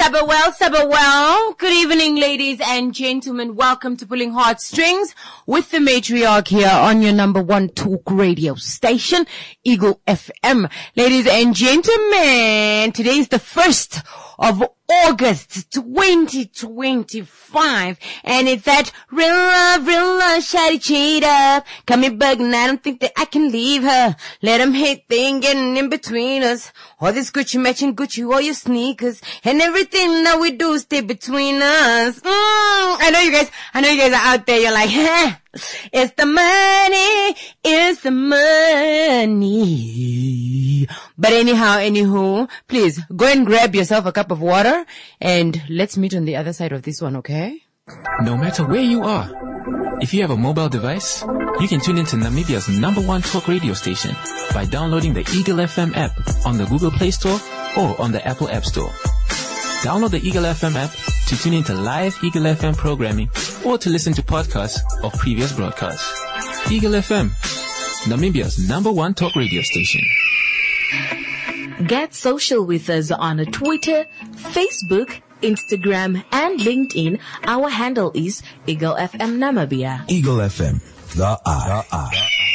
Sabawell. Good evening, ladies and gentlemen. Welcome to Pulling Heartstrings with the matriarch here on your number one talk radio station, Eagle FM. Ladies and gentlemen, today is the 1st of August 2025, and it's that real love, shawty cheat up. Got me bugging, I don't think that I can leave her. Let them hate thing getting in between us. All this Gucci matching Gucci, all your sneakers, and everything that we do stay between us. I know you guys are out there, you're like, it's the money. But anywho, please go and grab yourself a cup of water and let's meet on the other side of this one, okay? No matter where you are, if you have a mobile device, you can tune into Namibia's number one talk radio station by downloading the Eagle FM app on the Google Play Store or on the Apple App Store. Download the Eagle FM app to tune into live Eagle FM programming or to listen to podcasts of previous broadcasts. Eagle FM, Namibia's number one talk radio station. Get social with us on Twitter, Facebook, Instagram, and LinkedIn. Our handle is Eagle FM Namibia. Eagle FM, the I.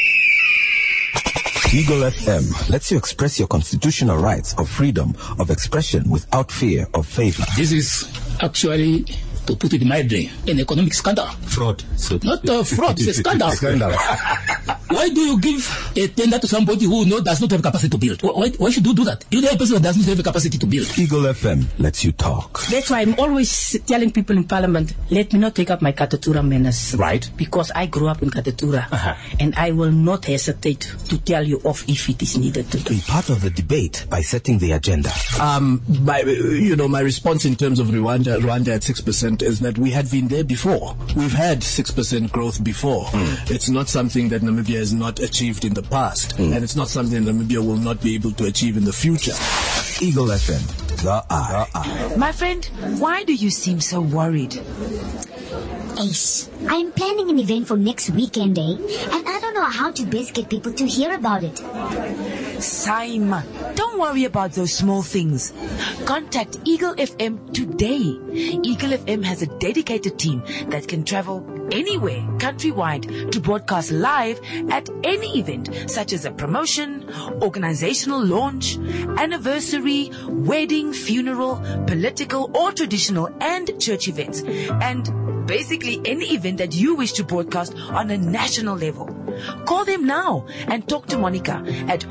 Eagle FM lets you express your constitutional rights of freedom of expression without fear of favor. This is actually, to put it mildly, an economic scandal. Fraud. So not a fraud, it's a scandal. Why do you give a tender to somebody who does not have capacity to build? Why should you do that? You know a person that doesn't have the capacity to build. Eagle FM lets you talk. That's why I'm always telling people in Parliament, let me not take up my Katatura manners. Right. Because I grew up in Katatura. And I will not hesitate to tell you off if it is needed to do. Be part of the debate by setting the agenda. My response in terms of Rwanda at 6% is that we had been there before. We've had 6% growth before. It's not something that Namibia has not achieved in the past, and it's not something Namibia will not be able to achieve in the future. Eagle FM, the I. My friend, why do you seem so worried? Ace, I'm planning an event for next weekend, and I don't know how to best get people to hear about it. Simon, don't worry about those small things. Contact Eagle FM today. Eagle FM has a dedicated team that can travel anywhere countrywide to broadcast live at any event, such as a promotion, organizational launch, anniversary, wedding, funeral, political or traditional and church events, and basically any event that you wish to broadcast on a national level. Call them now and talk to Monica at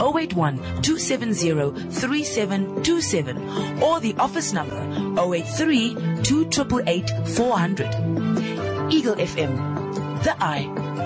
081-270-3727 or the office number 083-2888-400. Eagle FM, the I.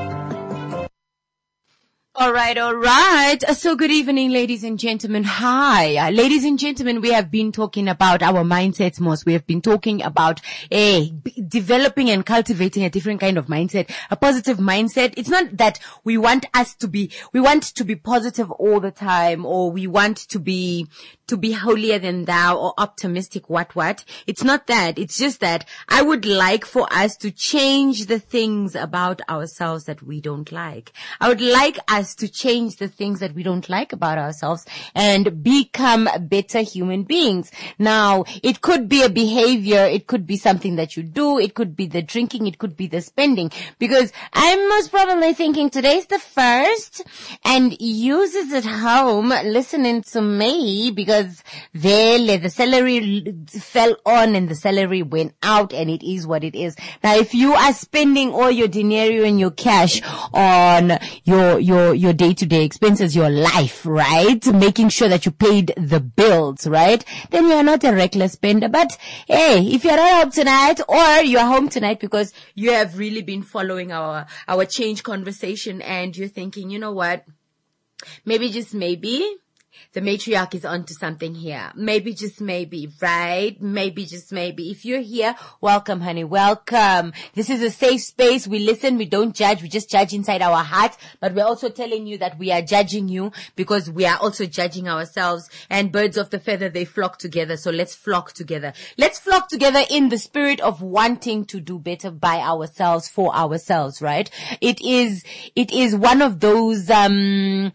All right. So good evening, ladies and gentlemen. Hi. Ladies and gentlemen, we have been talking about our mindsets most. We have been talking about developing and cultivating a different kind of mindset, a positive mindset. It's not that we want to be positive all the time, or we want to be holier than thou or optimistic what. It's not that. It's just that I would like for us to change the things about ourselves that we don't like. I would like us to change the things that we don't like about ourselves and become better human beings. Now, it could be a behavior. It could be something that you do. It could be the drinking. It could be the spending. Because I'm most probably thinking today's the 1st and Yous is at home listening to me because the salary fell on and the salary went out, and it is what it is. Now, if you are spending all your dinero and your cash on your day-to-day expenses, your life, right? Making sure that you paid the bills, right? Then you are not a reckless spender. But hey, if you're not home tonight, or you're home tonight because you have really been following our change conversation and you're thinking, you know what? Maybe just maybe the matriarch is onto something here. Maybe just maybe, right? Maybe just maybe. If you're here, welcome, honey. Welcome. This is a safe space. We listen. We don't judge. We just judge inside our heart. But we're also telling you that we are judging you because we are also judging ourselves. And birds of the feather, they flock together. So let's flock together. Let's flock together in the spirit of wanting to do better by ourselves, for ourselves, right? It is one of those,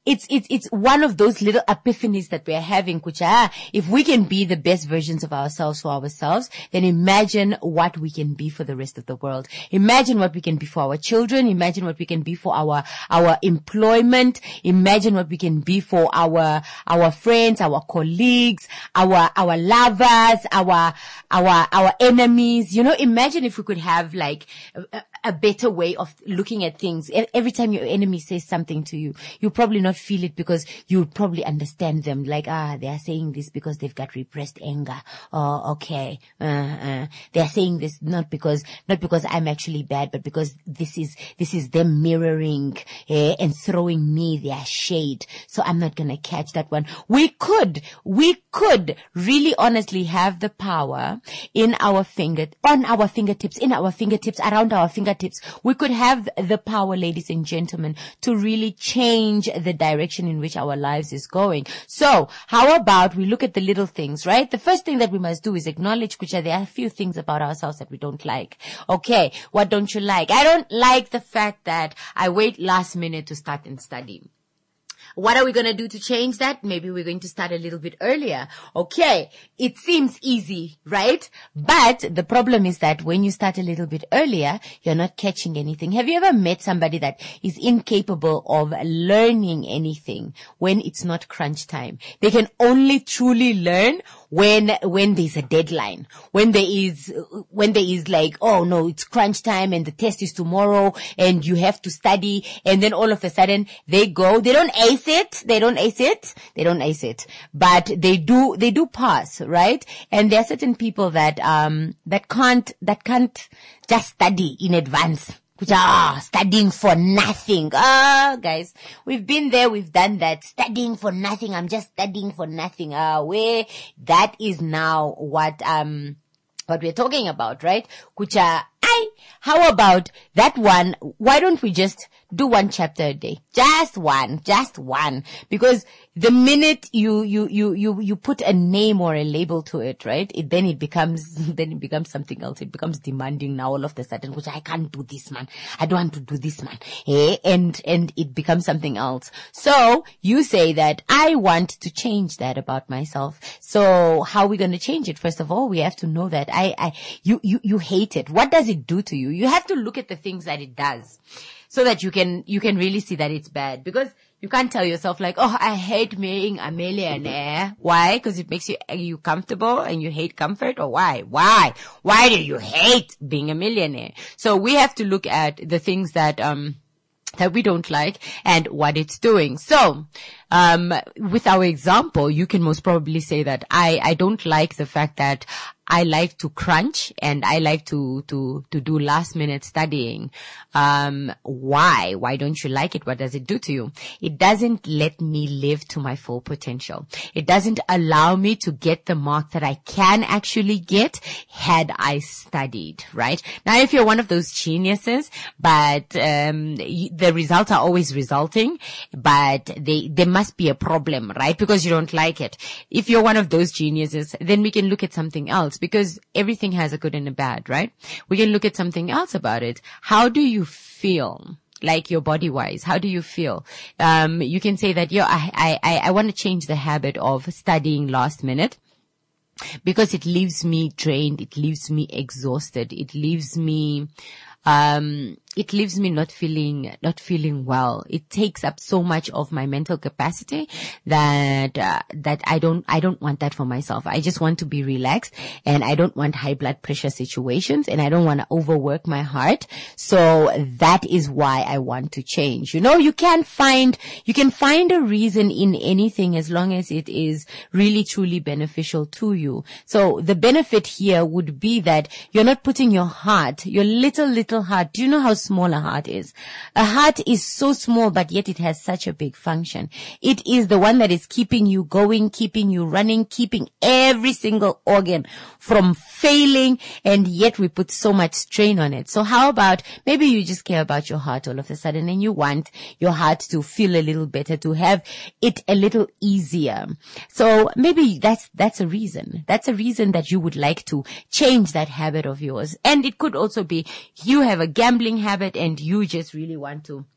it's one of those little epiphanies that we're having, kucha. If we can be the best versions of ourselves for ourselves, then imagine what we can be for the rest of the world. Imagine what we can be for our children. Imagine what we can be for our employment. Imagine what we can be for our friends, our colleagues, our lovers, our enemies. You know, imagine if we could have like a better way of looking at things. Every time your enemy says something to you, you probably not feel it because you would probably understand them. Like, they are saying this because they've got repressed anger. Oh, okay. They are saying this not because I'm actually bad, but because this is them mirroring, and throwing me their shade. So I'm not gonna catch that one. We could really honestly have the power around our fingertips. We could have the power, ladies and gentlemen, to really change the direction in which our lives is going. So how about we look at the little things, right? The first thing that we must do is acknowledge, Kucha, there are a few things about ourselves that we don't like. Okay, what don't you like? I don't like the fact that I wait last minute to start and study. What are we going to do to change that? Maybe we're going to start a little bit earlier. Okay, it seems easy, right? But the problem is that when you start a little bit earlier, you're not catching anything. Have you ever met somebody that is incapable of learning anything when it's not crunch time? They can only truly learn when there's a deadline, when there is like, oh no, it's crunch time and the test is tomorrow and you have to study, and then all of a sudden they don't ace it, but they do pass, right? And there are certain people that can't just study in advance. Studying for nothing. Guys, we've been there, we've done that. Studying for nothing. I'm just studying for nothing. That is now what we're talking about, right? Kucha, how about that one? Why don't we just do one chapter a day? Just one. Because the minute you put a name or a label to it, right? It becomes something else. It becomes demanding now all of a sudden, which I can't do this, man. I don't want to do this, man. And it becomes something else. So you say that I want to change that about myself. So how are we going to change it? First of all, we have to know that you hate it. What does it do to you? You have to look at the things that it does, so that you can really see that it's bad. Because you can't tell yourself like, oh, I hate being a millionaire. Why? Because it makes you comfortable and you hate comfort? Or why? Why do you hate being a millionaire? So we have to look at the things that we don't like and what it's doing. So, with our example, you can most probably say that I don't like the fact that I like to crunch and I like to do last minute studying. Why? Why don't you like it? What does it do to you? It doesn't let me live to my full potential. It doesn't allow me to get the mark that I can actually get had I studied, right? Now, if you're one of those geniuses, but, the results are always resulting, but there must be a problem, right? Because you don't like it. If you're one of those geniuses, then we can look at something else, because everything has a good and a bad, right? We can look at something else about it. How do you feel? Like your body wise, how do you feel? You can say that, I want to change the habit of studying last minute, because it leaves me drained. It leaves me exhausted. It leaves me not feeling well. It takes up so much of my mental capacity that I don't want that for myself. I just want to be relaxed, and I don't want high blood pressure situations, and I don't want to overwork my heart. So that is why I want to change. You know, you can find a reason in anything as long as it is really truly beneficial to you. So the benefit here would be that you're not putting your heart, your little heart. Do you know how small a heart is? A heart is so small, but yet it has such a big function. It is the one that is keeping you going, keeping you running, keeping every single organ from failing, and yet we put so much strain on it. So how about maybe you just care about your heart all of a sudden, and you want your heart to feel a little better, to have it a little easier. So maybe that's a reason. That's a reason that you would like to change that habit of yours. And it could also be you have a gambling habit and you just really want to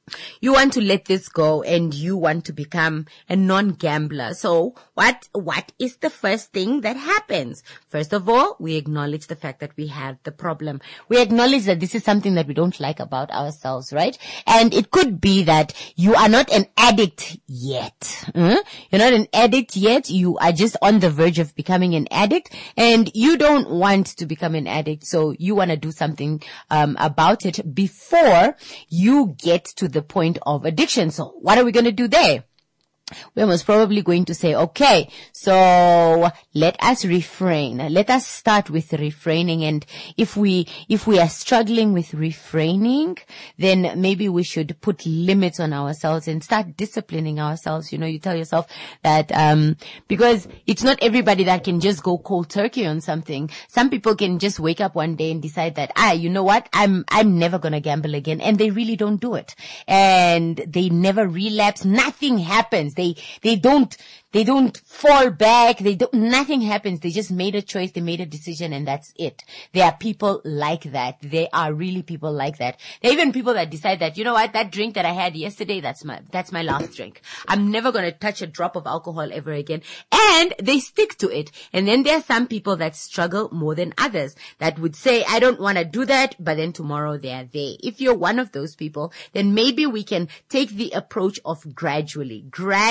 You want to let this go and you want to become a non-gambler. So what is the first thing that happens? First of all, we acknowledge the fact that we have the problem. We acknowledge that this is something that we don't like about ourselves, right? And it could be that you are not an addict yet. You're not an addict yet. You are just on the verge of becoming an addict, and you don't want to become an addict. So you want to do something about it before you get to the point of addiction. So what are we going to do there? We're most probably going to say, okay, so let us refrain. Let us start with refraining. And if we are struggling with refraining, then maybe we should put limits on ourselves and start disciplining ourselves. You know, you tell yourself that, because it's not everybody that can just go cold turkey on something. Some people can just wake up one day and decide that, you know what? I'm never going to gamble again. And they really don't do it. And they never relapse. Nothing happens. They don't fall back. Nothing happens. They just made a choice. They made a decision, and that's it. There are people like that. There are really people like that. There are even people that decide that, you know what, that drink that I had yesterday, that's my last drink. I'm never going to touch a drop of alcohol ever again. And they stick to it. And then there are some people that struggle more than others that would say, I don't want to do that, but then tomorrow they are there. If you're one of those people, then maybe we can take the approach of gradually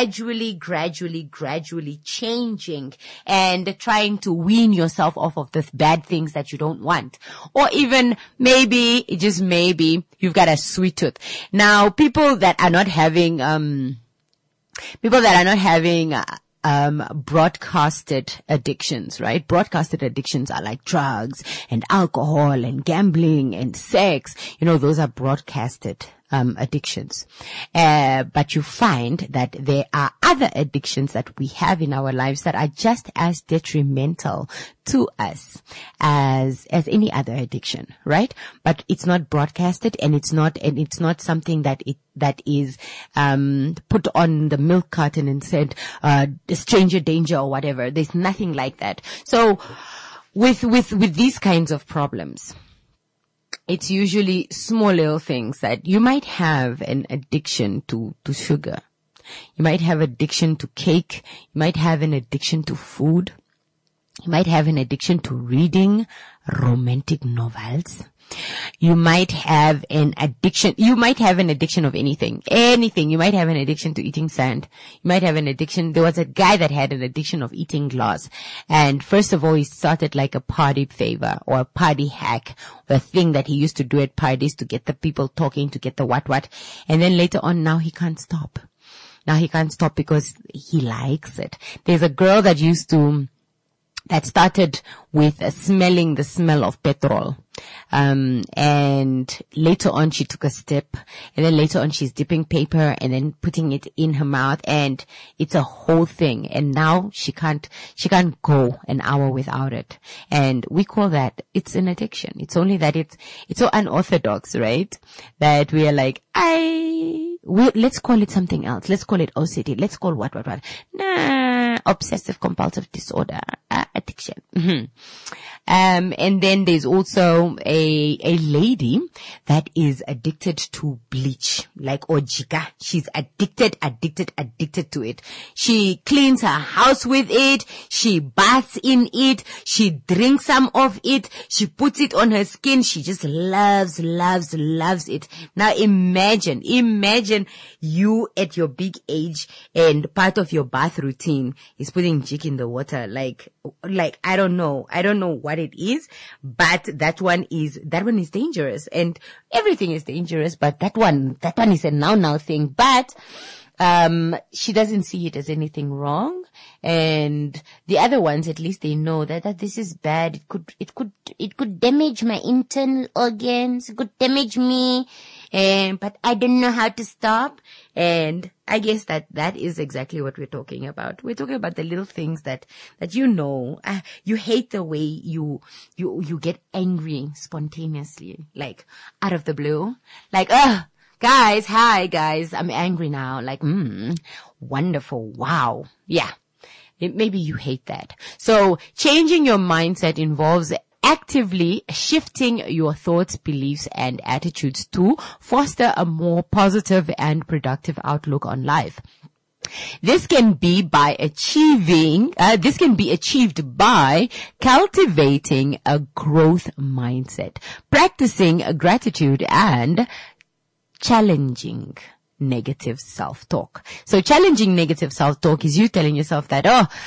changing and trying to wean yourself off of the bad things that you don't want. Or even maybe, just maybe, you've got a sweet tooth. Now, people that are not having broadcasted addictions, right? Broadcasted addictions are like drugs and alcohol and gambling and sex. You know, those are broadcasted addictions. But you find that there are other addictions that we have in our lives that are just as detrimental to us as any other addiction, right? But it's not broadcasted, and it's not something that is put on the milk carton and said stranger danger or whatever. There's nothing like that. So with these kinds of problems, it's usually small little things that you might have an addiction to sugar. You might have addiction to cake. You might have an addiction to food. You might have an addiction to reading romantic novels. You might have an addiction. You might have an addiction of anything. You might have an addiction to eating sand. You might have an addiction. There was a guy that had an addiction of eating glass. And first of all, he started like a party favor or a party hack, a thing that he used to do at parties to get the people talking, to get the what. And then later on, now he can't stop. Now he can't stop because he likes it. There's a girl that started with smelling the smell of petrol. And later on she took a step, and then later on she's dipping paper and then putting it in her mouth, and it's a whole thing. And now she can't go an hour without it. And we call that, it's an addiction. It's only that it's so unorthodox, right? That we are like, let's call it something else. Let's call it OCD. Let's call what? Nah, obsessive compulsive disorder, addiction. Mm-hmm. And then there's also a lady that is addicted to bleach, like ojika. She's addicted to it. She cleans her house with it. She baths in it. She drinks some of it. She puts it on her skin. She just loves it. Now imagine you at your big age, and part of your bath routine is putting jik in the water. Like I don't know what it is, but that one is dangerous, and everything is dangerous, but that one is a now thing. But she doesn't see it as anything wrong, and the other ones, at least they know that this is bad. It could damage my internal organs. It could damage me, but I don't know how to stop. And I guess that is exactly what we're talking about. We're talking about the little things that you hate the way you get angry spontaneously, like out of the blue, like, guys, hi guys, I'm angry now. Like, wonderful. Wow. Yeah. Maybe you hate that. So changing your mindset involves actively shifting your thoughts, beliefs, and attitudes to foster a more positive and productive outlook on life. This can be achieved by cultivating a growth mindset, practicing gratitude, and challenging negative self-talk. So challenging negative self-talk is you telling yourself that,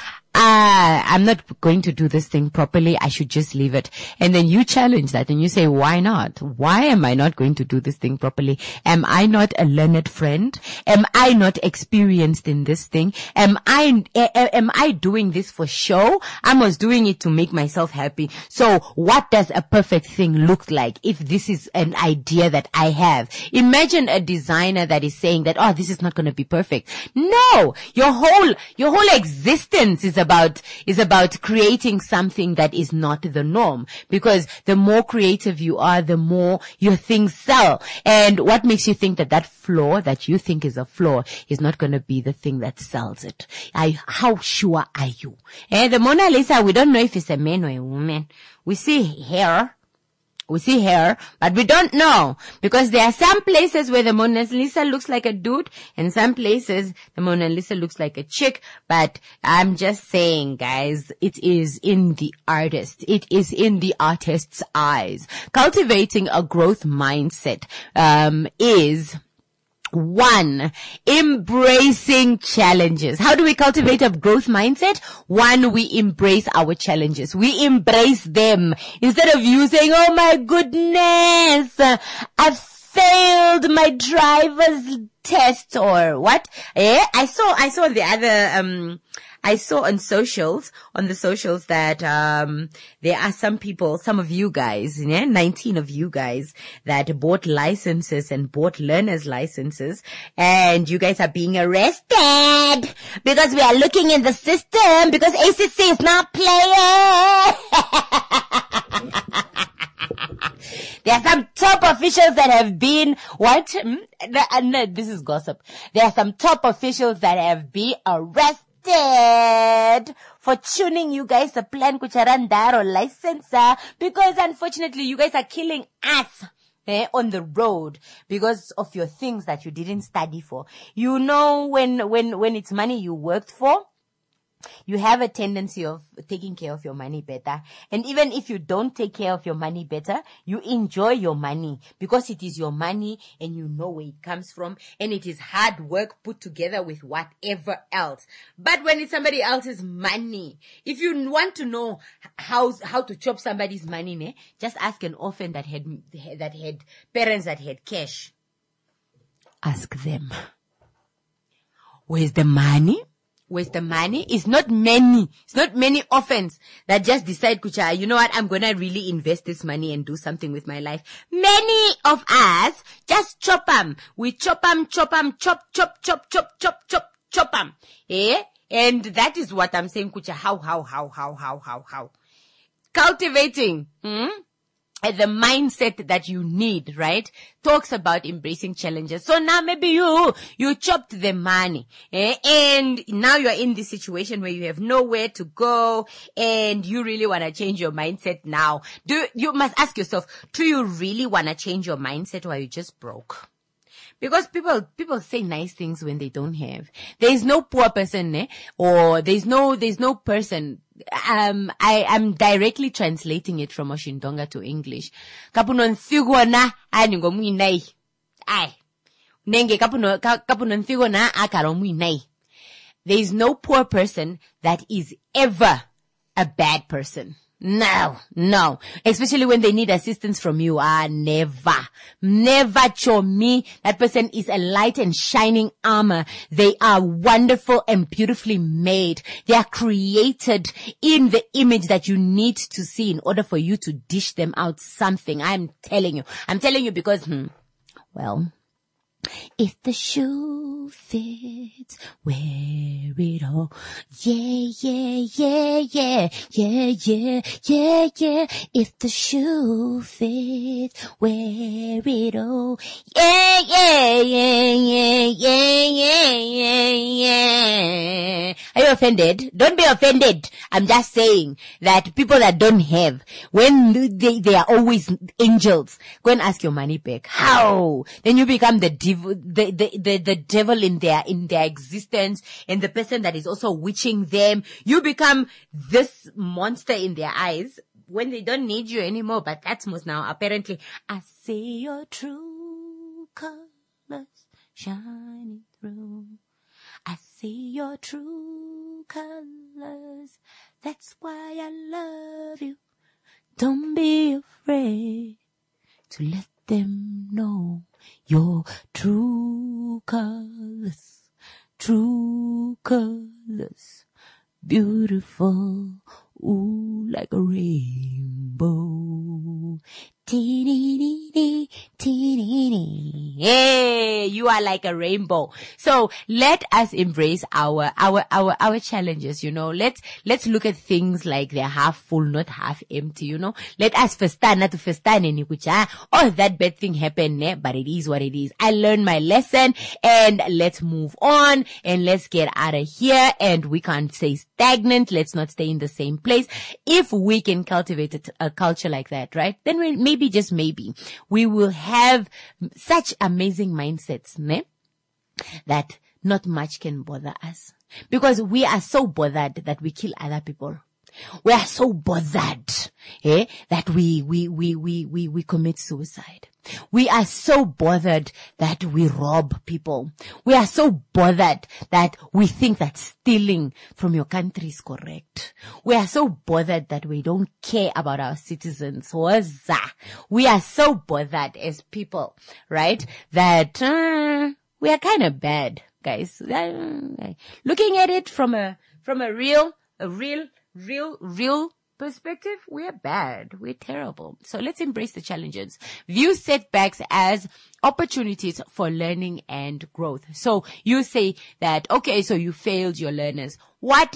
I'm not going to do this thing properly. I should just leave it. And then you challenge that and you say, why not? Why am I not going to do this thing properly? Am I not a learned friend? Am I not experienced in this thing? Am I doing this for show? I was doing it to make myself happy. So what does a perfect thing look like if this is an idea that I have? Imagine a designer that is saying that, this is not going to be perfect. No, your whole existence is about creating something that is not the norm, because the more creative you are, the more your things sell. And what makes you think that flaw that you think is a flaw is not going to be the thing that sells it? How sure are you? The Mona Lisa, we don't know if it's a man or a woman. We see hair, but we don't know, because there are some places where the Mona Lisa looks like a dude and some places the Mona Lisa looks like a chick. But I'm just saying, guys, it is in the artist. It is in the artist's eyes. Cultivating a growth mindset, is 1, embracing challenges. How do we cultivate a growth mindset? 1, we embrace our challenges. We embrace them. Instead of you saying, oh my goodness, I failed my driver's test, or what? I saw the other, I saw on the socials that, there are some of you guys, 19 of you guys that bought licenses and bought learner's licenses, and you guys are being arrested because we are looking in the system because ACC is not playing. There are some top officials that have been, no, this is gossip. There are some top officials that have been arrested for tuning you guys a plan kucharandaro license, because unfortunately you guys are killing us on the road because of your things that you didn't study for. You know, when it's money you worked for, you have a tendency of taking care of your money better. And even if you don't take care of your money better, you enjoy your money because it is your money and you know where it comes from, and it is hard work put together with whatever else. But when it's somebody else's money, if you want to know how to chop somebody's money, just ask an orphan that had parents that had cash. Ask them, where's the money? Where's the money? It's not many orphans that just decide, Kucha, you know what, I'm gonna really invest this money and do something with my life. Many of us just chop them. We chop them, chop. And that is what I'm saying, Kucha. How? Cultivating, the mindset that you need, right? Talks about embracing challenges. So now maybe you chopped the money, and now you're in this situation where you have nowhere to go and you really want to change your mindset now. You must ask yourself, do you really want to change your mindset, or are you just broke? Because people say nice things when they don't have. There is no poor person, or there's no person. I'm directly translating it from Oshindonga to English. Kapunon figona aningomwinai. Ai. Nenge kapunon figona akaromwinai. There is no poor person that is ever a bad person. No. Especially when they need assistance from you. Never show me. That person is a light and shining armor. They are wonderful and beautifully made. They are created in the image that you need to see in order for you to dish them out something. I'm telling you because, well, If the shoe fits, wear it all. Yeah, yeah, yeah, yeah, yeah, yeah, yeah, yeah. If the shoe fits, wear it all. Yeah, yeah, yeah, yeah, yeah, yeah, yeah. Are you offended? Don't be offended. I'm just saying that people that don't have, when they are always angels, go and ask your money back. How? Then you become the devil in their existence, and the person that is also witching them. You become this monster in their eyes when they don't need you anymore. But that's most now. Apparently, I see your true colors shining through. I see your true colors. That's why I love you. Don't be afraid to let them know your true colors, beautiful, ooh, like a rainbow. Tee-dee-dee-dee, tee-dee-dee. Hey, you are like a rainbow. So let us embrace our challenges, you know. Let's look at things like they're half full, not half empty, you know. Let us festana to festane ni kucha. Oh, that bad thing happened, but it is what it is. I learned my lesson, and let's move on, and let's get out of here. And we can't stay stagnant. Let's not stay in the same place. If we can cultivate a culture like that, right? Then maybe, just maybe, we will have such amazing mindsets, ne? That not much can bother us. Because we are so bothered that we kill other people. We are so bothered, that we commit suicide. We are so bothered that we rob people. We are so bothered that we think that stealing from your country is correct. We are so bothered that we don't care about our citizens. We are so bothered as people, right? That we are kind of bad, guys. Looking at it from a real perspective, we're bad. We're terrible. So let's embrace the challenges. View setbacks as opportunities for learning and growth. So you say that, okay, so you failed your learners. What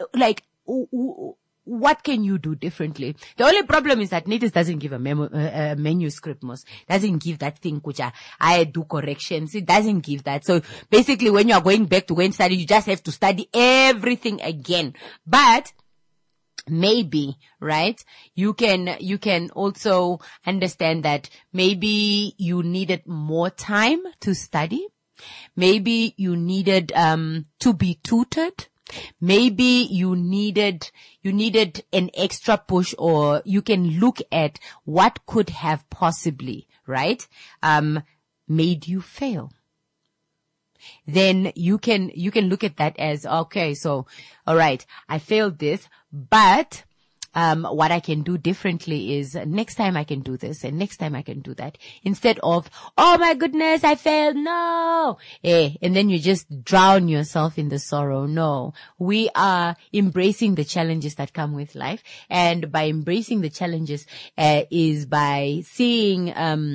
can you do differently? The only problem is that Natus doesn't give a manuscript, doesn't give that thing, which I do corrections. It doesn't give that. So basically, when you are going back to go and study, you just have to study everything again. But maybe, right? You can also understand that maybe you needed more time to study. Maybe you needed, to be tutored. Maybe you needed an extra push, or you can look at what could have possibly, right, made you fail. Then you can look at that as, okay, so, all right, I failed this, but what I can do differently is next time I can do this, and next time I can do that, instead of, oh my goodness, I failed, no, and then you just drown yourself in the sorrow. No, we are embracing the challenges that come with life, and by embracing the challenges is by seeing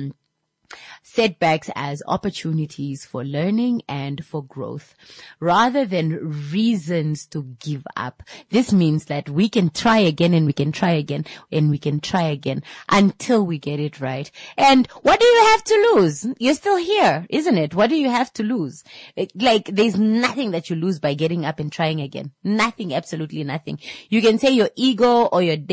setbacks as opportunities for learning and for growth, rather than reasons to give up. This means that we can try again, and we can try again, and we can try again until we get it right. And what do you have to lose? You're still here, isn't it? What do you have to lose? There's nothing that you lose by getting up and trying again. Nothing, absolutely nothing. You can say your ego or your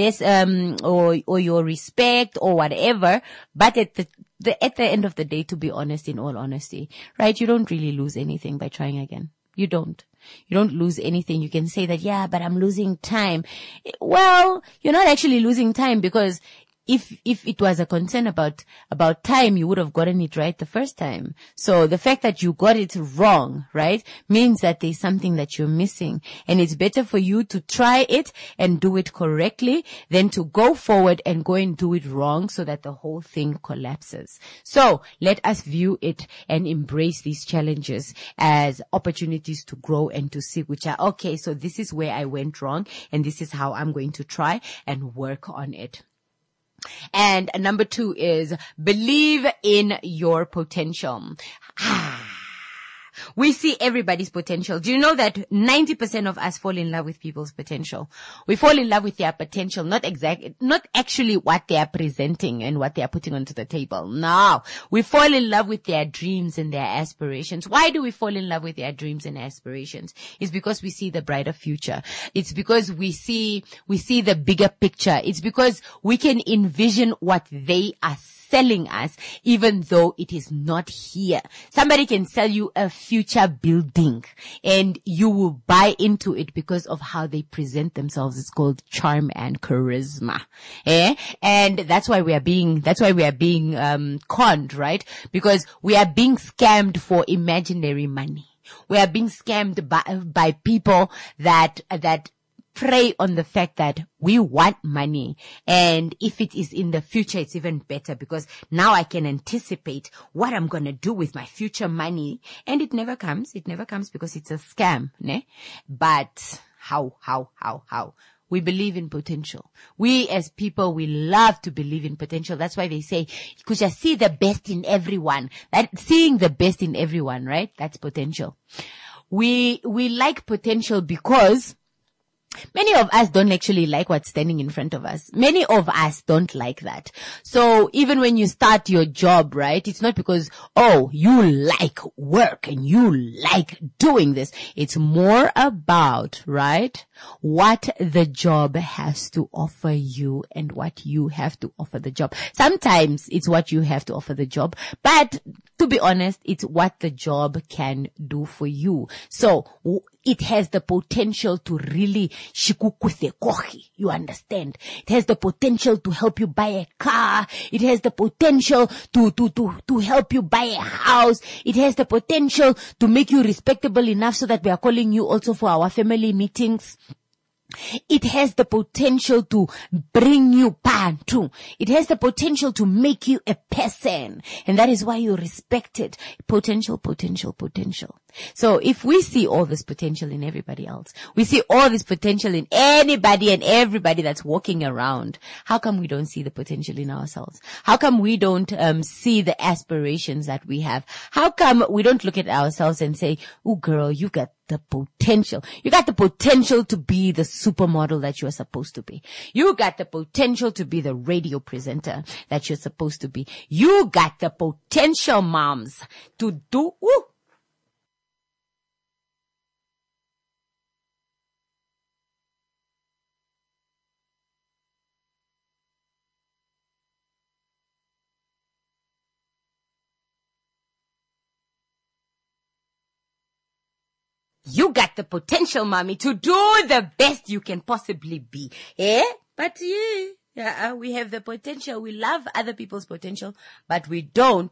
or your respect or whatever, but at the end of the day, to be honest, in all honesty, right, you don't really lose anything by trying again. You don't lose anything. You can say that, yeah, but I'm losing time. Well, you're not actually losing time, because if it was a concern about time, you would have gotten it right the first time. So the fact that you got it wrong, right, means that there's something that you're missing. And it's better for you to try it and do it correctly than to go forward and go and do it wrong, so that the whole thing collapses. So let us view it and embrace these challenges as opportunities to grow and to see which are, okay, so this is where I went wrong, and this is how I'm going to try and work on it. And number 2 is believe in your potential. We see everybody's potential. Do you know that 90% of us fall in love with people's potential? We fall in love with their potential, not actually what they are presenting and what they are putting onto the table. No. We fall in love with their dreams and their aspirations. Why do we fall in love with their dreams and aspirations? It's because we see the brighter future. It's because we see the bigger picture. It's because we can envision what they are selling us, even though it is not here. Somebody can sell you a future building and you will buy into it because of how they present themselves. It's called charm and charisma. And that's why we are being conned, right? Because we are being scammed for imaginary money. We are being scammed by people that prey on the fact that we want money, and if it is in the future, it's even better because now I can anticipate what I'm going to do with my future money, and it never comes because it's a scam, ne? But how? We believe in potential. We as people, we love to believe in potential. That's why they say, you could just see the best in everyone. That seeing the best in everyone, right? That's potential. We like potential because many of us don't actually like what's standing in front of us. Many of us don't like that. So even when you start your job, right, it's not because, you like work and you like doing this. It's more about, right, what the job has to offer you and what you have to offer the job. Sometimes it's what you have to offer the job, but to be honest, it's what the job can do for you. So it has the potential to really you understand? It has the potential to help you buy a car. It has the potential to help you buy a house. It has the potential to make you respectable enough so that we are calling you also for our family meetings. It has the potential to bring you pantu. It has the potential to make you a person. And that is why you respect it. Potential. So if we see all this potential in everybody else, we see all this potential in anybody and everybody that's walking around, how come we don't see the potential in ourselves? How come we don't see the aspirations that we have? How come we don't look at ourselves and say, oh girl, you got the potential. You got the potential to be the supermodel that you're supposed to be. You got the potential to be the radio presenter that you're supposed to be. You got the potential, moms, to do, You got the potential, mommy, to do the best you can possibly be. But we have the potential. We love other people's potential, but we don't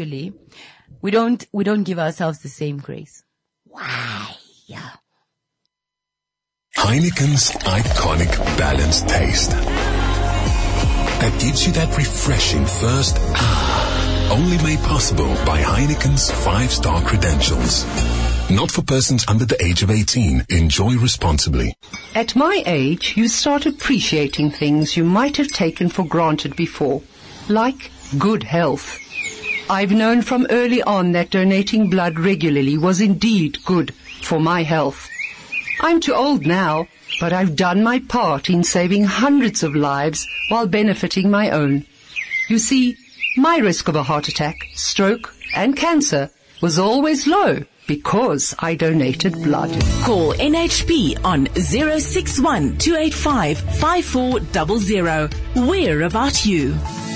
give ourselves the same grace. Why? Yeah. Heineken's iconic balanced taste. That gives you that refreshing first only made possible by Heineken's 5-star credentials. Not for persons under the age of 18. Enjoy responsibly. At my age, you start appreciating things you might have taken for granted before, like good health. I've known from early on that donating blood regularly was indeed good for my health. I'm too old now, but I've done my part in saving hundreds of lives while benefiting my own. You see, my risk of a heart attack, stroke, and cancer was always low because I donated blood. Call NHP on 061 285 5400. We're about you.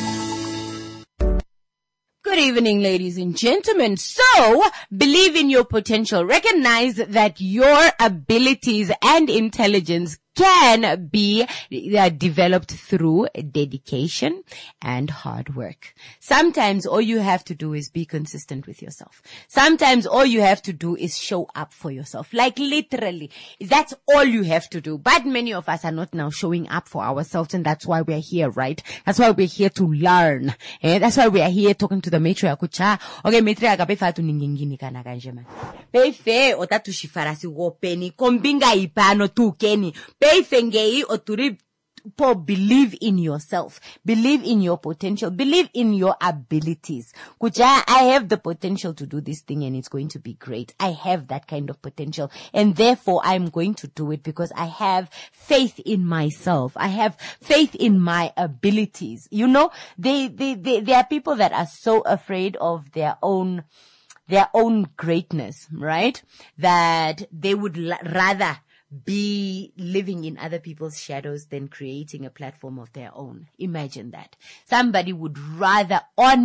Good evening, ladies and gentlemen. So, believe in your potential. Recognize that your abilities and intelligence can be developed through dedication and hard work. Sometimes all you have to do is be consistent with yourself. Sometimes all you have to do is show up for yourself. Like literally, that's all you have to do. But many of us are not now showing up for ourselves, and that's why we're here, right? That's why we're here to learn. That's why we are here talking to the matriarch. Okay, matriarch, befa tu ningingini kana kanje man. Befe otatu shifarasi wopeni kombinga ipano tu keni. Beifengei oturi Paul, believe in yourself. Believe in your potential. Believe in your abilities. Kucha, I have the potential to do this thing and it's going to be great. I have that kind of potential. And therefore, I'm going to do it because I have faith in myself. I have faith in my abilities. You know, there are people that are so afraid of their own greatness, right? That they would rather be living in other people's shadows than creating a platform of their own. Imagine that. Somebody would rather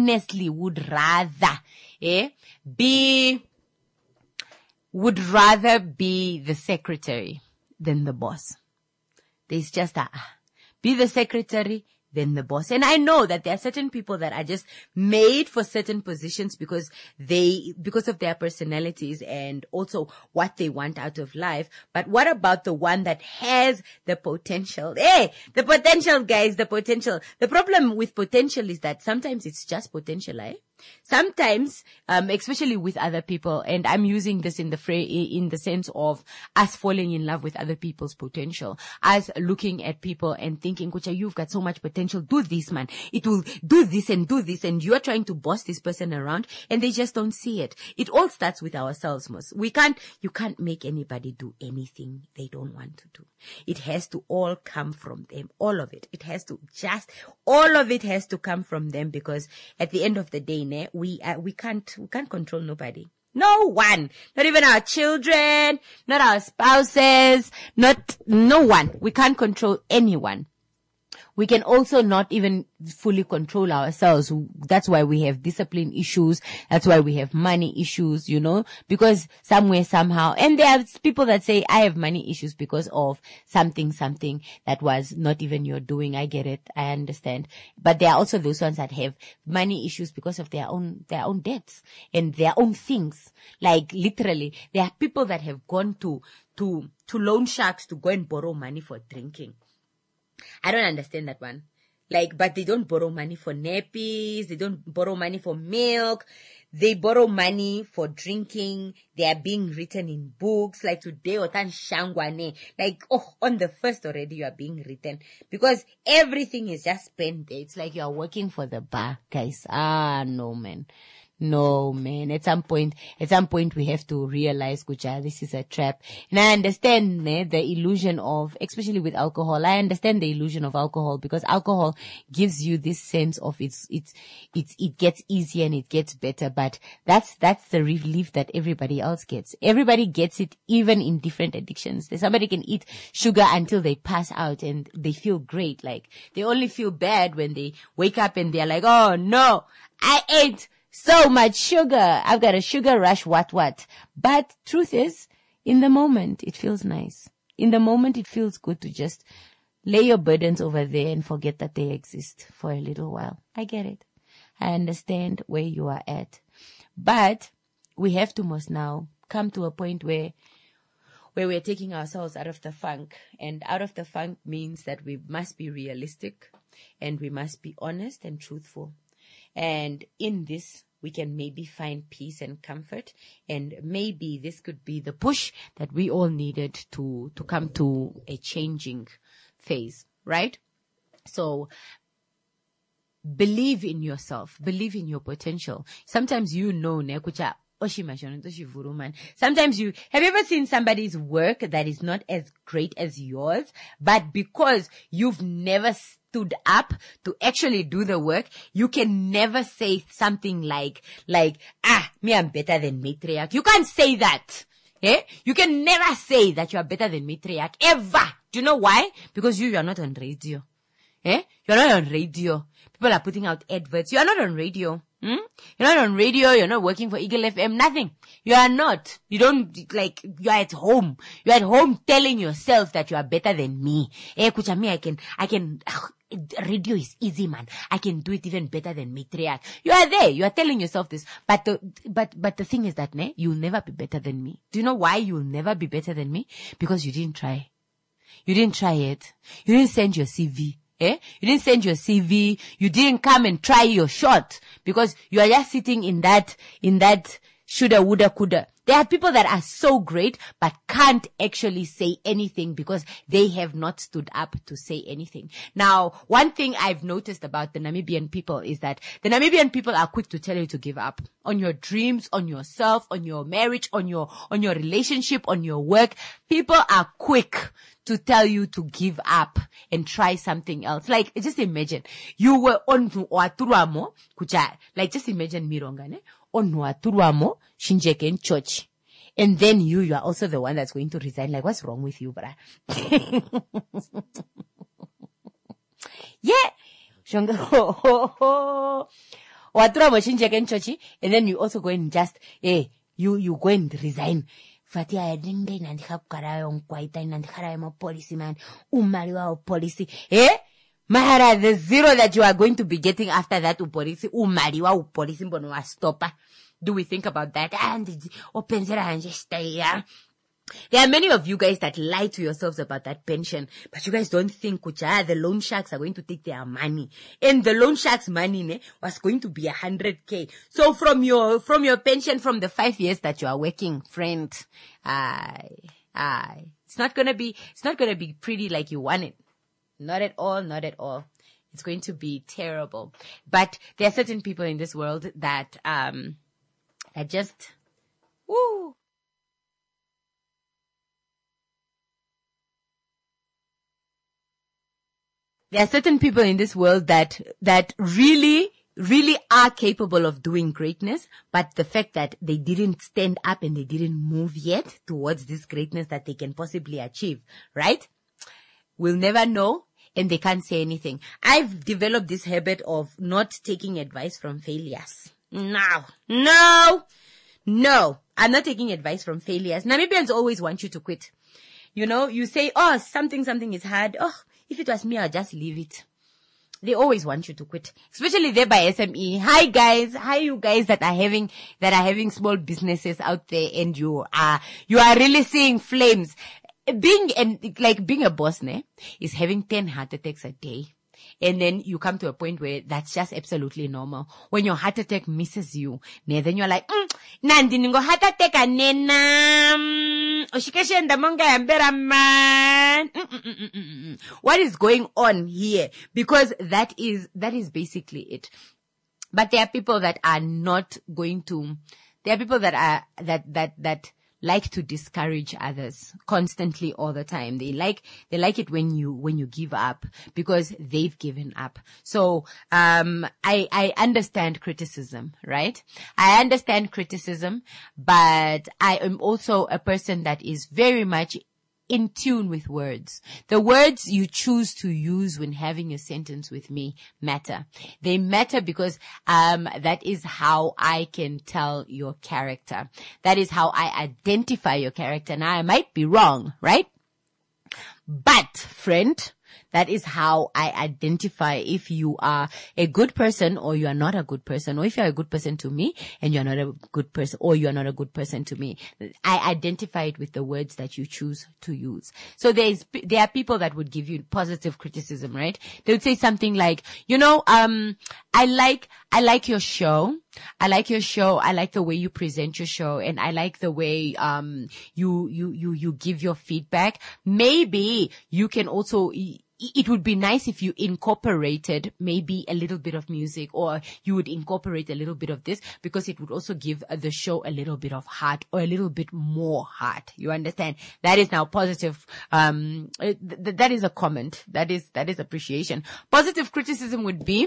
be the secretary than the boss. There's just be the secretary than the boss. And I know that there are certain people that are just made for certain positions because of their personalities and also what they want out of life. But what about the one that has the potential? Hey, the potential, guys, the potential. The problem with potential is that sometimes it's just potential, Sometimes, especially with other people, and I'm using this in the sense of us falling in love with other people's potential, us looking at people and thinking, Kucha, you've got so much potential, do this, man. It will do this, and you're trying to boss this person around, and they just don't see it. It all starts with ourselves, most. You can't make anybody do anything they don't want to do. It has to all come from them, all of it. All of it has to come from them, because at the end of the day, we can't control nobody. No one. Not even our children, not our spouses, no one. We can't control anyone. We can also not even fully control ourselves. That's why we have discipline issues. That's why we have money issues, because somewhere, somehow, and there are people that say, I have money issues because of something that was not even your doing. I get it. I understand. But there are also those ones that have money issues because of their own debts and their own things. Like literally, there are people that have gone to loan sharks to go and borrow money for drinking. I don't understand that one. But they don't borrow money for nappies. They don't borrow money for milk. They borrow money for drinking. They are being written in books. Like today, Otan Shangwane. On the 1st already, you are being written. Because everything is just spent there. It's like you are working for the bar, guys. No, man. No, man. At some point we have to realize, Kucha, this is a trap. And I understand the illusion of, especially with alcohol, I understand the illusion of alcohol, because alcohol gives you this sense of it gets easier and it gets better. But that's the relief that everybody else gets. Everybody gets it, even in different addictions. Somebody can eat sugar until they pass out and they feel great. They only feel bad when they wake up and they're like, oh no, I ate so much sugar. I've got a sugar rush, what. But truth is, in the moment, it feels nice. In the moment, it feels good to just lay your burdens over there and forget that they exist for a little while. I get it. I understand where you are at. But we have to must now come to a point where we're taking ourselves out of the funk. And out of the funk means that we must be realistic and we must be honest and truthful. And in this, we can maybe find peace and comfort. And maybe this could be the push that we all needed to come to a changing phase, right? So believe in yourself. Believe in your potential. Sometimes Nekucha. Sometimes have you ever seen somebody's work that is not as great as yours, but because you've never stood up to actually do the work, you can never say something like, me, I'm better than Matriarch. You can't say that. You can never say that you are better than Matriarch, ever. Do you know why? Because you are not on radio. You're not on radio. People are putting out adverts. You are not on radio. You're not on radio. You're not working for Eagle FM. Nothing. You are not. You don't, you're at home. You're at home telling yourself that you are better than me. Kucha, me, I can, radio is easy, man. I can do it even better than Matriarch. You are there. You are telling yourself this. But the thing is that, you'll never be better than me. Do you know why you'll never be better than me? Because you didn't try. You didn't try it. You didn't send your CV. You didn't send your CV. You didn't come and try your shot, because you are just sitting in that shoulda, woulda, coulda. There are people that are so great, but can't actually say anything because they have not stood up to say anything. Now, one thing I've noticed about the Namibian people is that the Namibian people are quick to tell you to give up on your dreams, on yourself, on your marriage, on your relationship, on your work. People are quick to tell you to give up and try something else. Like, just imagine, you were on Nuaturamo, like, just imagine Mirongane, on Nuaturamo, Shinjeken Church. And then you are also the one that's going to resign. Like, what's wrong with you, bruh? Yeah. Waturamo, Shinjeken Church. And then you also go and just, you go and resign. Fatia edinde nandikapkara onkwaita nandikara emo policy man umaliwa policy Mahara, the zero that you are going to be getting after that policy umaliwa policy mbono wa stopper. Do we think about that? And openzera anje stay. There are many of you guys that lie to yourselves about that pension, but you guys don't think the loan sharks are going to take their money. And the loan sharks' money was going to be 100K. So from your pension from the 5 years that you are working, friend, it's not gonna be pretty like you want it. Not at all, not at all. It's going to be terrible. But there are certain people in this world that just, woo. There are certain people in this world that really are capable of doing greatness, but the fact that they didn't stand up and they didn't move yet towards this greatness that they can possibly achieve, right? We'll never know, and they can't say anything. I've developed this habit of not taking advice from failures. No, I'm not taking advice from failures. Namibians always want you to quit. You know, you say, oh, something is hard. Oh, if it was me, I'll just leave it. They always want you to quit, especially there by SME. Hi guys, you guys that are having small businesses out there, and you are really seeing flames. Being a boss, is having 10 heart attacks a day. And then you come to a point where that's just absolutely normal. When your heart attack misses you, then you're like, Nandi ningo heart attack anena. What is going on here? Because that is basically it. But there are people that are not going to, there are people that are, that like to discourage others constantly all the time. They like it when you give up because they've given up. So, I understand criticism, right? I understand criticism, but I am also a person that is very much in tune with words. The words you choose to use when having a sentence with me matter. They matter because that is how I can tell your character. That is how I identify your character. Now, I might be wrong, right? But, friend, that is how I identify if you are a good person or you are not a good person, or if you're a good person to me and you're not a good person, or you're not a good person to me. I identify it with the words that you choose to use. So there are people that would give you positive criticism, right? They would say something like, I like your show. I like your show. I like the way you present your show, and I like the way you give your feedback. Maybe you can also, it would be nice if you incorporated maybe a little bit of music, or you would incorporate a little bit of this, because it would also give the show a little bit of heart, or a little bit more heart. You understand? That is now positive. That is a comment. That is appreciation. Positive criticism would be,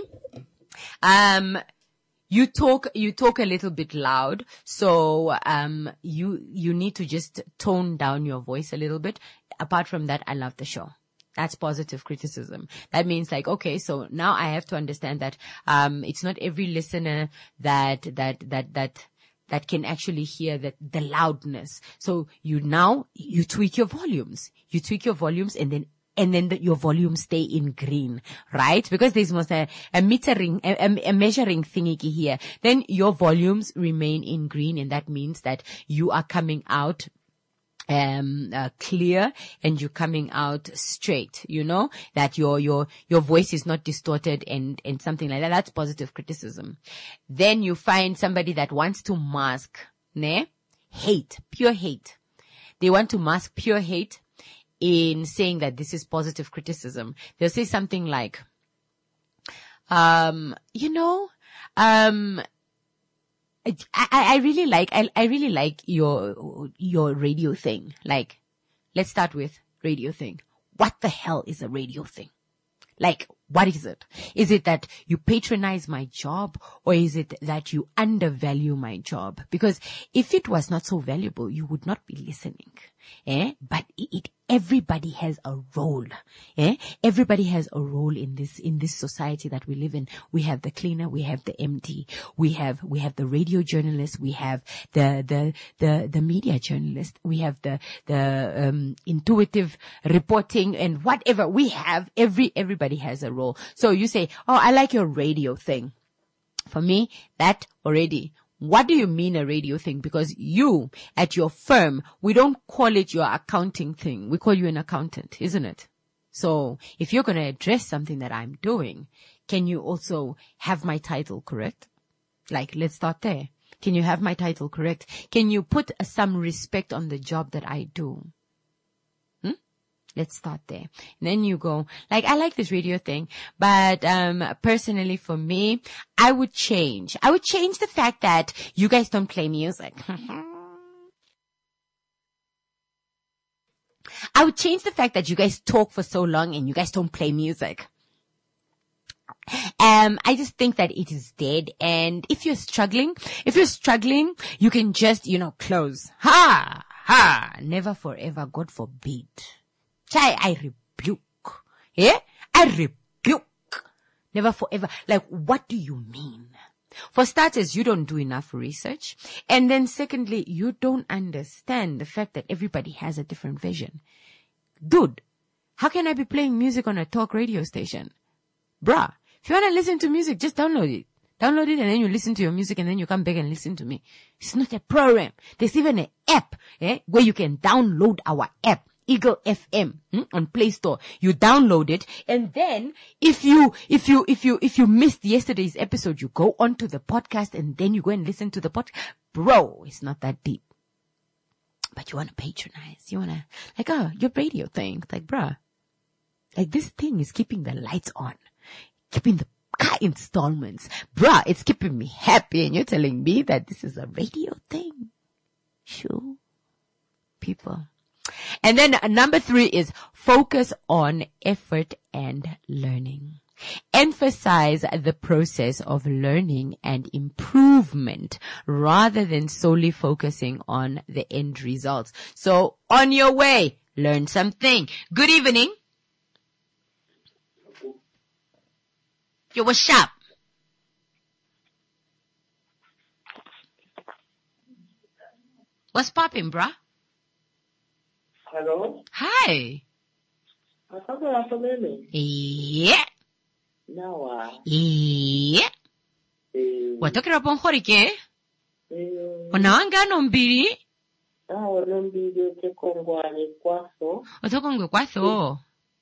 you talk a little bit loud, so you need to just tone down your voice a little bit. Apart from that, I love the show. That's positive criticism. That means like, okay, so now I have to understand that it's not every listener that can actually hear the loudness. So you tweak your volumes. You tweak your volumes, and then your volumes stay in green, right? Because there's most a measuring thingy here. Then your volumes remain in green, and that means that you are coming out clear, and you're coming out straight, that your voice is not distorted and something like that. That's positive criticism. Then you find somebody that wants to mask, hate, pure hate. They want to mask pure hate in saying that this is positive criticism. They'll say something like, I really like your radio thing. Like, let's start with radio thing. What the hell is a radio thing? Like, what is it? Is it that you patronize my job, or is it that you undervalue my job? Because if it was not so valuable, you would not be listening. But everybody has a role. Everybody has a role in this society that we live in. We have the cleaner, we have the MD, we have the radio journalist, we have the media journalist, we have the intuitive reporting and whatever we have. Everybody has a role. So you say, oh, I like your radio thing. For me, that already. What do you mean a radio thing? Because you, at your firm, we don't call it your accounting thing. We call you an accountant, isn't it? So if you're going to address something that I'm doing, can you also have my title correct? Like, let's start there. Can you have my title correct? Can you put some respect on the job that I do? Let's start there. And then you go, like, I like this radio thing, but personally for me, I would change the fact that you guys don't play music. I would change the fact that you guys talk for so long and you guys don't play music. I just think that it is dead. And if you're struggling, you can just, close. Never forever, God forbid. I rebuke. I rebuke. Never forever. Like, what do you mean? For starters, you don't do enough research. And then secondly, you don't understand the fact that everybody has a different vision. Dude, how can I be playing music on a talk radio station? Bruh, if you want to listen to music, just download it. Download it and then you listen to your music and then you come back and listen to me. It's not a program. There's even an app, where you can download our app. Eagle FM on Play Store. You download it, and then if you missed yesterday's episode, you go onto the podcast and then you go and listen to the podcast. Bro, it's not that deep. But you want to patronize. You want to, like, oh, your radio thing. Like, bruh, like, this thing is keeping the lights on, keeping the car installments. Bruh, it's keeping me happy, and you're telling me that this is a radio thing? Sure. People. And then number 3 is focus on effort and learning. Emphasize the process of learning and improvement rather than solely focusing on the end results. So on your way, learn something. Good evening. Yo, what's up? What's poppin', bruh? Hello? Hi. Yeah. Yeah. Watokera ponjorike? Onawanga mbiri? Nombiri tekongwani kwaso. Otokongwe kwaso?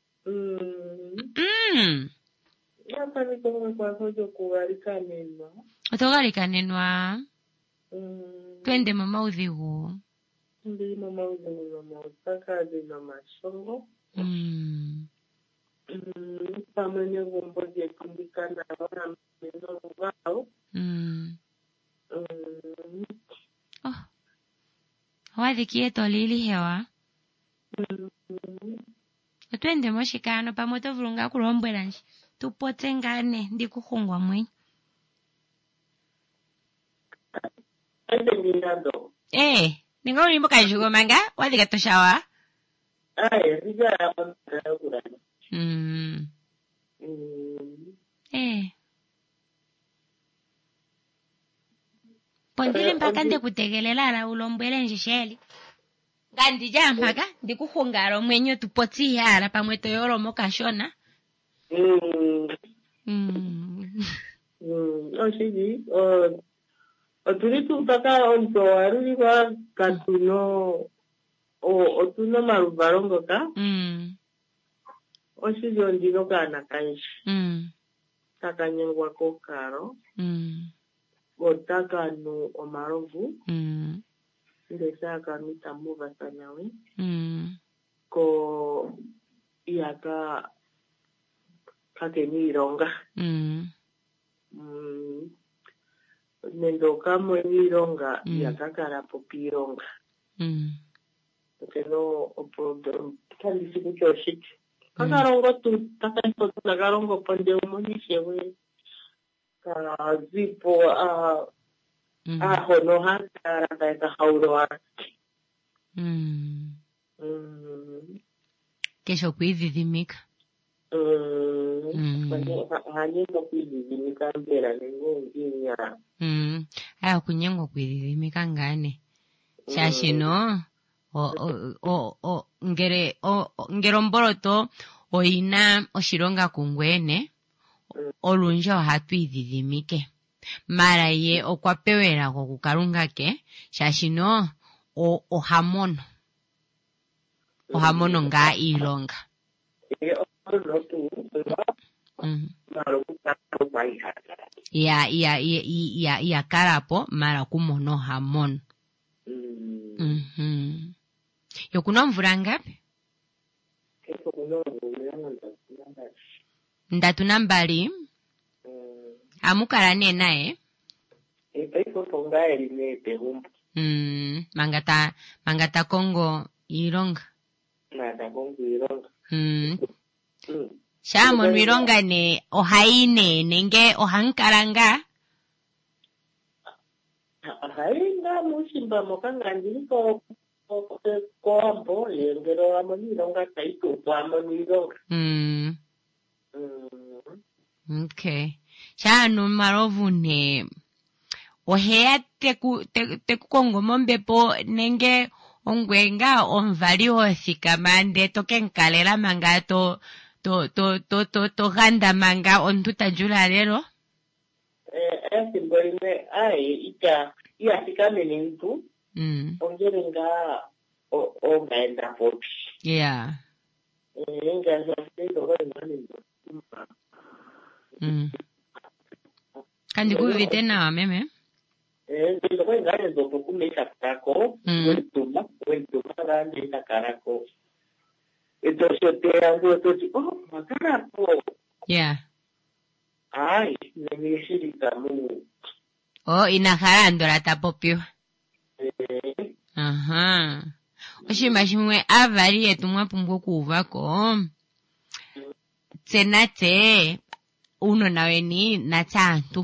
Yapa nikongwe kwaso jokuwalikanenwa. Otogalikanenwa? Twende mama udhigu. Ndi mama udhigu mama utakazi na mashongo. Pamene gombo jekumbikana wana meno wao. Oh. Wadhikie tolili hewa. Twende moshikano pamoto vulunga kulombwela nshi. Tupotengane ndi kukhungwa mwenye. Ninga ulimbo kajugo manga wadhika toshawa. Rija kurana. Pondile mpaka ndekutegelela la ulombwele njisheli. Ngandi jampaka ndikukhungalo mwenye tupotsi yala pamwe toyolo mokashona. Oshiji, oturitu mpaka onto waruriwa katuno otuno marubarongo ka. Oshiji ondino kana kaishi. Takanyengwa kokaro. Otakano omarovu. ndesaka mitamuva sana we. Ko iaka kakenironga. Nendo kamo nironga iaka karapopironga. Pero kandi siku choshit. Kakarongo tu takaito nagarongo pande umunishe we. Ka zipo hono hata ka hauroa. Kesho kuidhidhimika. Hanyemo kuidhidhimika mbela nengo nginya. Aya kunyengo kuidhidhimika ngane. Shashino ngero mboroto oina oshironga kungwene olunja ohatu idhidhimike. Mara ye okwapewera kukalunga ke shashino ohamono nga ilonga. Ya karapo mara kumono hamono. Yokuna mvula ngapi? Ndatu nambali. Amukala nae. Mangata Kongo ilonga. Shamo ilonga ne ohaine nenge ohankaranga. Hainga mushimba mokanga ndiko kombo ngero amonilonga taito amonilonga. Okay. Shano marovu ne ohea teku Kongo mombepo nenge ongwenga onvali hothika mande toke nkalela manga to ganda manga ontuta jula lero. Simbolime ia fika menintu. Ongerenga ongaenda popi. Yeah. Nga zafido Kandi kuvite na meme? Ndilo kwa ngane zopo kumeka tako. Wentuma rande takarako. Eto sote angu toti makarako. Yeah. Ai, nemeshirika mu. Inaharandora tapopio. Aha. Oshimashimwe avari etumwa pumbo kuvako. Tsenate uno naweni natantu.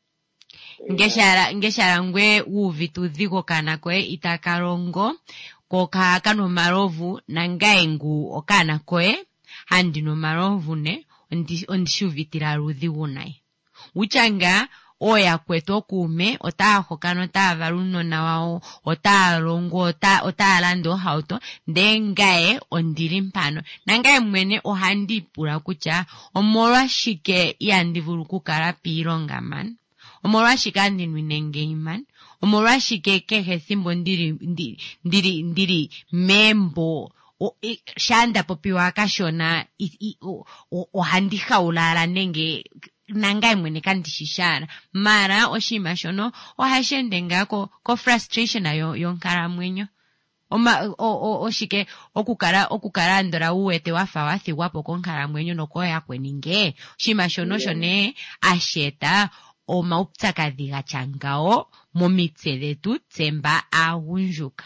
Ngeshara ngwe uvitu dhiko kanakwe itakarongo koka kano marovu nangaengu okanakwe handi no marovu ne ondishuvitira rudhi unai. Uchanga oya kweto kume otaho kano tavaluno na wao otarongo otalando hauto ndengae ondiri mpano nangae mwene ohandi pura kucha omolwa shike yandivulu kukala piilonga man omolwa shika ndinwinenge iman omolwa shike kehe thimbo ndiri membo shanda popiwa kashona ohandi haulala nenge nangai mwene kandishishana mara oshima shono ohashendenga ko frustration yonkara mwenyo oshike okukara ndora uwete wafa wathigwapo konkara mwenyo nokoya kweninge oshima shono shone asheta omauptsakadhi gachangao momitse dhetu tsemba ahunjuka.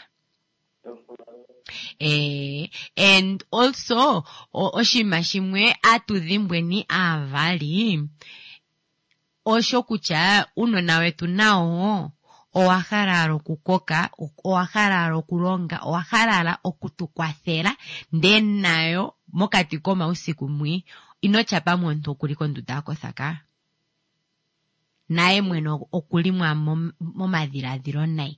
And also oshima shimwe atudhimbweni avali osho kucha unona wetu nao owaharala okukoka owaharala okulonga owaharala okutukwathela ndenayo mokati komausiku mwi inochapa muntu okuli konduta akothaka naye mweno okuli momadhiladhilo nayi.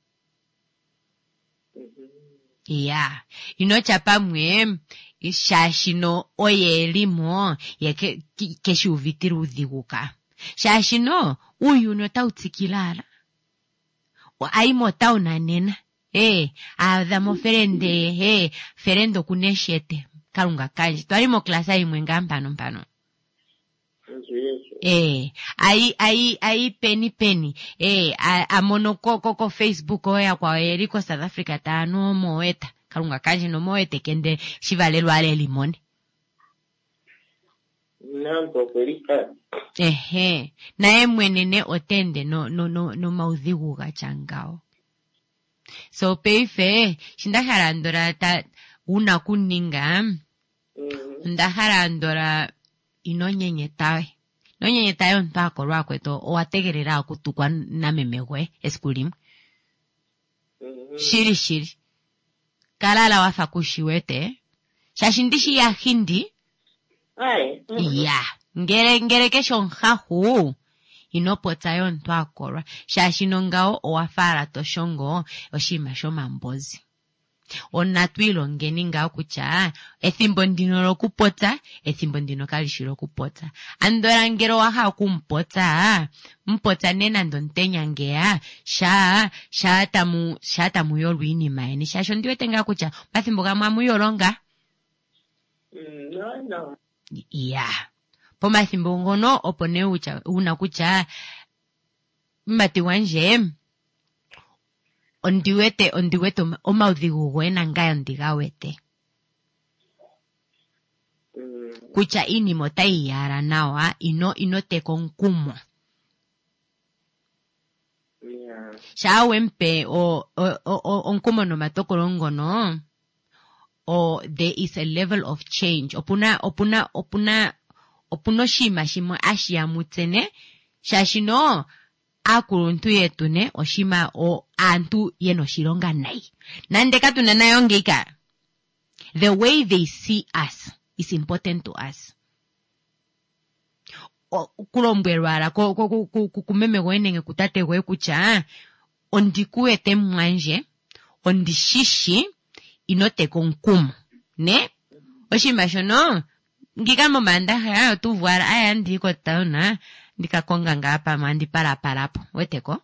Yeah, inochapa mwe shashino oye elimo keshuvitira udhiguka. Shashino uyuno tautsikilala. Aimo taunanena. Adhamo ferende, ferendo kuneshete. Kalunga kanji. Tuarimo klasa imwe ngampano. Ai penny. Amono ko Facebook oya kwa eriko South Africa ta no moeta. Kalunga kaji no moete kende shivalelwa ale limoni. Nanto perika. Nae mwenene otende no maudhigu gachangao. So peife shindaharandora ta una kuninga. Ndaharandora inonyenyetawe. Nonyenyetawe ntako rwakweto owategerera kutukwa na memegwe eskulimu. Shiri. Kalala wafa kushiwete. Shashindishi ya hindi. Ngere kesho nhahu. Inopotayo ntwakora. Shashinongao owafara toshongo oshima shoma mbozi. Onatwilo ngeninga kucha ethimbo ndino lokupota ethimbo ndino kalishiro kupota andora ngero waha kumpota mpota nena ndontenya ngea sha tamu yolwini maeni shasho ndiwetenga kucha pathimbo kamwa muyolonga No. Pomathimbo ngono opone ucha una kucha mbati wanje ondiwete omaudhigu gwena ngayo ndigawete. Kucha ini motai yara nawa inoteko nkumo. Shawe mpe onkumo no matokolo ngono. There is a level of change. Opuno shimo ashia mutene. Shashino akuruntu yetu ne oshima o antu yeno shironga nai. Nandeka tunanayongeka. The way they see us is important to us. Kulombwerwara kumeme gwenenge kutate gwe kucha ondikuete mwanje ondishishi inote konkumu ne oshima shono ngikamo manda haya tuvuara aya ndiko tauna ndikakonga ngapa mandi parapo weteko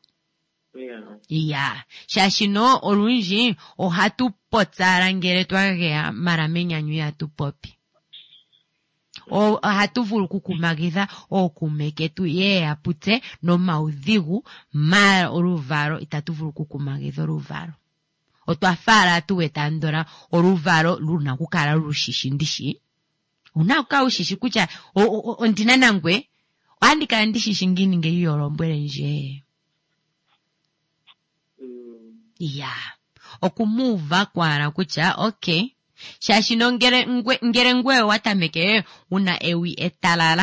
shashino olunji ohatu potsara ngere twagea maramenya nyu ya tupopi hatu vulu kukumagiza okumeketu ye apute no maudhigu mara oluvaro itatu vulu kukumagiza oluvaro otwafara tuwetandora oluvaro luna kukala lushishi ndishi unauka ushishi kucha ondina nangwe andika ndishishi ngini ngeyolombwele nje okumuva kwara kucha okay shashino ngere ngwe watameke una ewi etalala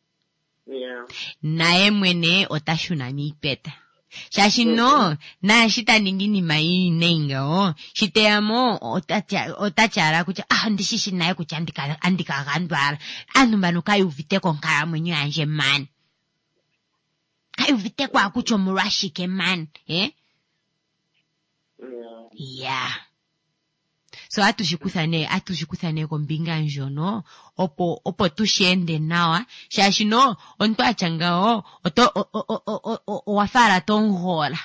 nae mwene otashuna mipeta shashino na shita ningini mai nenga shiteamo otachara kucha ndishishi nae kucha andika gandwara anumanu kayuvite konkara mwenye anje man kayuvite kwa kucho murashike man so atushikuthane kombinga njono opo tushende nawa shashino onto achangao wafara tongola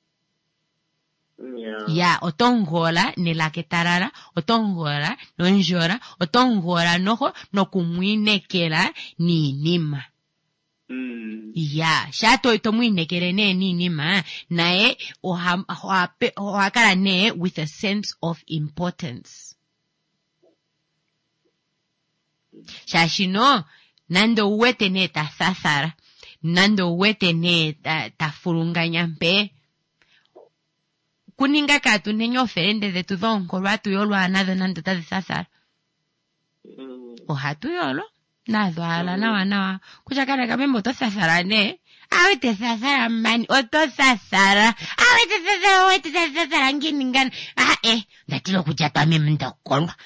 otongola nelaketarara otongola nonjora otongola noho nokumwinekela ninima shato itomwinekele ninima nae ohakala ne with a sense of importance. Shashino nando uwete ne tathara nando uwete ne tafurunganya mpe kuninga katu nenyo oferende de tu donko ratu yolo anado nando tathara ohatu yolo nado ala nawa kuchakana kamembo tothara ne awete thara mani otothara awete thara nginingana ndatilo kuchata mimi ndakolwa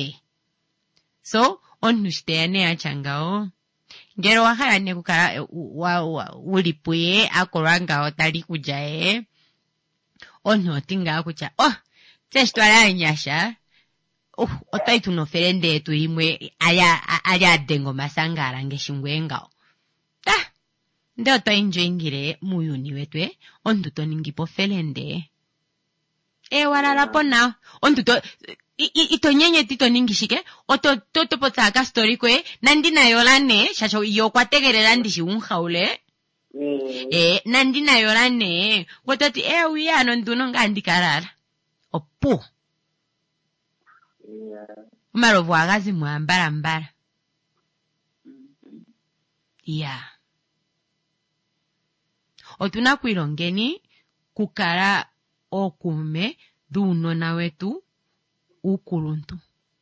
so onustene achangao ngero wahala ne kukala ulipuye akolwanga otali kuja ono tinga kucha testwala nyasha otaitu no ferende tu imwe aya dengo masangara ngeshingwengao ndio to enjoyingire muyuni wetwe onduto ningipo felende walala pona onduto itonyenye tito ningishike oto potaka story kwe nandina yolane shasho yokwategerera ndishi unhaule nandina yolane kwatati uyano nduno ngandikarara opo marovu agazi mwambara otuna kwilongeni kukala okume dhuunona wetu ukuluntu.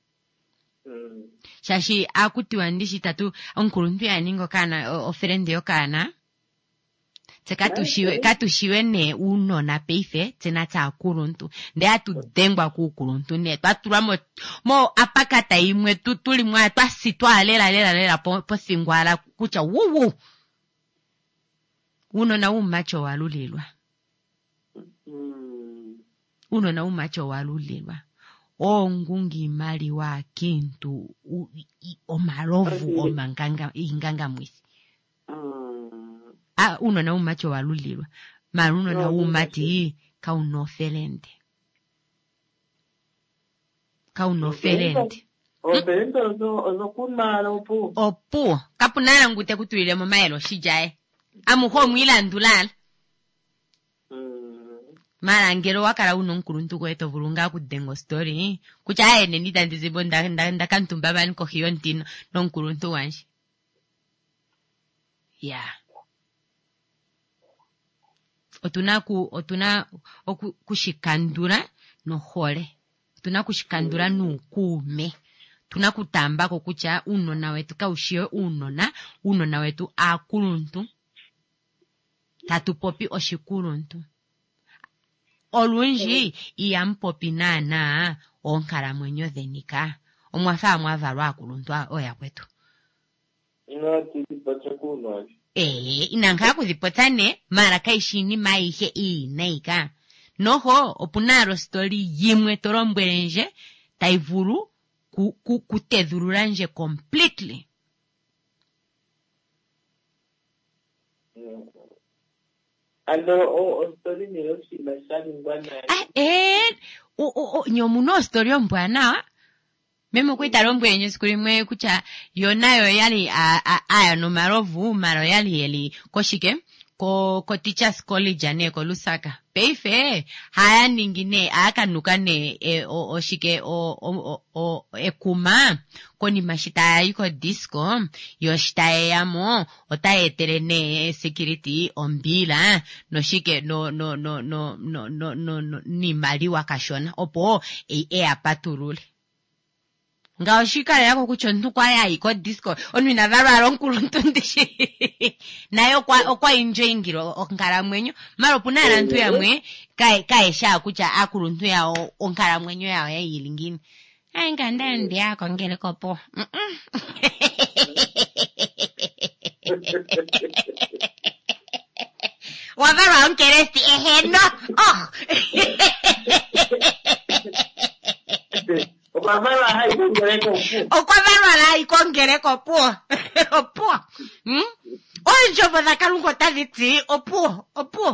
Shashi akutiwa ndishi tatu onkuluntu ya ningo kana oferende yokana. Katushiwe ne unona peife tena cha kuluntu. Nde atudengwa ku kuluntu ne twatula mo apakata imwe tutuli mwa twasitwa lela po singwala kucha wuwu. Unona umacho walulilwa. Unona umacho walulilwa. Ongungi mali wa kintu omarovu inganga mwisi. Unona umacho walulilwa. Unona umati kaunoferende. Opu. Kapunala ngute kutuile mamaelo shijae. Amuho mwilandulala. Mara ngero wakala unonkuluntu kweto vulunga kudengo story. Kucha ene nita ndizibo ndakantumba bani kohiyo ntino nonkuluntu wanshi. Otuna kushikandura no hole. Otuna kushikandura nukume. Tuna kutamba kukucha unona wetu kaushiwe unona wetu akuluntu. Tatupopi oshikuluntu. Olunji iyampopi nana onkala mwenyo dhenika. Omwafa mwavalwa akuluntu oya kwetu. Inanka kuzipotane mara kaishini maihe inaika. Noho opunaro story yimwe tolombwelenje taivuru kutedhurulanje completely. Story ni yoshi mashani mbwana. Nyomuno story mbwana. Memo kuitaro mbwenye sikuri mwe kucha yonayo yali no marovu maro yali koshike ko teachers college ane ko Lusaka. Peife haya ningine akanukane oshike ekuma koni mashita yuko disco yoshita yamo otaeterene security ombila no shike no ni mali wakashona opo apaturule. Nga oshikala yako kuchontu kwa ya iko disco onwina varwaro nkuluntu ndishi nayo kwa enjoyingiro onkala mwenyo maro puna rantu yamwe kaesha kucha akuluntu yao onkala mwenyo yao ya yilingini nganda ndi yako ngele kopo wavarwa onkeresti no Okwavarwa ikongereko po. Onjo boda kalungo taviti opo.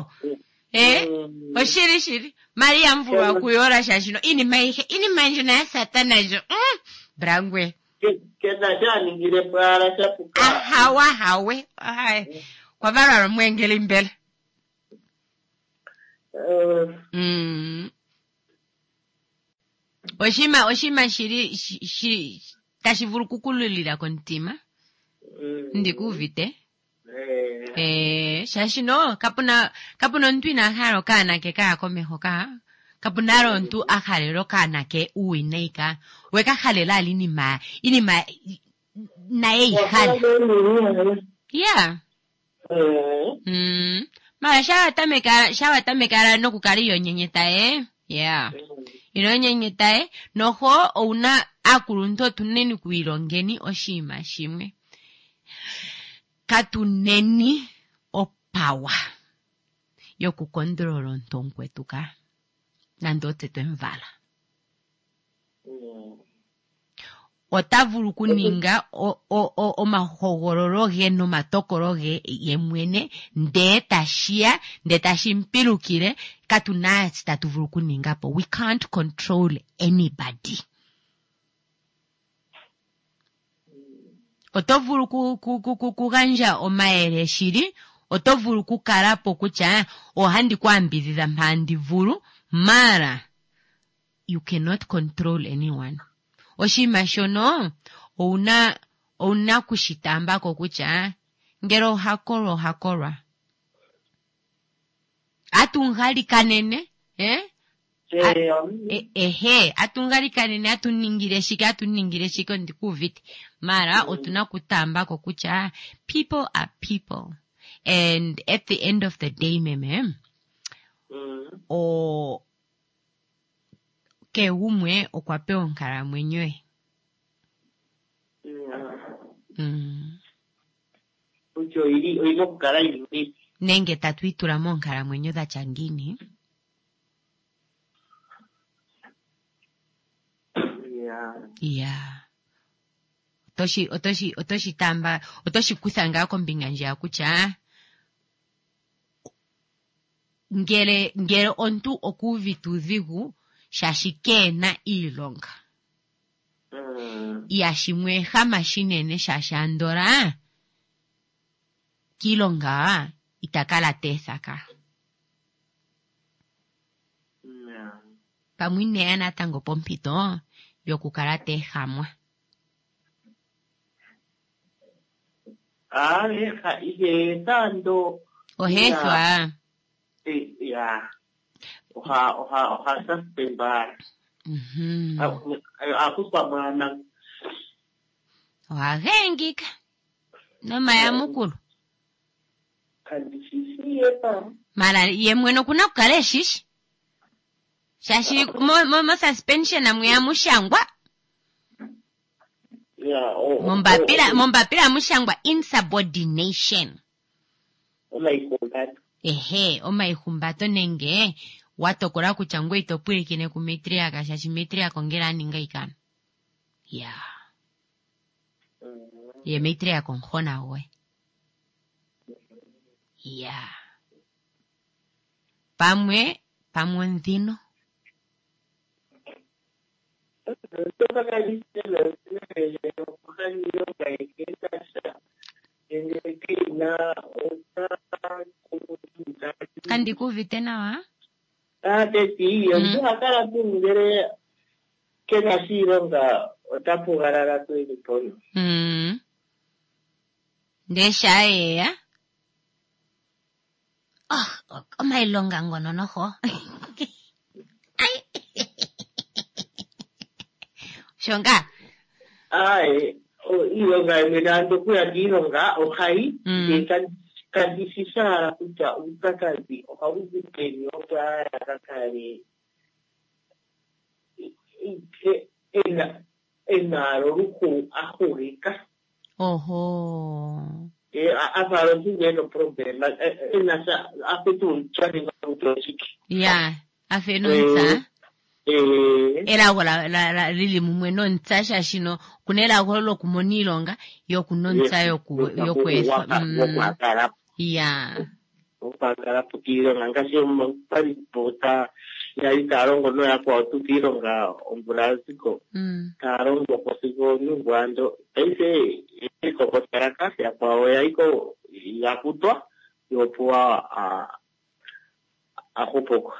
Oshiri. Maria mvua kuyora shashino. Ini manjo na satana jo. Brangwe. Kenda jani ngire para chapuka. Hawe. Kwavarwa mwengeli mbele. Oshima shiri tashivuru kukululira kontima. Ndikuvite. Shashino kapuna ntu inaharo kana ke komeho ka. Kapunaro ntu akhalero kana ke uineika. Weka khalela inima na eihala. Yeah. Mara shawa tamekara no kukari nyenyeta Yeah. Nyenyeta noho una akulunto tuneni kuilongeni oshima shimwe. Katuneni opawa. Yoku kondrolo ntonkwetuka. Nandote tuenvala. Otavulu kuninga omahogororoge no matokoroge yemwene nde tashimpilukire katuna tatuvulu kuninga po. We can't control anybody. Otovulu kuganja omayele shiri, otovulu kukalapo kutya ohandi kwambidhidha mpandi vulu, mara you cannot control anyone. Oshima shono ouna kushitambako kutya ngero hakorwa. Atungali kanene, atungali kanene atuningire shike ndikuviti. Mara otuna kutambako kutya people are people. And at the end of the day, meme, ke umwe okwape onkala mwenyewe. Ucho ili okukala yuri. Nenge tatuitula monkala mwenyo dha changini. Yeah. Otoshi tamba, otoshi kusanga kombinga njia kucha. Ngere ontu okuvitu dhigu, shashikena ilonga. Yashimweha mashinene shashandora. Kilonga, itakala tesaka. Pamwine anatango pompito, yokukala tehamwa. Dando. Oheswa. Ya. Oha suspendar. Aku pamana. Oha gengika. Nama ya mukulu. Kandisisi yepa. Mara yemweno kuna kukale shishi. Shashi mo suspension na mwe mushangwa. Mombapira mushangwa insubordination. Omaihumbato nenge watokora kuchangwa itopwirikine kumetria kashashi metria kongera ninga ikana. Ye metria konjona we. Pamwe ndino. Kandi kuvite nawa? Hakala pungere kena shironga otapugarara tuilipono. Desha ya? Omailonga ngono noho. Shonga. Ilonga mirando kuya ilonga ohai kandisisa kuja utakazi ohawuzikeni okakari ruku ahurika. Afaro no problema. Apetu chaninga utosiki. Afenonza. Era la lili mumweno ntsasha shino kunela golo kumonilonga yo kunonza yo kwesa. Opakara pukiro ngasi pari bota ya itarongo no ya kwa tutiro nga ombraziko. Tarongo posiko nungwando ese iko kotara ya kwa ya iko ya kutwa yo pua a hopoko.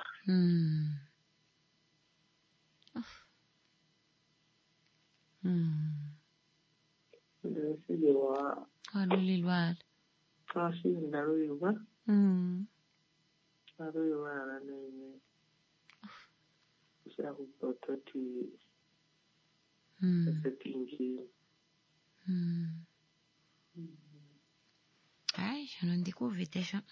Alulilwal. Kasi ndaruiwa. Ndaruiwa na nene. Sha kutoti. Setingi. Ai, yo no ndikuvite sho.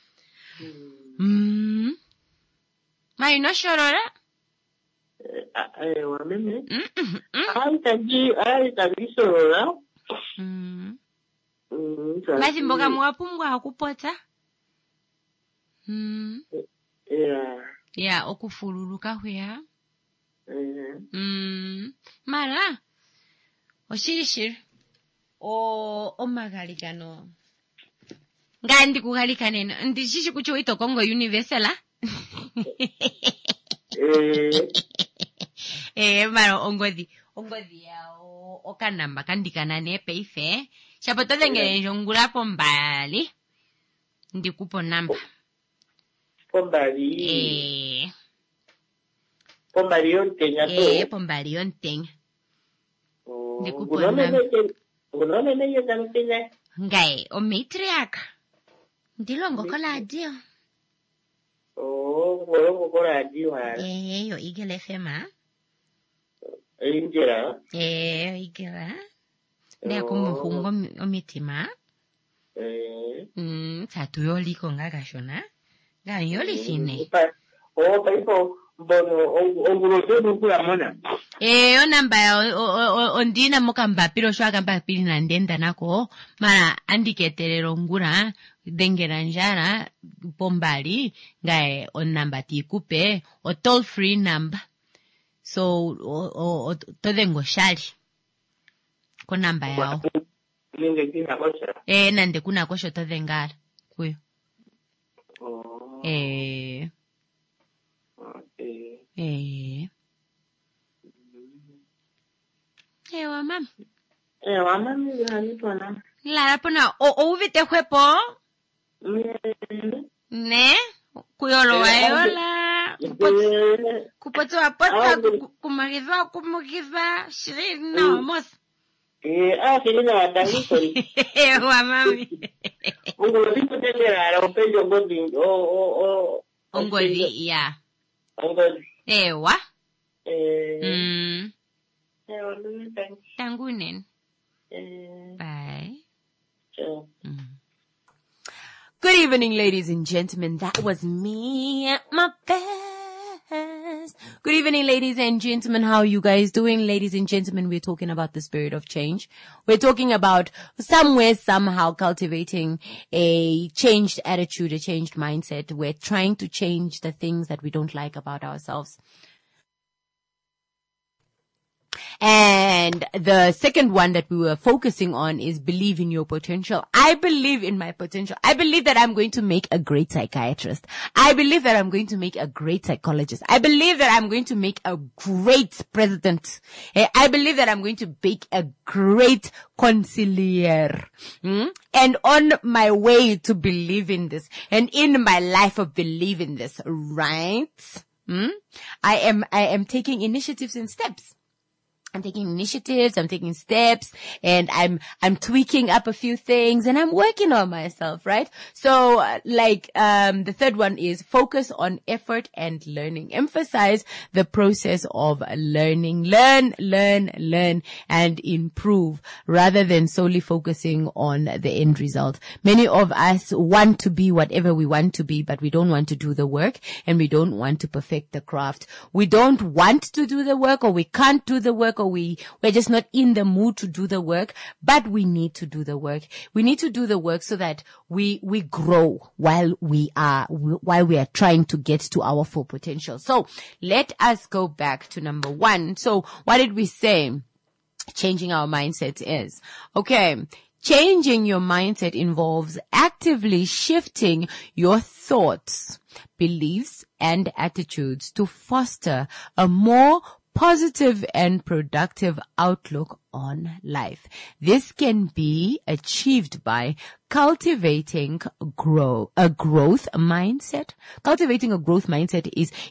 Mai no shorora? Wa meme. Ai taji shorora. Maji mboga mwapungwa hakupota? Okufululuka huya. Mara. Oshirishir. Omagalikano. Ngandi kugalikaneno. Ndishishi kucho ito Congo Universal. Mara ongodi. ongodhia okanamba kandikana nepeife shapo todhengele njongula pombali ndikupo namba pombali pombali yontenya to pombali yontenya ndikupo ngunone yezantenya ngai omitriaka ndilongo kola adio ngolongo kola adio yo Eagle FM Injera Igela nekumuhungo omitima tatu yoliko ngakashona ngani yolifine paipo bono ongulote bukula mona onamba ondina mokambapiro shwa kambapiri na ndenda nako mara andiketerero ngura dengera njara pombali ngae onamba tikupe o toll free number so todengo shali ko namba yao nande kuna kosho todengara kuyo Ewa mami nitwana lara pona uvite hwepo ne kuyolo wayola kupotwa kumugidha shirina mos shirina watangiso ewa mami ungolopito tendera openjo ngodi ongodi ya ongodi ewa ewa tangunen bye sure. Good evening, ladies and gentlemen. That was me at my best. Good evening, ladies and gentlemen. How are you guys doing? Ladies and gentlemen, we're talking about the spirit of change. We're talking about somewhere, somehow cultivating a changed attitude, a changed mindset. We're trying to change the things that we don't like about ourselves. And the second one that we were focusing on is believe in your potential. I believe in my potential. I believe that I'm going to make a great psychiatrist. I believe that I'm going to make a great psychologist. I believe that I'm going to make a great president. I believe that I'm going to make a great consigliere. And on my way to believing this and in my life of believing this, right? I am taking initiatives and steps. I'm taking initiatives, I'm taking steps, and I'm tweaking up a few things, and I'm working on myself, right? So, the third one is focus on effort and learning. Emphasize the process of learning. Learn, and improve, rather than solely focusing on the end result. Many of us want to be whatever we want to be, but we don't want to do the work, and we don't want to perfect the craft. We don't want to do the work, or we can't do the work, or we're just not in the mood to do the work, but we need to do the work. We need to do the work so that we grow while we are trying to get to our full potential. So let us go back to number 1. So what did we say? Changing our mindset is, okay, changing your mindset involves actively shifting your thoughts, beliefs, and attitudes to foster a more positive and productive outlook on life. This can be achieved by cultivating a growth mindset. Cultivating a growth mindset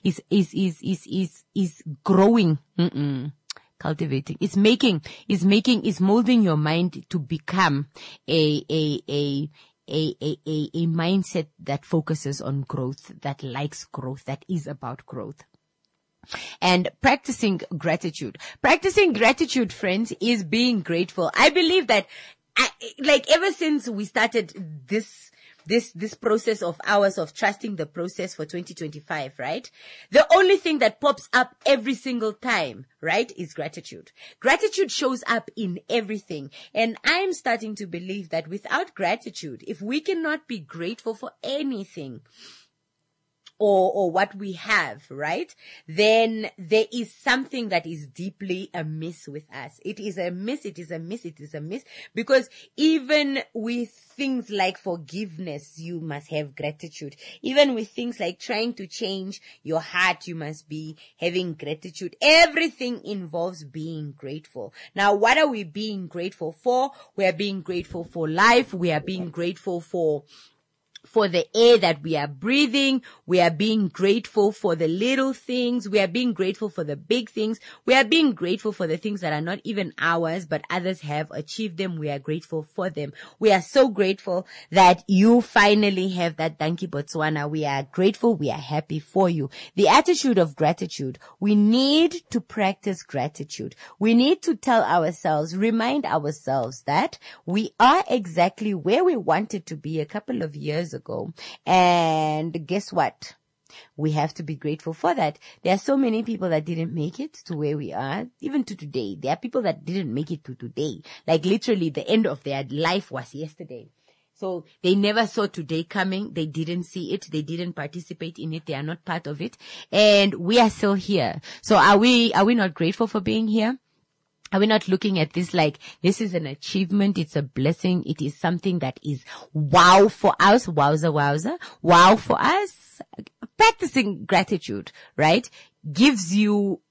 is growing. Cultivating is molding your mind to become a mindset that focuses on growth, that likes growth, that is about growth. And practicing gratitude. Practicing gratitude, friends, is being grateful. I believe that, ever since we started this process of ours of trusting the process for 2025, right? The only thing that pops up every single time, right, is gratitude. Gratitude shows up in everything. And I'm starting to believe that without gratitude, if we cannot be grateful for anything, or what we have, right? Then there is something that is deeply amiss with us. It is amiss, because even with things like forgiveness, you must have gratitude. Even with things like trying to change your heart, you must be having gratitude. Everything involves being grateful. Now, what are we being grateful for? We are being grateful for life. We are being grateful for the air that we are breathing. We are being grateful for the little things. We are being grateful for the big things. We are being grateful for the things that are not even ours, but others have achieved them. We are grateful for them. We are so grateful that you finally have that Dankie Botswana. We are grateful. We are happy for you. The attitude of gratitude. We need to practice gratitude. We need to tell ourselves, remind ourselves that we are exactly where we wanted to be a couple of years ago. And guess what? We have to be grateful for that. There are so many people that didn't make it to where we are, even to today. There are people that didn't make it to today. Like literally the end of their life was yesterday. So they never saw today coming. They didn't see it. They didn't participate in it. They are not part of it. And we are still here. So are we not grateful for being here? Are we not looking at this like this is an achievement? It's a blessing. It is something that is wow for us. Wowza. Wow for us. Practicing gratitude, right? Gives you,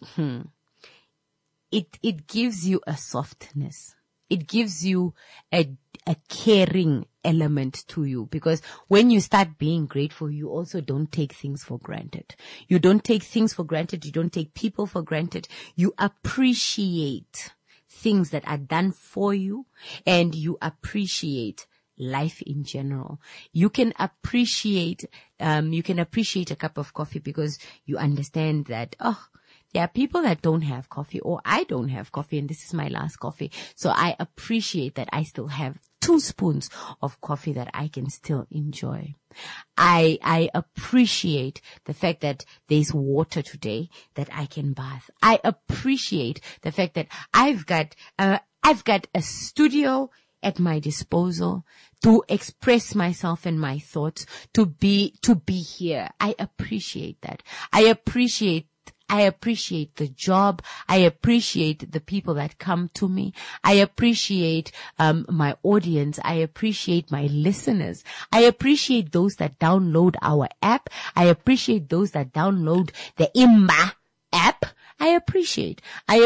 it gives you a softness. It gives you a caring element to you, because when you start being grateful, you also don't take things for granted. You don't take things for granted. You don't take people for granted. You appreciate things that are done for you, and you appreciate life in general. You can appreciate a cup of coffee because you understand that, there are people that don't have coffee, or I don't have coffee, and this is my last coffee. So I appreciate that I still have 2 spoons of coffee that I can still enjoy. I appreciate the fact that there's water today that I can bath. I appreciate the fact that I've got a studio at my disposal to express myself and my thoughts, to be here. I appreciate that. I appreciate the job. I appreciate the people that come to me. I appreciate my audience. I appreciate my listeners. I appreciate those that download our app. I appreciate those that download the Imba app. I appreciate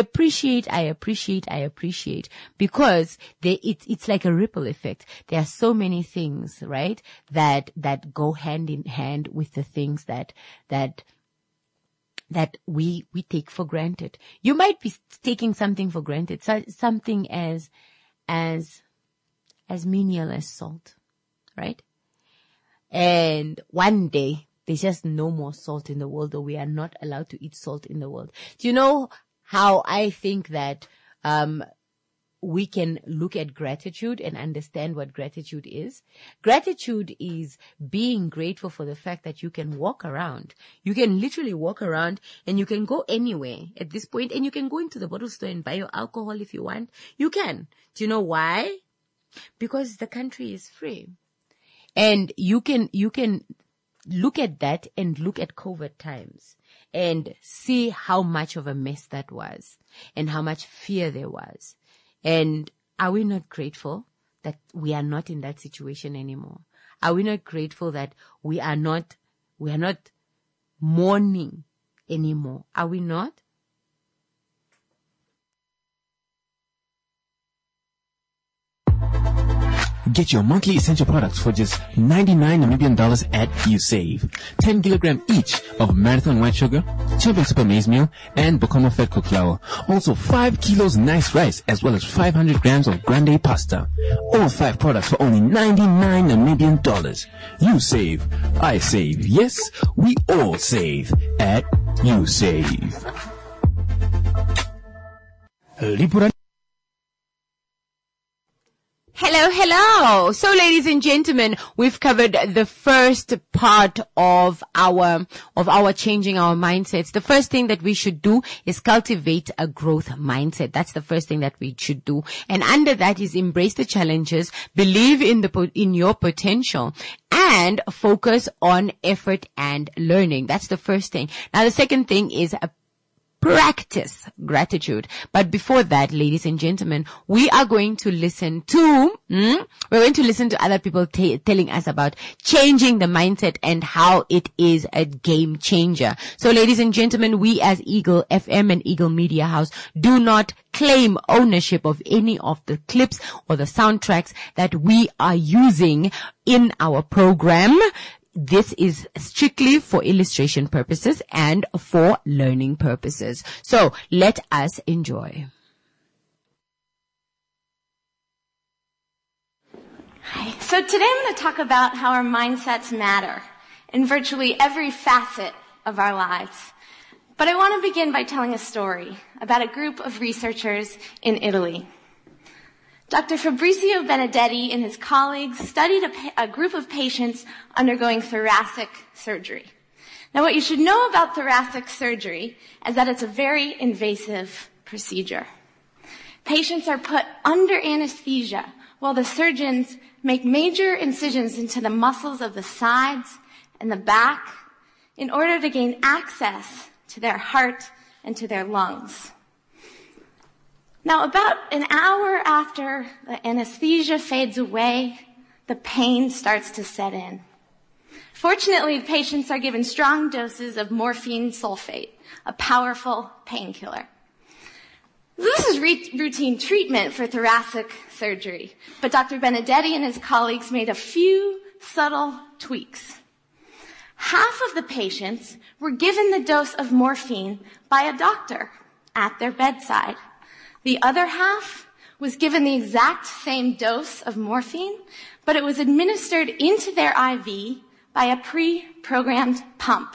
because it's like a ripple effect. There are so many things, right, that go hand in hand with the things that we take for granted. You might be taking something for granted, something as menial as salt, right? And one day there's just no more salt in the world, or we are not allowed to eat salt in the world. Do you know how I think that we can look at gratitude and understand what gratitude is? Gratitude is being grateful for the fact that you can walk around. You can literally walk around, and you can go anywhere at this point, and you can go into the bottle store and buy your alcohol if you want. You can. Do you know why? Because the country is free. And you can look at that and look at COVID times and see how much of a mess that was and how much fear there was. And are we not grateful that we are not in that situation anymore? Are we not grateful that we are not mourning anymore? Are we not? Get your monthly essential products for just 99 Namibian dollars at YouSave. 10 kilogram each of Marathon White Sugar, Champion Super Maize Meal, and Bokomo Fat Cooked Flour. Also 5 kilos nice rice, as well as 500 grams of Grande Pasta. All 5 products for only 99 Namibian dollars. You save, I save. Yes, we all save at YouSave. Hello, hello. So, ladies and gentlemen, we've covered the first part of our changing our mindsets. The first thing that we should do is cultivate a growth mindset. That's the first thing that we should do. And under that is embrace the challenges, believe in your potential, and focus on effort and learning. That's the first thing. Now, the second thing is practice gratitude. But before that, ladies and gentlemen, we are going to listen to other people telling us about changing the mindset and how it is a game changer. So, ladies and gentlemen, we as Eagle FM and Eagle Media House do not claim ownership of any of the clips or the soundtracks that we are using in our program. This is strictly for illustration purposes and for learning purposes. So let us enjoy. Hi. So today I'm going to talk about how our mindsets matter in virtually every facet of our lives. But I want to begin by telling a story about a group of researchers in Italy. Dr. Fabrizio Benedetti and his colleagues studied a group of patients undergoing thoracic surgery. Now, what you should know about thoracic surgery is that it's a very invasive procedure. Patients are put under anesthesia while the surgeons make major incisions into the muscles of the sides and the back in order to gain access to their heart and to their lungs. Now, about an hour after the anesthesia fades away, the pain starts to set in. Fortunately, the patients are given strong doses of morphine sulfate, a powerful painkiller. This is routine treatment for thoracic surgery, but Dr. Benedetti and his colleagues made a few subtle tweaks. Half of the patients were given the dose of morphine by a doctor at their bedside. The other half was given the exact same dose of morphine, but it was administered into their IV by a pre-programmed pump.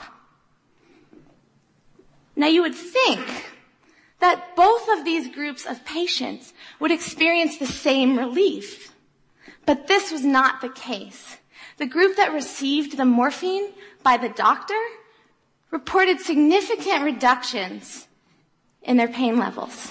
Now, you would think that both of these groups of patients would experience the same relief, but this was not the case. The group that received the morphine by the doctor reported significant reductions in their pain levels.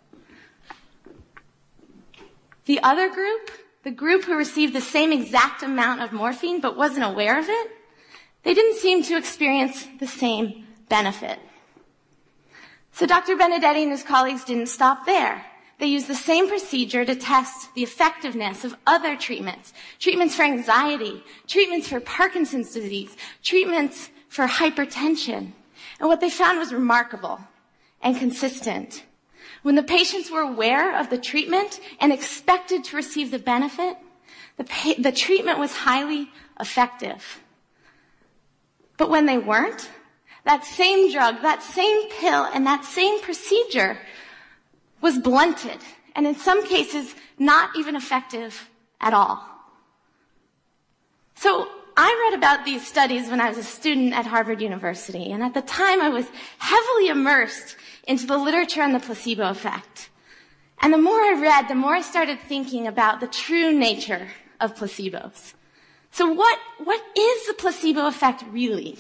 The other group, the group who received the same exact amount of morphine but wasn't aware of it, they didn't seem to experience the same benefit. So Dr. Benedetti and his colleagues didn't stop there. They used the same procedure to test the effectiveness of other treatments. Treatments for anxiety, treatments for Parkinson's disease, treatments for hypertension. And what they found was remarkable and consistent. When the patients were aware of the treatment and expected to receive the benefit, the treatment was highly effective. But when they weren't, that same drug, that same pill, and that same procedure was blunted, and in some cases, not even effective at all. So I read about these studies when I was a student at Harvard University, and at the time I was heavily immersed into the literature on the placebo effect. And the more I read, the more I started thinking about the true nature of placebos. So what is the placebo effect really?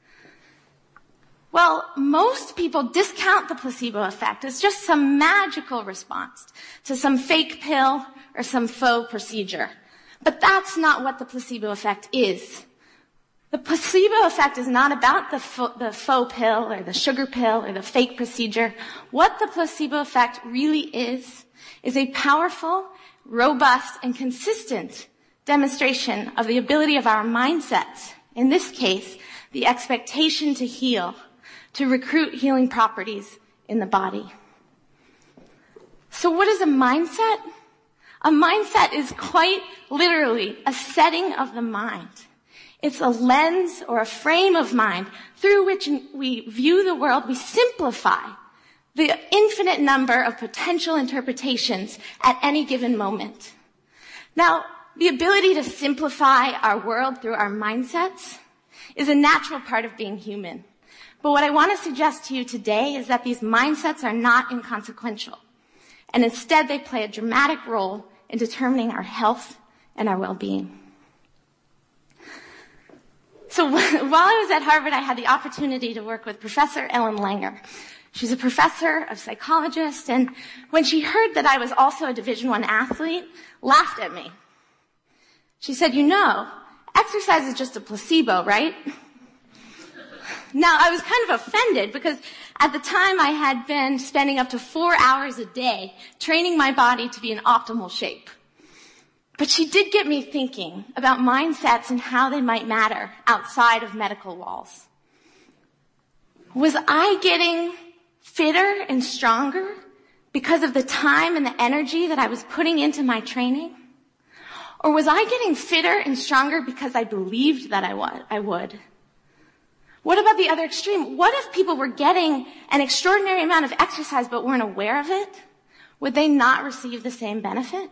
Well, most people discount the placebo effect as just some magical response to some fake pill or some faux procedure. But that's not what the placebo effect is. The placebo effect is not about the faux pill or the sugar pill or the fake procedure. What the placebo effect really is a powerful, robust, and consistent demonstration of the ability of our mindsets, in this case, the expectation to heal, to recruit healing properties in the body. So what is a mindset? A mindset is quite literally a setting of the mind. It's a lens or a frame of mind through which we view the world. We simplify the infinite number of potential interpretations at any given moment. Now, the ability to simplify our world through our mindsets is a natural part of being human. But what I want to suggest to you today is that these mindsets are not inconsequential, and instead they play a dramatic role in determining our health and our well-being. So while I was at Harvard, I had the opportunity to work with Professor Ellen Langer. She's a professor of psychologist, and when she heard that I was also a Division I athlete, laughed at me. She said, "You know, exercise is just a placebo, right?" Now, I was kind of offended because at the time I had been spending up to 4 hours a day training my body to be in optimal shape. But she did get me thinking about mindsets and how they might matter outside of medical walls. Was I getting fitter and stronger because of the time and the energy that I was putting into my training? Or was I getting fitter and stronger because I believed that I would? What about the other extreme? What if people were getting an extraordinary amount of exercise but weren't aware of it? Would they not receive the same benefit?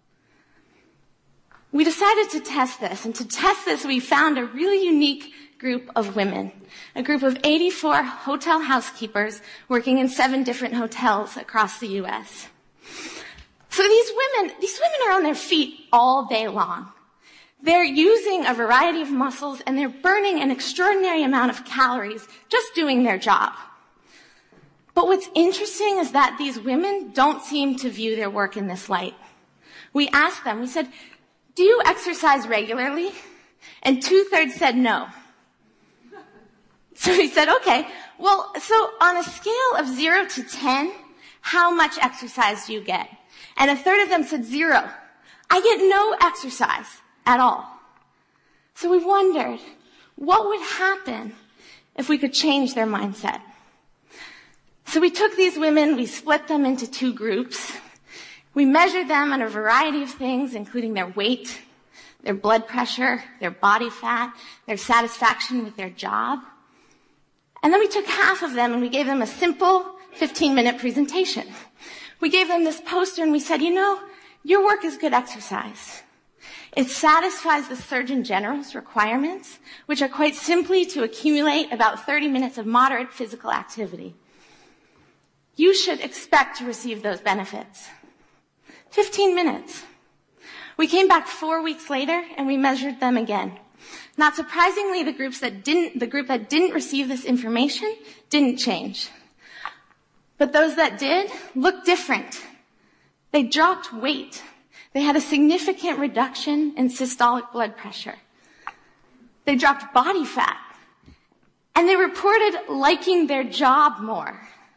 We decided to test this, and to test this we found a really unique group of women, a group of 84 hotel housekeepers working in 7 different hotels across the U.S. So these women are on their feet all day long. They're using a variety of muscles and they're burning an extraordinary amount of calories just doing their job. But what's interesting is that these women don't seem to view their work in this light. We asked them, we said, "Do you exercise regularly?" And 2/3 said no. So we said, okay, well, so on a scale of 0 to 10, how much exercise do you get? And 1/3 of them said 0. I get no exercise at all. So we wondered, what would happen if we could change their mindset? So we took these women, we split them into 2 groups. We measured them on a variety of things, including their weight, their blood pressure, their body fat, their satisfaction with their job. And then we took half of them and we gave them a simple 15-minute presentation. We gave them this poster and we said, you know, your work is good exercise. It satisfies the Surgeon General's requirements, which are quite simply to accumulate about 30 minutes of moderate physical activity. You should expect to receive those benefits. 15 minutes. We came back 4 weeks later and we measured them again. Not surprisingly, the group that didn't receive this information didn't change. But those that did looked different. They dropped weight. They had a significant reduction in systolic blood pressure. They dropped body fat. And they reported liking their job more.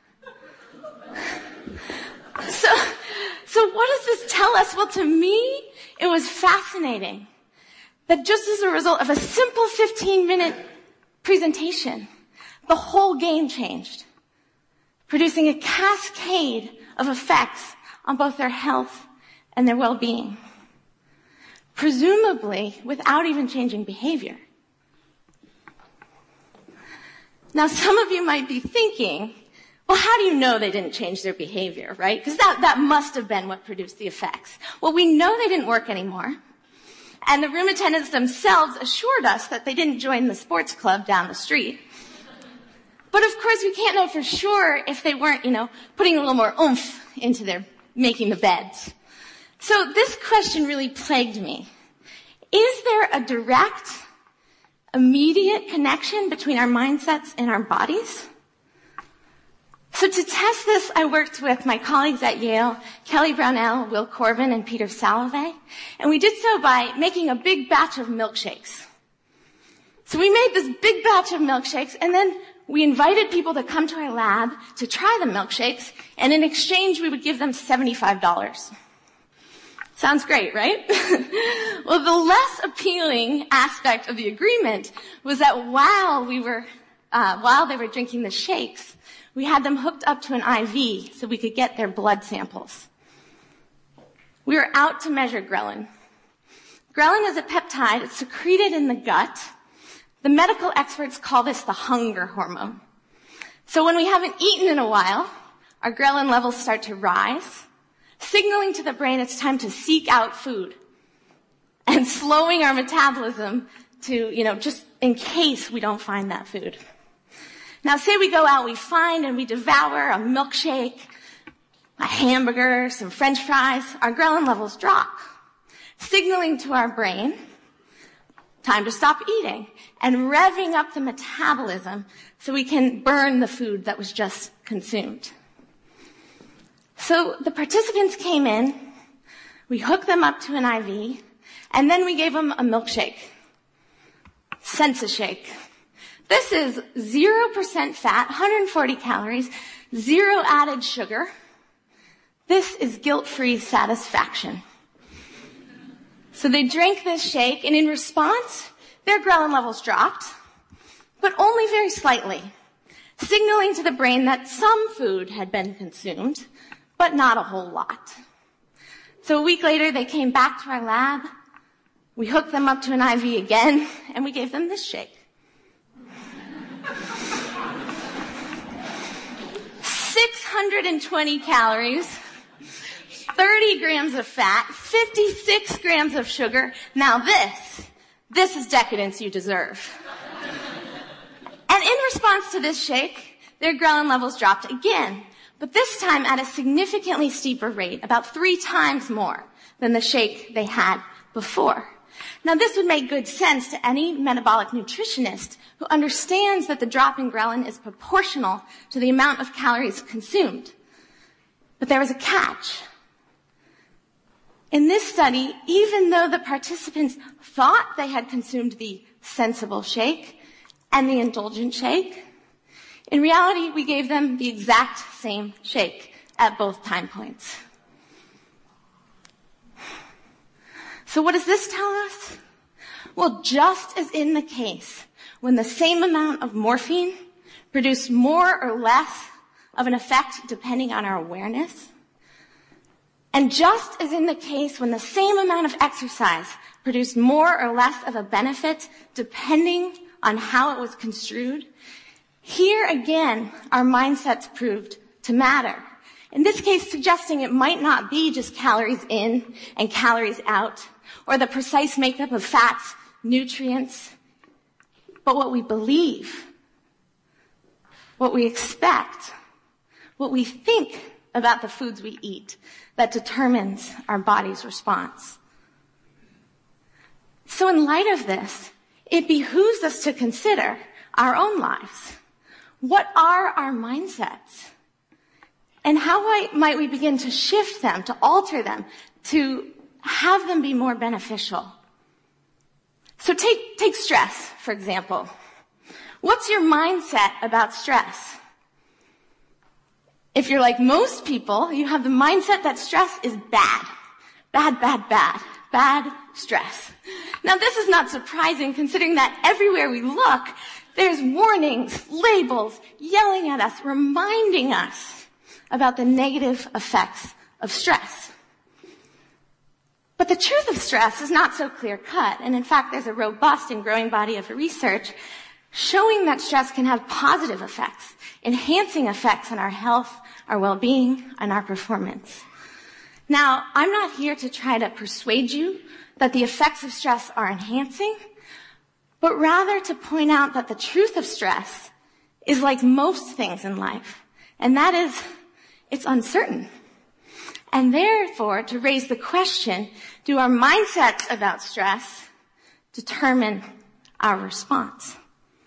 So what does this tell us? Well, to me, it was fascinating that just as a result of a simple 15-minute presentation, the whole game changed, producing a cascade of effects on both their health and their well-being, presumably without even changing behavior. Now, some of you might be thinking, well, how do you know they didn't change their behavior, right? Because that must have been what produced the effects. Well, we know they didn't work anymore. And the room attendants themselves assured us that they didn't join the sports club down the street. But of course, we can't know for sure if they weren't, putting a little more oomph into their making the beds. So this question really plagued me. Is there a direct, immediate connection between our mindsets and our bodies? So to test this, I worked with my colleagues at Yale, Kelly Brownell, Will Corbin, and Peter Salovey, and we did so by making a big batch of milkshakes. So we made this big batch of milkshakes, and then we invited people to come to our lab to try the milkshakes, and in exchange, we would give them $75. Sounds great, right? Well, the less appealing aspect of the agreement was that while they were drinking the shakes, we had them hooked up to an IV so we could get their blood samples. We were out to measure ghrelin. Ghrelin is a peptide. It's secreted in the gut. The medical experts call this the hunger hormone. So when we haven't eaten in a while, our ghrelin levels start to rise, signaling to the brain it's time to seek out food and slowing our metabolism to, just in case we don't find that food. Now, say we go out, we find and we devour a milkshake. a hamburger, some French fries, our ghrelin levels drop, signaling to our brain, time to stop eating, and revving up the metabolism so we can burn the food that was just consumed. So the participants came in, we hooked them up to an IV, and then we gave them a milkshake. Sensa shake. This is 0% fat, 140 calories, 0 added sugar. This is guilt-free satisfaction. So they drank this shake, and in response, their ghrelin levels dropped, but only very slightly, signaling to the brain that some food had been consumed, but not a whole lot. So a week later, they came back to our lab. We hooked them up to an IV again, and we gave them this shake. 620 calories, 30 grams of fat, 56 grams of sugar. Now this is decadence you deserve. And in response to this shake, their ghrelin levels dropped again, but this time at a significantly steeper rate, about 3 times more than the shake they had before. Now this would make good sense to any metabolic nutritionist who understands that the drop in ghrelin is proportional to the amount of calories consumed. But there was a catch. In this study, even though the participants thought they had consumed the sensible shake and the indulgent shake, in reality, we gave them the exact same shake at both time points. So what does this tell us? Well, just as in the case when the same amount of morphine produced more or less of an effect depending on our awareness, and just as in the case when the same amount of exercise produced more or less of a benefit depending on how it was construed, here again, our mindsets proved to matter. In this case, suggesting it might not be just calories in and calories out, or the precise makeup of fats, nutrients, but what we believe, what we expect, what we think about the foods we eat that determines our body's response. So in light of this, it behooves us to consider our own lives. What are our mindsets? And how might we begin to shift them, to alter them, to have them be more beneficial? So take stress, for example. What's your mindset about stress? If you're like most people, you have the mindset that stress is bad. Bad stress. Now this is not surprising considering that everywhere we look, there's warnings, labels, yelling at us, reminding us about the negative effects of stress. But the truth of stress is not so clear-cut, and in fact there's a robust and growing body of research showing that stress can have positive effects, enhancing effects on our health, our well-being, and our performance. Now, I'm not here to try to persuade you that the effects of stress are enhancing, but rather to point out that the truth of stress is like most things in life, and that is, it's uncertain. And therefore, to raise the question, do our mindsets about stress determine our response?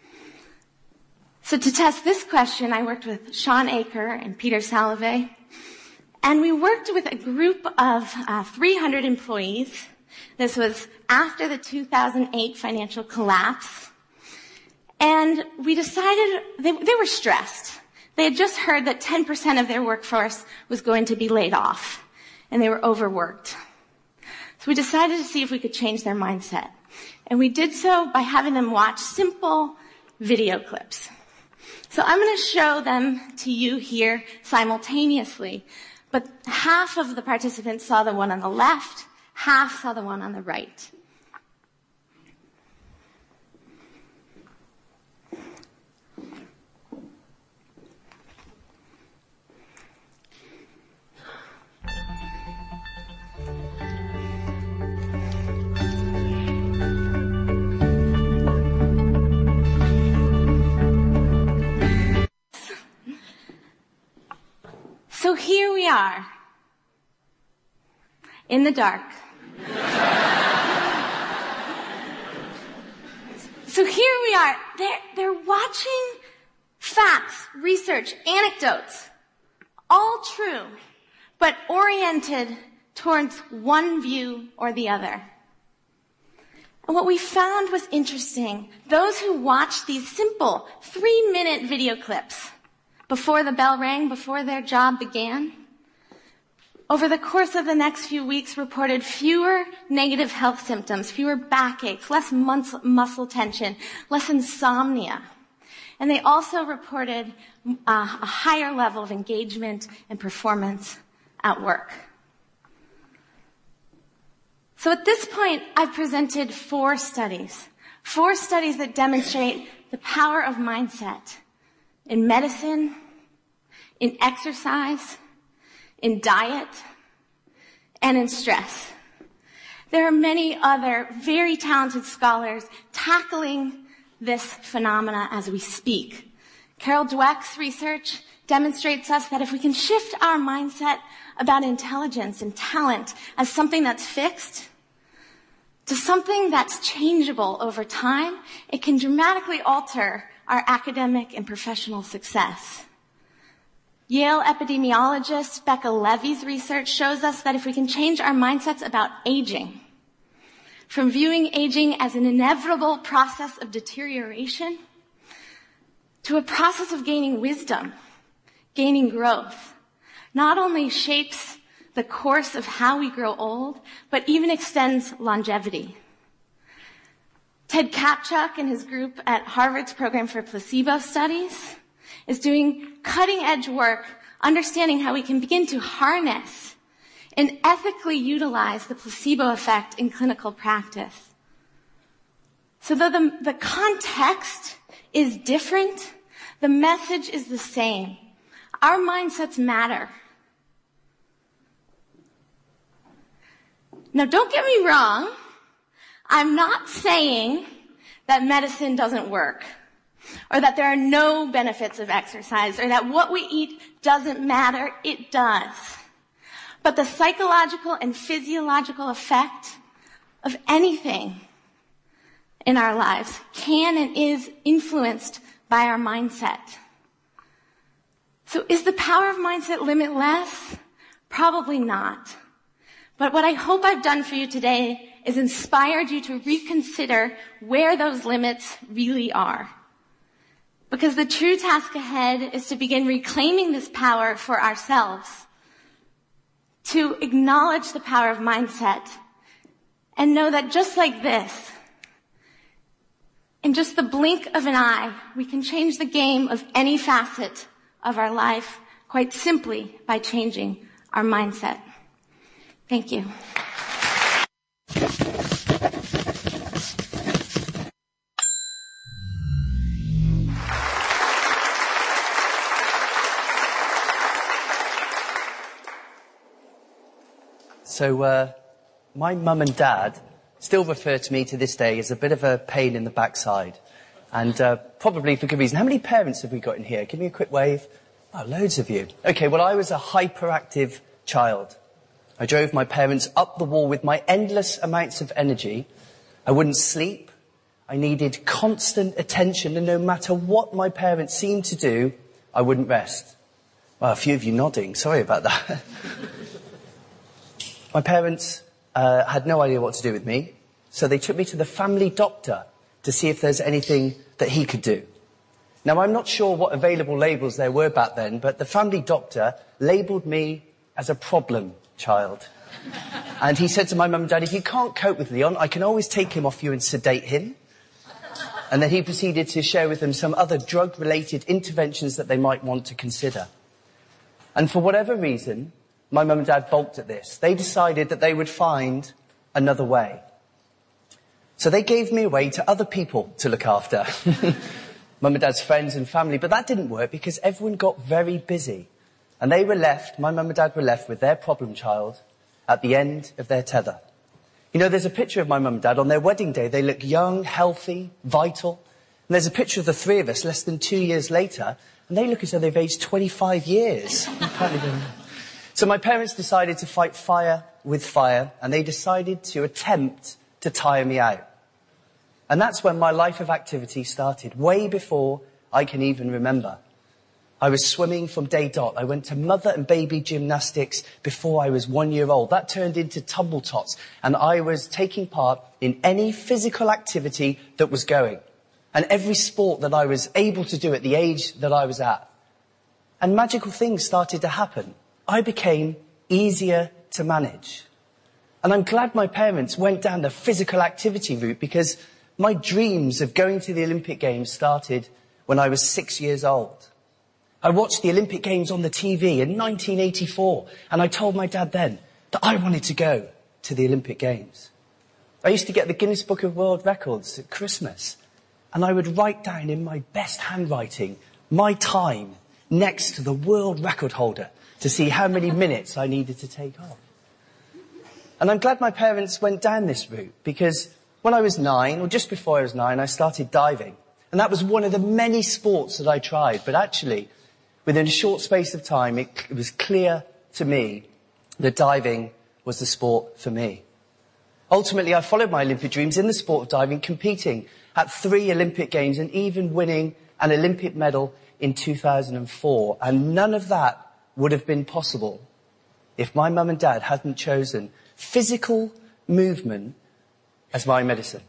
So to test this question, I worked with Sean Aker and Peter Salovey, and we worked with a group of 300 employees. This was after the 2008 financial collapse. And we decided they were stressed. They had just heard that 10% of their workforce was going to be laid off, and they were overworked. So we decided to see if we could change their mindset. And we did so by having them watch simple video clips. So I'm going to show them to you here simultaneously, but half of the participants saw the one on the left, half saw the one on the right. So here we are. In the dark. So here we are. They're watching facts, research, anecdotes, all true, but oriented towards one view or the other. And what we found was interesting. Those who watched these simple 3-minute video clips before the bell rang, before their job began, over the course of the next few weeks reported fewer negative health symptoms, fewer backaches, less muscle tension, less insomnia. And they also reported a higher level of engagement and performance at work. So at this point, I've presented 4 studies that demonstrate the power of mindset in medicine, in exercise, in diet, and in stress. There are many other very talented scholars tackling this phenomena as we speak. Carol Dweck's research demonstrates us that if we can shift our mindset about intelligence and talent as something that's fixed to something that's changeable over time, it can dramatically alter our academic and professional success. Yale epidemiologist Becca Levy's research shows us that if we can change our mindsets about aging, from viewing aging as an inevitable process of deterioration to a process of gaining wisdom, gaining growth, not only shapes the course of how we grow old, but even extends longevity. Ted Kapchuk and his group at Harvard's Program for Placebo Studies is doing cutting-edge work understanding how we can begin to harness and ethically utilize the placebo effect in clinical practice. So though the context is different, the message is the same. Our mindsets matter. Now, don't get me wrong. I'm not saying that medicine doesn't work, or that there are no benefits of exercise, or that what we eat doesn't matter. It does. But the psychological and physiological effect of anything in our lives can and is influenced by our mindset. So is the power of mindset limitless? Probably not. But what I hope I've done for you today is inspired you to reconsider where those limits really are. Because the true task ahead is to begin reclaiming this power for ourselves, to acknowledge the power of mindset, and know that just like this, in just the blink of an eye, we can change the game of any facet of our life quite simply by changing our mindset. Thank you. So, my mum and dad still refer to me to this day as a bit of a pain in the backside. And probably for good reason. How many parents have we got in here? Give me a quick wave. Oh, loads of you. Okay, well, I was a hyperactive child. I drove my parents up the wall with my endless amounts of energy. I wouldn't sleep. I needed constant attention, and no matter what my parents seemed to do, I wouldn't rest. Well, a few of you nodding. Sorry about that. My parents had no idea what to do with me, so they took me to the family doctor to see if there's anything that he could do. Now, I'm not sure what available labels there were back then, but the family doctor labelled me as a problem child. And he said to my mum and dad, if you can't cope with Leon, I can always take him off you and sedate him. And then he proceeded to share with them some other drug-related interventions that they might want to consider. And for whatever reason, my mum and dad balked at this. They decided that they would find another way. So they gave me away to other people to look after. Mum and dad's friends and family. But that didn't work because everyone got very busy. And they were left, my mum and dad were left with their problem child at the end of their tether. You know, there's a picture of my mum and dad on their wedding day. They look young, healthy, vital. And there's a picture of the three of us less than 2 years later, and they look as though they've aged 25 years. So my parents decided to fight fire with fire, and they decided to attempt to tire me out. And that's when my life of activity started, way before I can even remember. I was swimming from day dot. I went to mother and baby gymnastics before I was 1 year old. That turned into tumble tots, and I was taking part in any physical activity that was going, and every sport that I was able to do at the age that I was at. And magical things started to happen. I became easier to manage. And I'm glad my parents went down the physical activity route, because my dreams of going to the Olympic Games started when I was 6 years old. I watched the Olympic Games on the TV in 1984, and I told my dad then that I wanted to go to the Olympic Games. I used to get the Guinness Book of World Records at Christmas, and I would write down in my best handwriting my time next to the world record holder to see how many minutes I needed to take off. And I'm glad my parents went down this route, because when I was 9, or just before I was 9, I started diving. And that was one of the many sports that I tried. But actually, within a short space of time, it was clear to me that diving was the sport for me. Ultimately, I followed my Olympic dreams in the sport of diving, competing at 3 Olympic Games and even winning an Olympic medal in 2004. And none of that would have been possible if my mum and dad hadn't chosen physical movement as my medicine.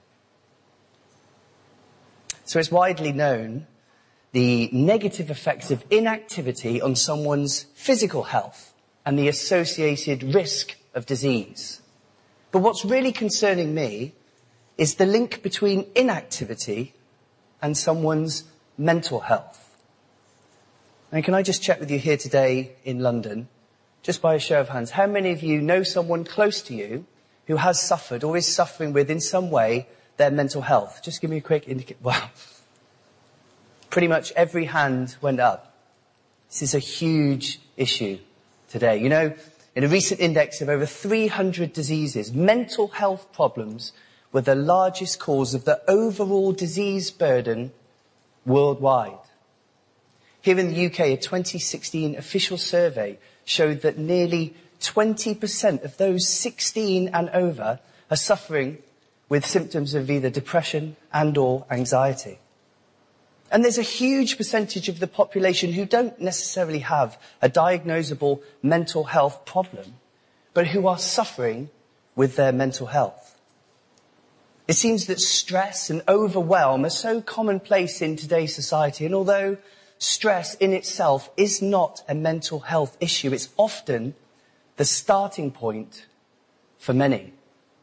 So it's widely known the negative effects of inactivity on someone's physical health and the associated risk of disease. But what's really concerning me is the link between inactivity and someone's mental health. And can I just check with you here today in London, just by a show of hands, how many of you know someone close to you who has suffered or is suffering with in some way their mental health? Just give me a quick indication. Wow. Pretty much every hand went up. This is a huge issue today. You know, in a recent index of over 300 diseases, mental health problems were the largest cause of the overall disease burden worldwide. Here in the UK, a 2016 official survey showed that nearly 20% of those 16 and over are suffering with symptoms of either depression and/or anxiety. And there's a huge percentage of the population who don't necessarily have a diagnosable mental health problem, but who are suffering with their mental health. It seems that stress and overwhelm are so commonplace in today's society, and although stress in itself is not a mental health issue, it's often the starting point for many.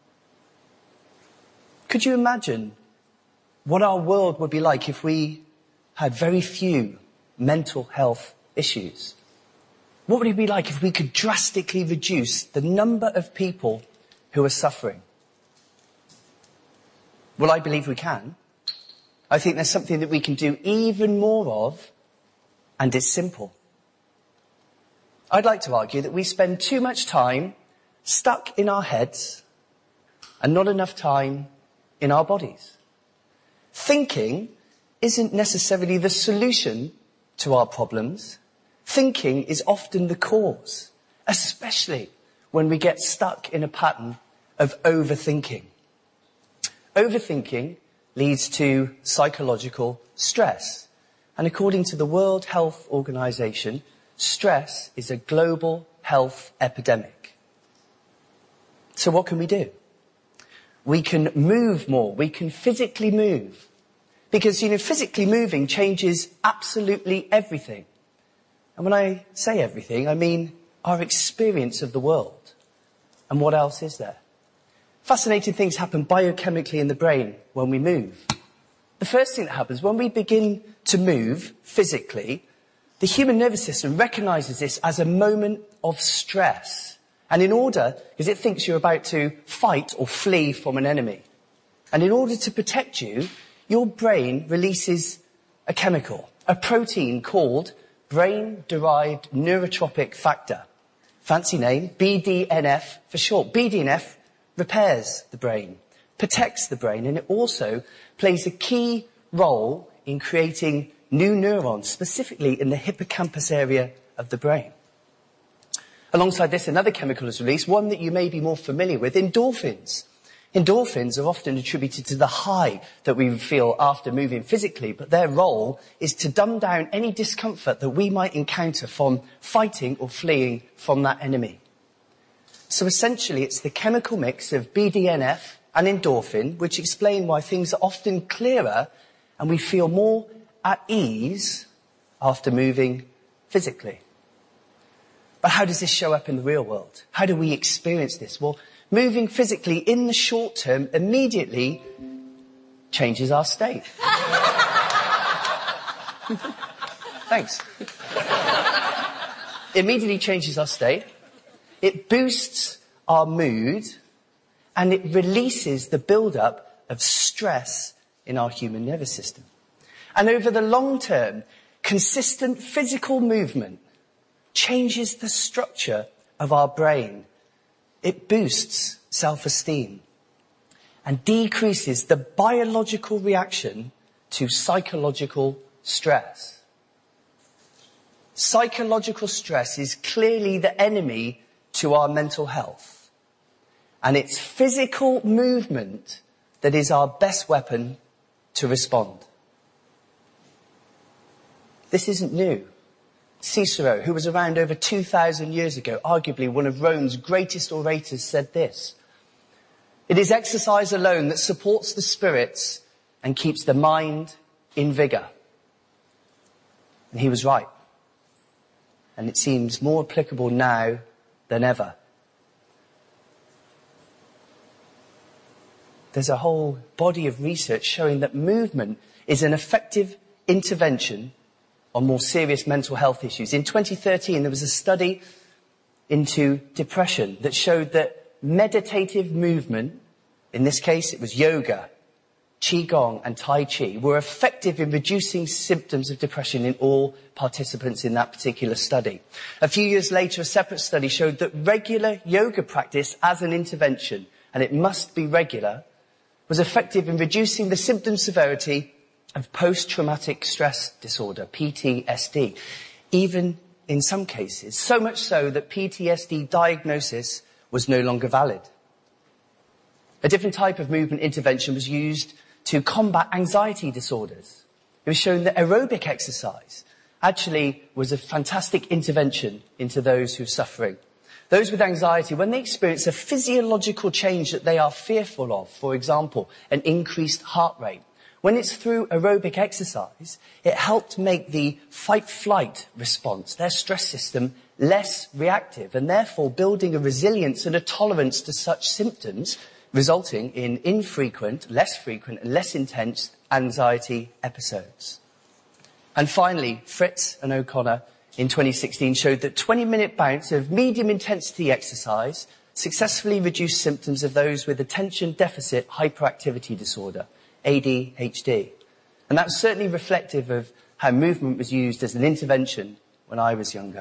Could you imagine what our world would be like if we had very few mental health issues? What would it be like if we could drastically reduce the number of people who are suffering? Well, I believe we can. I think there's something that we can do even more of, and it's simple. I'd like to argue that we spend too much time stuck in our heads and not enough time in our bodies. Thinking isn't necessarily the solution to our problems. Thinking is often the cause, especially when we get stuck in a pattern of overthinking. Overthinking leads to psychological stress. And according to the World Health Organization, stress is a global health epidemic. So what can we do? We can move more. We can physically move. Because, physically moving changes absolutely everything. And when I say everything, I mean our experience of the world. And what else is there? Fascinating things happen biochemically in the brain when we move. The first thing that happens when we begin to move physically, the human nervous system recognizes this as a moment of stress. And because it thinks you're about to fight or flee from an enemy. And in order to protect you, your brain releases a chemical, a protein called brain-derived neurotrophic factor. Fancy name, BDNF for short. BDNF repairs the brain, protects the brain, and it also plays a key role in creating new neurons, specifically in the hippocampus area of the brain. Alongside this, another chemical is released, one that you may be more familiar with, endorphins. Endorphins are often attributed to the high that we feel after moving physically, but their role is to dumb down any discomfort that we might encounter from fighting or fleeing from that enemy. So essentially, it's the chemical mix of BDNF and endorphin which explain why things are often clearer and we feel more at ease after moving physically. But how does this show up in the real world? How do we experience this? Well, moving physically in the short term immediately changes our state. Thanks. Immediately changes our state. It boosts our mood and it releases the build-up of stress in our human nervous system. And over the long term, consistent physical movement changes the structure of our brain. It boosts self-esteem and decreases the biological reaction to psychological stress. Psychological stress is clearly the enemy to our mental health. And it's physical movement that is our best weapon to respond. This isn't new. Cicero, who was around over 2,000 years ago, arguably one of Rome's greatest orators, said this: "It is exercise alone that supports the spirits and keeps the mind in vigour." And he was right. And it seems more applicable now than ever. There's a whole body of research showing that movement is an effective intervention on more serious mental health issues. In 2013, there was a study into depression that showed that meditative movement, in this case it was yoga, qigong and tai chi, were effective in reducing symptoms of depression in all participants in that particular study. A few years later, a separate study showed that regular yoga practice as an intervention, and it must be regular, was effective in reducing the symptom severity of post-traumatic stress disorder, PTSD, even in some cases, so much so that PTSD diagnosis was no longer valid. A different type of movement intervention was used to combat anxiety disorders. It was shown that aerobic exercise actually was a fantastic intervention into those who are suffering. Those with anxiety, when they experience a physiological change that they are fearful of, for example, an increased heart rate, when it's through aerobic exercise, it helped make the fight-flight response, their stress system, less reactive, and therefore building a resilience and a tolerance to such symptoms, resulting in infrequent, less frequent, and less intense anxiety episodes. And finally, Fritz and O'Connor in 2016 showed that 20-minute bouts of medium-intensity exercise successfully reduced symptoms of those with attention deficit hyperactivity disorder, ADHD. And that's certainly reflective of how movement was used as an intervention when I was younger.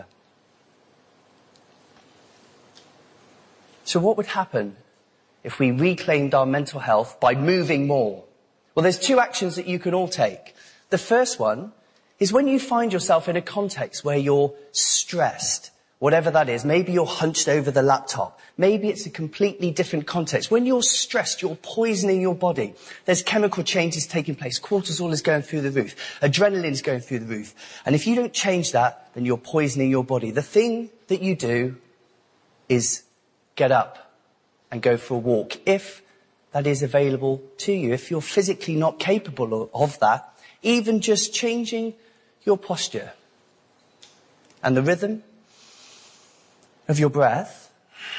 So what would happen if we reclaimed our mental health by moving more? Well, there's two actions that you can all take. The first one is when you find yourself in a context where you're stressed, whatever that is. Maybe you're hunched over the laptop. Maybe it's a completely different context. When you're stressed, you're poisoning your body. There's chemical changes taking place. Cortisol is going through the roof. Adrenaline is going through the roof. And if you don't change that, then you're poisoning your body. The thing that you do is get up and go for a walk, if that is available to you. If you're physically not capable of that, even just changing your posture and the rhythm of your breath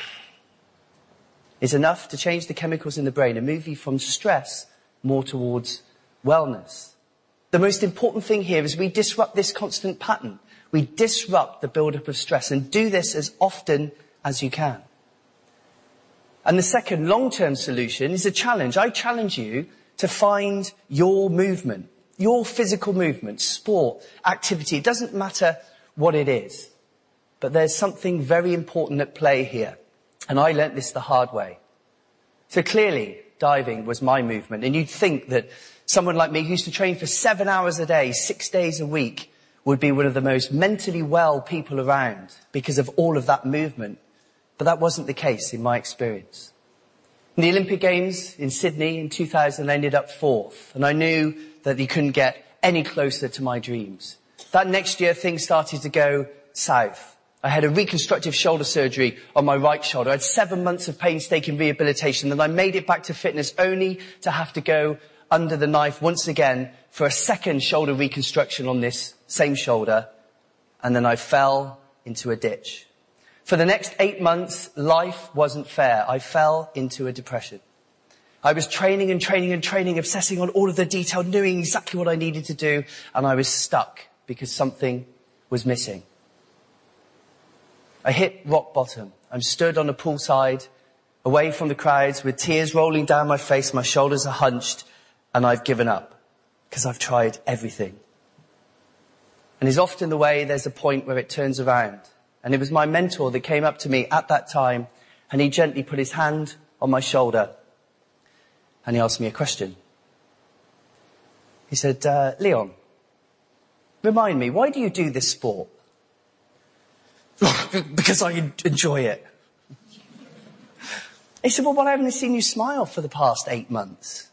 is enough to change the chemicals in the brain and move you from stress more towards wellness. The most important thing here is we disrupt this constant pattern. We disrupt the build-up of stress and do this as often as you can. And the second long-term solution is a challenge. I challenge you to find your movement, your physical movement, sport, activity. It doesn't matter what it is. But there's something very important at play here. And I learnt this the hard way. So clearly, diving was my movement. And you'd think that someone like me who used to train for 7 hours a day, 6 days a week, would be one of the most mentally well people around because of all of that movement. But that wasn't the case in my experience. In the Olympic Games in Sydney in 2000, I ended up 4th. And I knew that you couldn't get any closer to my dreams. That next year, things started to go south. I had a reconstructive shoulder surgery on my right shoulder. I had 7 months of painstaking rehabilitation. And I made it back to fitness only to have to go under the knife once again for a second shoulder reconstruction on this same shoulder. And then I fell into a ditch. For the next 8 months, life wasn't fair. I fell into a depression. I was training, obsessing on all of the detail, knowing exactly what I needed to do, and I was stuck because something was missing. I hit rock bottom. I'm stood on a poolside, away from the crowds, with tears rolling down my face, my shoulders are hunched, and I've given up because I've tried everything. And as often the way, there's a point where it turns around. And it was my mentor that came up to me at that time, and he gently put his hand on my shoulder, and he asked me a question. He said, Leon, remind me, why do you do this sport? Because I enjoy it. He said, well, why haven't I seen you smile for the past 8 months?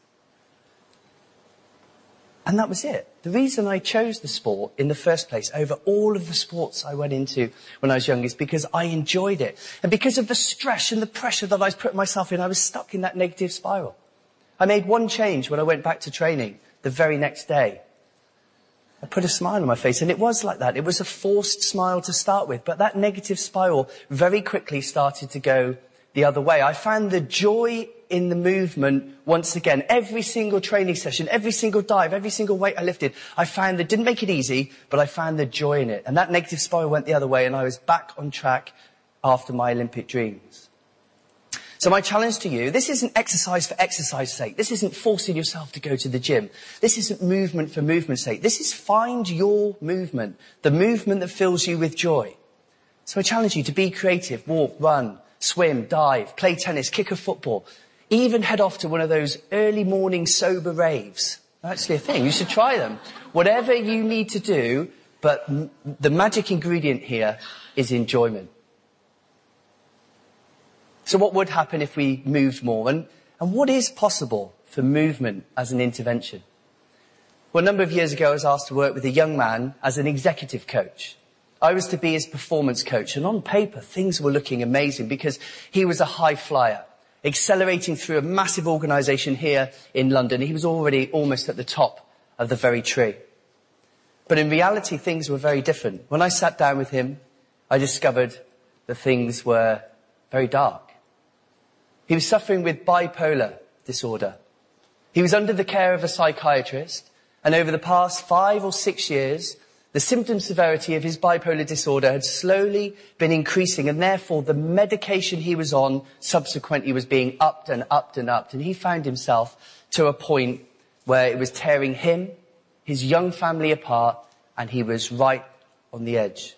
And that was it. The reason I chose the sport in the first place over all of the sports I went into when I was young is because I enjoyed it. And because of the stress and the pressure that I was putting myself in, I was stuck in that negative spiral. I made one change when I went back to training the very next day. I put a smile on my face, and it was like that. It was a forced smile to start with, but that negative spiral very quickly started to go the other way. I found the joy in the movement once again. Every single training session, every single dive, every single weight I lifted, I found that didn't make it easy, but I found the joy in it. And that negative spiral went the other way, and I was back on track after my Olympic dreams. So my challenge to you, this isn't exercise for exercise's sake. This isn't forcing yourself to go to the gym. This isn't movement for movement's sake. This is find your movement, the movement that fills you with joy. So I challenge you to be creative, walk, run, swim, dive, play tennis, kick a football, even head off to one of those early morning sober raves. That's actually a thing. You should try them. Whatever you need to do, but the magic ingredient here is enjoyment. So what would happen if we moved more? And what is possible for movement as an intervention? Well, a number of years ago, I was asked to work with a young man as an executive coach. I was to be his performance coach. And on paper, things were looking amazing because he was a high flyer, accelerating through a massive organisation here in London. He was already almost at the top of the very tree. But in reality, things were very different. When I sat down with him, I discovered that things were very dark. He was suffering with bipolar disorder. He was under the care of a psychiatrist, and over the past 5 or 6 years, the symptom severity of his bipolar disorder had slowly been increasing, and therefore the medication he was on subsequently was being upped and upped and upped. And he found himself to a point where it was tearing him, his young family apart, and he was right on the edge.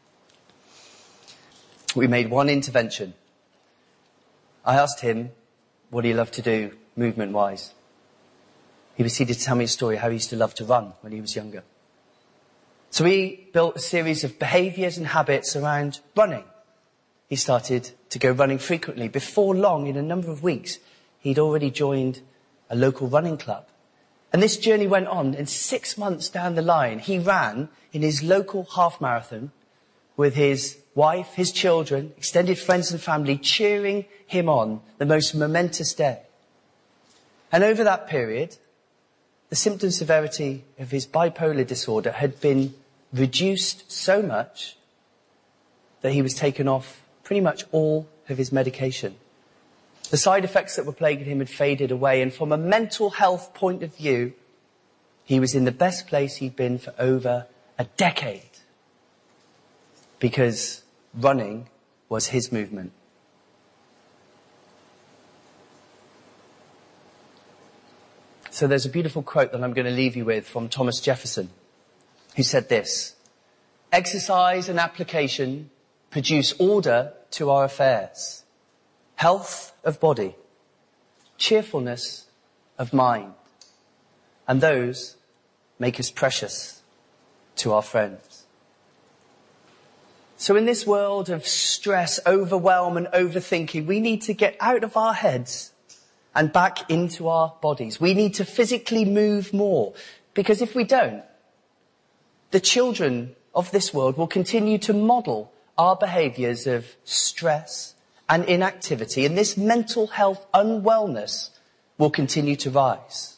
We made one intervention. I asked him what he loved to do movement-wise. He proceeded to tell me a story how he used to love to run when he was younger. So we built a series of behaviours and habits around running. He started to go running frequently. Before long, in a number of weeks, he'd already joined a local running club. And this journey went on, and 6 months down the line, he ran in his local half marathon with his wife, his children, extended friends and family cheering him on, the most momentous day. And over that period, the symptom severity of his bipolar disorder had been reduced so much that he was taken off pretty much all of his medication. The side effects that were plaguing him had faded away, and from a mental health point of view, he was in the best place he'd been for over a decade. Because running was his movement. So there's a beautiful quote that I'm going to leave you with from Thomas Jefferson, who said this: exercise and application produce order to our affairs, health of body, cheerfulness of mind, and those make us precious to our friends. So in this world of stress, overwhelm and overthinking, we need to get out of our heads and back into our bodies. We need to physically move more, because if we don't, the children of this world will continue to model our behaviours of stress and inactivity, and this mental health unwellness will continue to rise.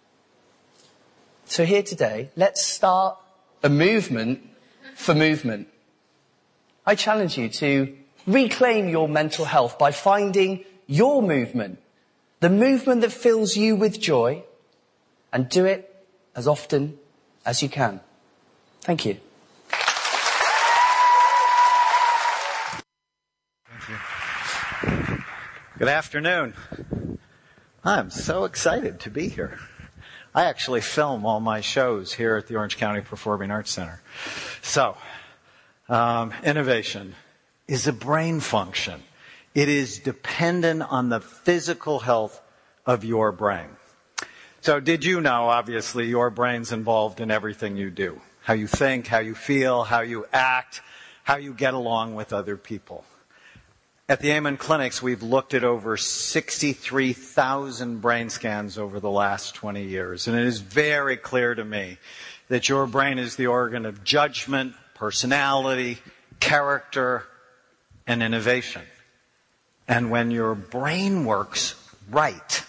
So here today, let's start a movement for movement. I challenge you to reclaim your mental health by finding your movement, the movement that fills you with joy, and do it as often as you can. Thank you. Thank you. Good afternoon. I'm so excited to be here. I actually film all my shows here at the Orange County Performing Arts Center. So, innovation is a brain function. It is dependent on the physical health of your brain. So did you know, obviously, your brain's involved in everything you do. How you think, how you feel, how you act, how you get along with other people. At the Amen Clinics, we've looked at over 63,000 brain scans over the last 20 years. And it is very clear to me that your brain is the organ of judgment, personality, character, and innovation. And when your brain works right,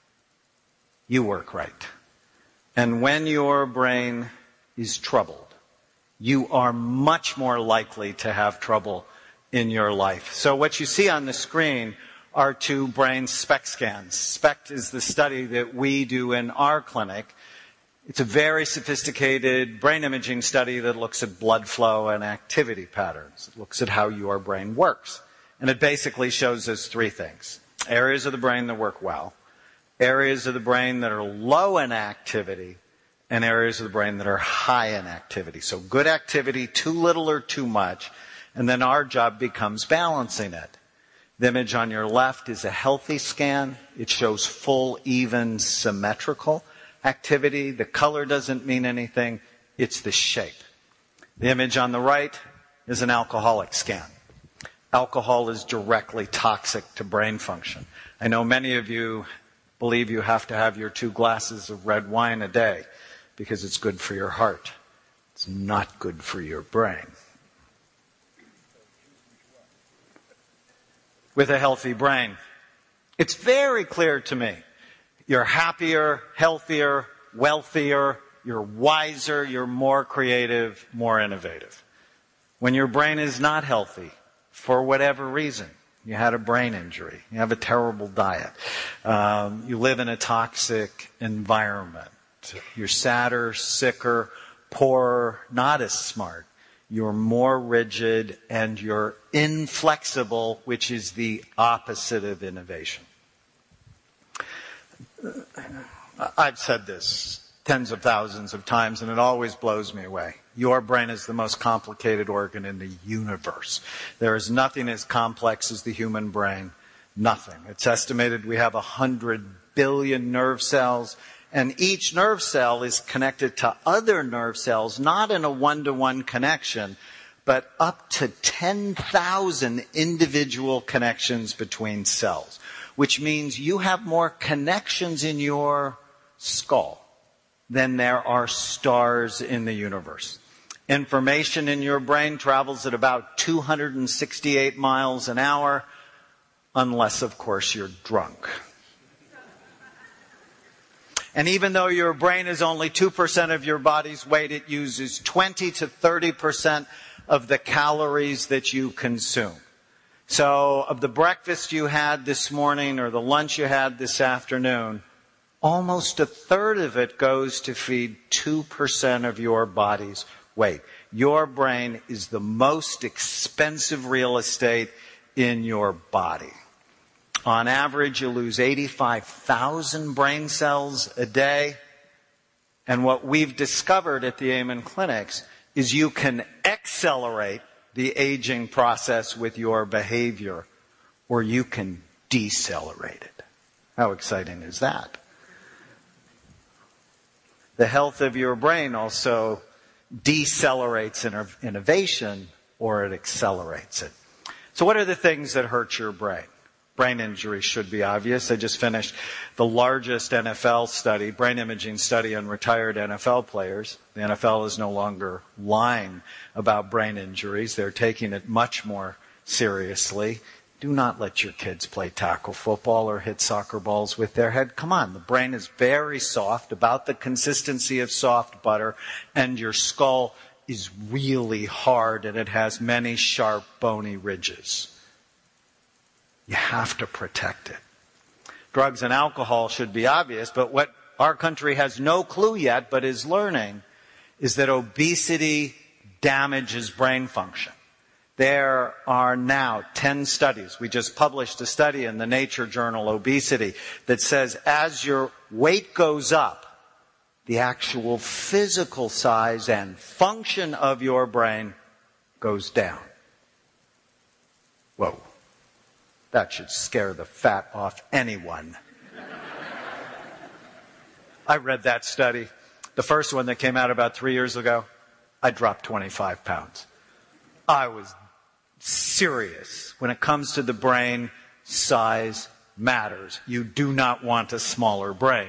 you work right. And when your brain is troubled, you are much more likely to have trouble in your life. So what you see on the screen are two brain SPECT scans. SPECT is the study that we do in our clinic. It's a very sophisticated brain imaging study that looks at blood flow and activity patterns. It looks at how your brain works. And it basically shows us three things. Areas of the brain that work well, areas of the brain that are low in activity, and areas of the brain that are high in activity. So good activity, too little or too much, and then our job becomes balancing it. The image on your left is a healthy scan. It shows full, even, symmetrical activity. The color doesn't mean anything. It's the shape. The image on the right is an alcoholic scan. Alcohol is directly toxic to brain function. I know many of you believe you have to have your 2 glasses of red wine a day because it's good for your heart. It's not good for your brain. With a healthy brain, it's very clear to me. You're happier, healthier, wealthier, you're wiser, you're more creative, more innovative. When your brain is not healthy, for whatever reason, you had a brain injury, you have a terrible diet, you live in a toxic environment, you're sadder, sicker, poorer, not as smart, you're more rigid, and you're inflexible, which is the opposite of innovation. I've said this tens of thousands of times, and it always blows me away. Your brain is the most complicated organ in the universe. There is nothing as complex as the human brain. Nothing. It's estimated we have 100 billion nerve cells, and each nerve cell is connected to other nerve cells, not in a one-to-one connection, but up to 10,000 individual connections between cells, which means you have more connections in your skull than there are stars in the universe. Information in your brain travels at about 268 miles an hour, unless, of course, you're drunk. And even though your brain is only 2% of your body's weight, it uses 20 to 30% of the calories that you consume. So of the breakfast you had this morning or the lunch you had this afternoon, almost a third of it goes to feed 2% of your body's weight. Your brain is the most expensive real estate in your body. On average, you lose 85,000 brain cells a day. And what we've discovered at the Amen Clinics is you can accelerate the aging process with your behavior, or you can decelerate it. How exciting is that? The health of your brain also decelerates innovation or it accelerates it. So what are the things that hurt your brain? Brain injury should be obvious. I just finished the largest NFL study, brain imaging study on retired NFL players. The NFL is no longer lying about brain injuries. They're taking it much more seriously. Do not let your kids play tackle football or hit soccer balls with their head. Come on, the brain is very soft, about the consistency of soft butter, and your skull is really hard and it has many sharp, bony ridges. You have to protect it. Drugs and alcohol should be obvious, but what our country has no clue yet, but is learning, is that obesity damages brain function. There are now 10 studies. We just published a study in the Nature journal, Obesity, that says as your weight goes up, the actual physical size and function of your brain goes down. Whoa. That should scare the fat off anyone. I read that study. The first one that came out about 3 years ago, I dropped 25 pounds. I was serious. When it comes to the brain, size matters. You do not want a smaller brain.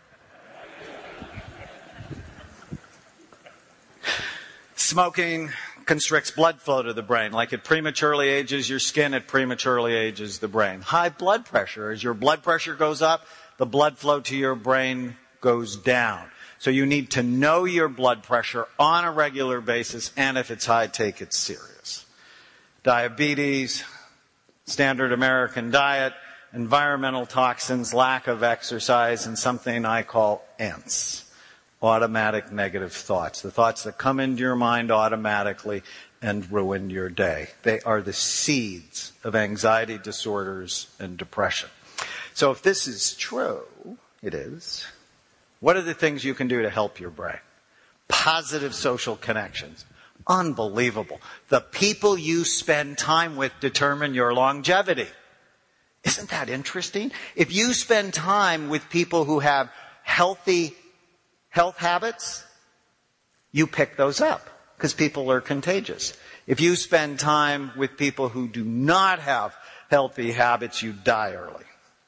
Smoking constricts blood flow to the brain. Like it prematurely ages your skin, it prematurely ages the brain. High blood pressure. As your blood pressure goes up, the blood flow to your brain goes down. So you need to know your blood pressure on a regular basis, and if it's high, take it serious. Diabetes, standard American diet, environmental toxins, lack of exercise, and something I call ANTS. Automatic negative thoughts. The thoughts that come into your mind automatically and ruin your day. They are the seeds of anxiety disorders and depression. So if this is true, it is, what are the things you can do to help your brain? Positive social connections. Unbelievable. The people you spend time with determine your longevity. Isn't that interesting? If you spend time with people who have healthy health habits, you pick those up because people are contagious. If you spend time with people who do not have healthy habits, you die early.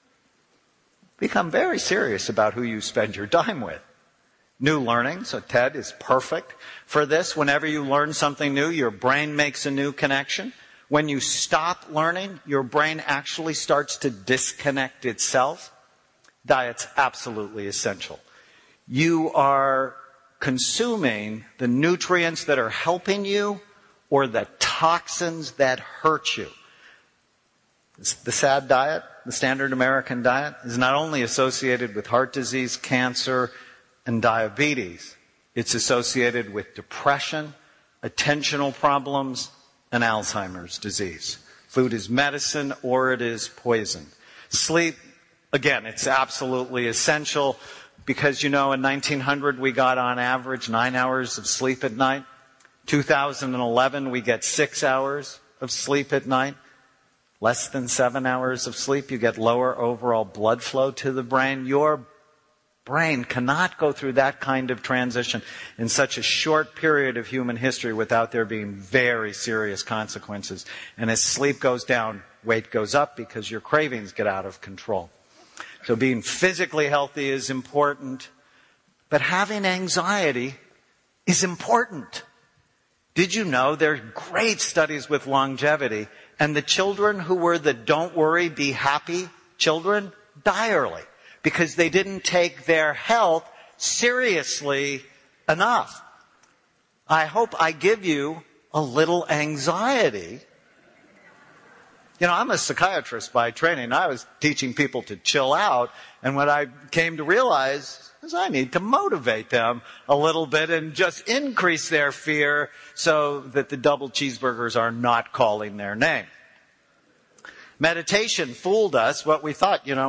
Become very serious about who you spend your time with. New learning, so TED is perfect for this. Whenever you learn something new, your brain makes a new connection. When you stop learning, your brain actually starts to disconnect itself. Diet's absolutely essential. You are consuming the nutrients that are helping you or the toxins that hurt you. The SAD diet, the standard American diet, is not only associated with heart disease, cancer, and diabetes. It's associated with depression, attentional problems, and Alzheimer's disease. Food is medicine or it is poison. Sleep, again, it's absolutely essential. Because, you know, in 1900 we got on average 9 hours of sleep at night. 2011 we get 6 hours of sleep at night. Less than 7 hours of sleep, you get lower overall blood flow to the brain. Your brain cannot go through that kind of transition in such a short period of human history without there being very serious consequences. And as sleep goes down, weight goes up because your cravings get out of control. So being physically healthy is important, but having anxiety is important. Did you know there are great studies with longevity, and the children who were the don't worry, be happy children die early because they didn't take their health seriously enough. I hope I give you a little anxiety. You know, I'm a psychiatrist by training. I was teaching people to chill out. And what I came to realize is I need to motivate them a little bit and just increase their fear so that the double cheeseburgers are not calling their name. Meditation fooled us. What we thought, you know.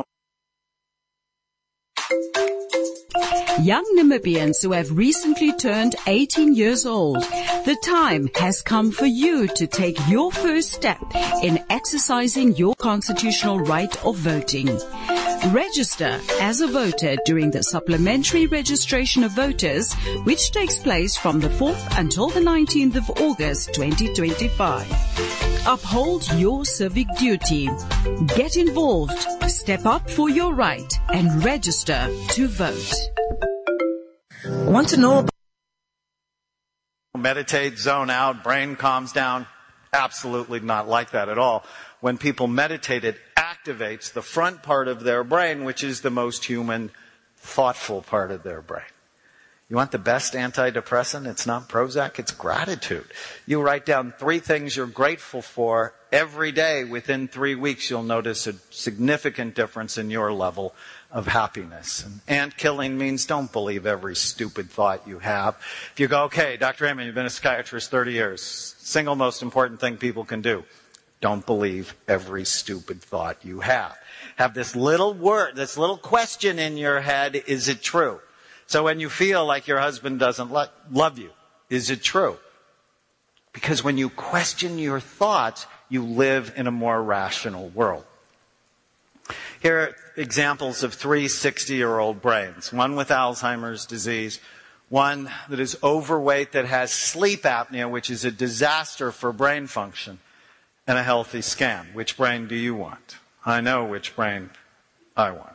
Young Namibians who have recently turned 18 years old, the time has come for you to take your first step in exercising your constitutional right of voting. Register as a voter during the supplementary registration of voters, which takes place from the 4th until the 19th of August 2025. Uphold your civic duty. Get involved, step up for your right, and register to vote. Want to know about meditate, zone out, brain calms down? Absolutely not like that at all. When people meditate, it activates the front part of their brain, which is the most human, thoughtful part of their brain. You want the best antidepressant? It's not Prozac, it's gratitude. You write down 3 things you're grateful for every day. Within 3 weeks, you'll notice a significant difference in your level of happiness. And ant killing means don't believe every stupid thought you have. If you go, okay, Dr. Amen, you've been a psychiatrist 30 years. Single most important thing people can do. Don't believe every stupid thought you have. Have this little word, this little question in your head, is it true? So when you feel like your husband doesn't love you, is it true? Because when you question your thoughts, you live in a more rational world. Here are examples of 3 60-year-old brains. One with Alzheimer's disease, one that is overweight that has sleep apnea, which is a disaster for brain function, and a healthy scan. Which brain do you want? I know which brain I want.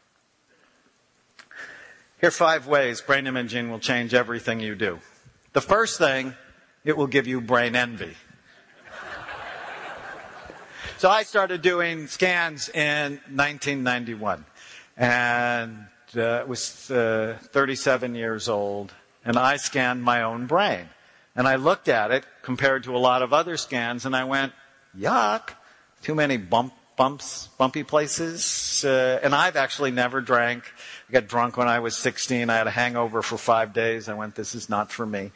Here are 5 ways brain imaging will change everything you do. The first thing, it will give you brain envy. So I started doing scans in 1991, and was 37 years old, and I scanned my own brain. And I looked at it compared to a lot of other scans, and I went, yuck, too many bumpy places. And I've actually never drank. I got drunk when I was 16. I had a hangover for 5 days. I went, this is not for me.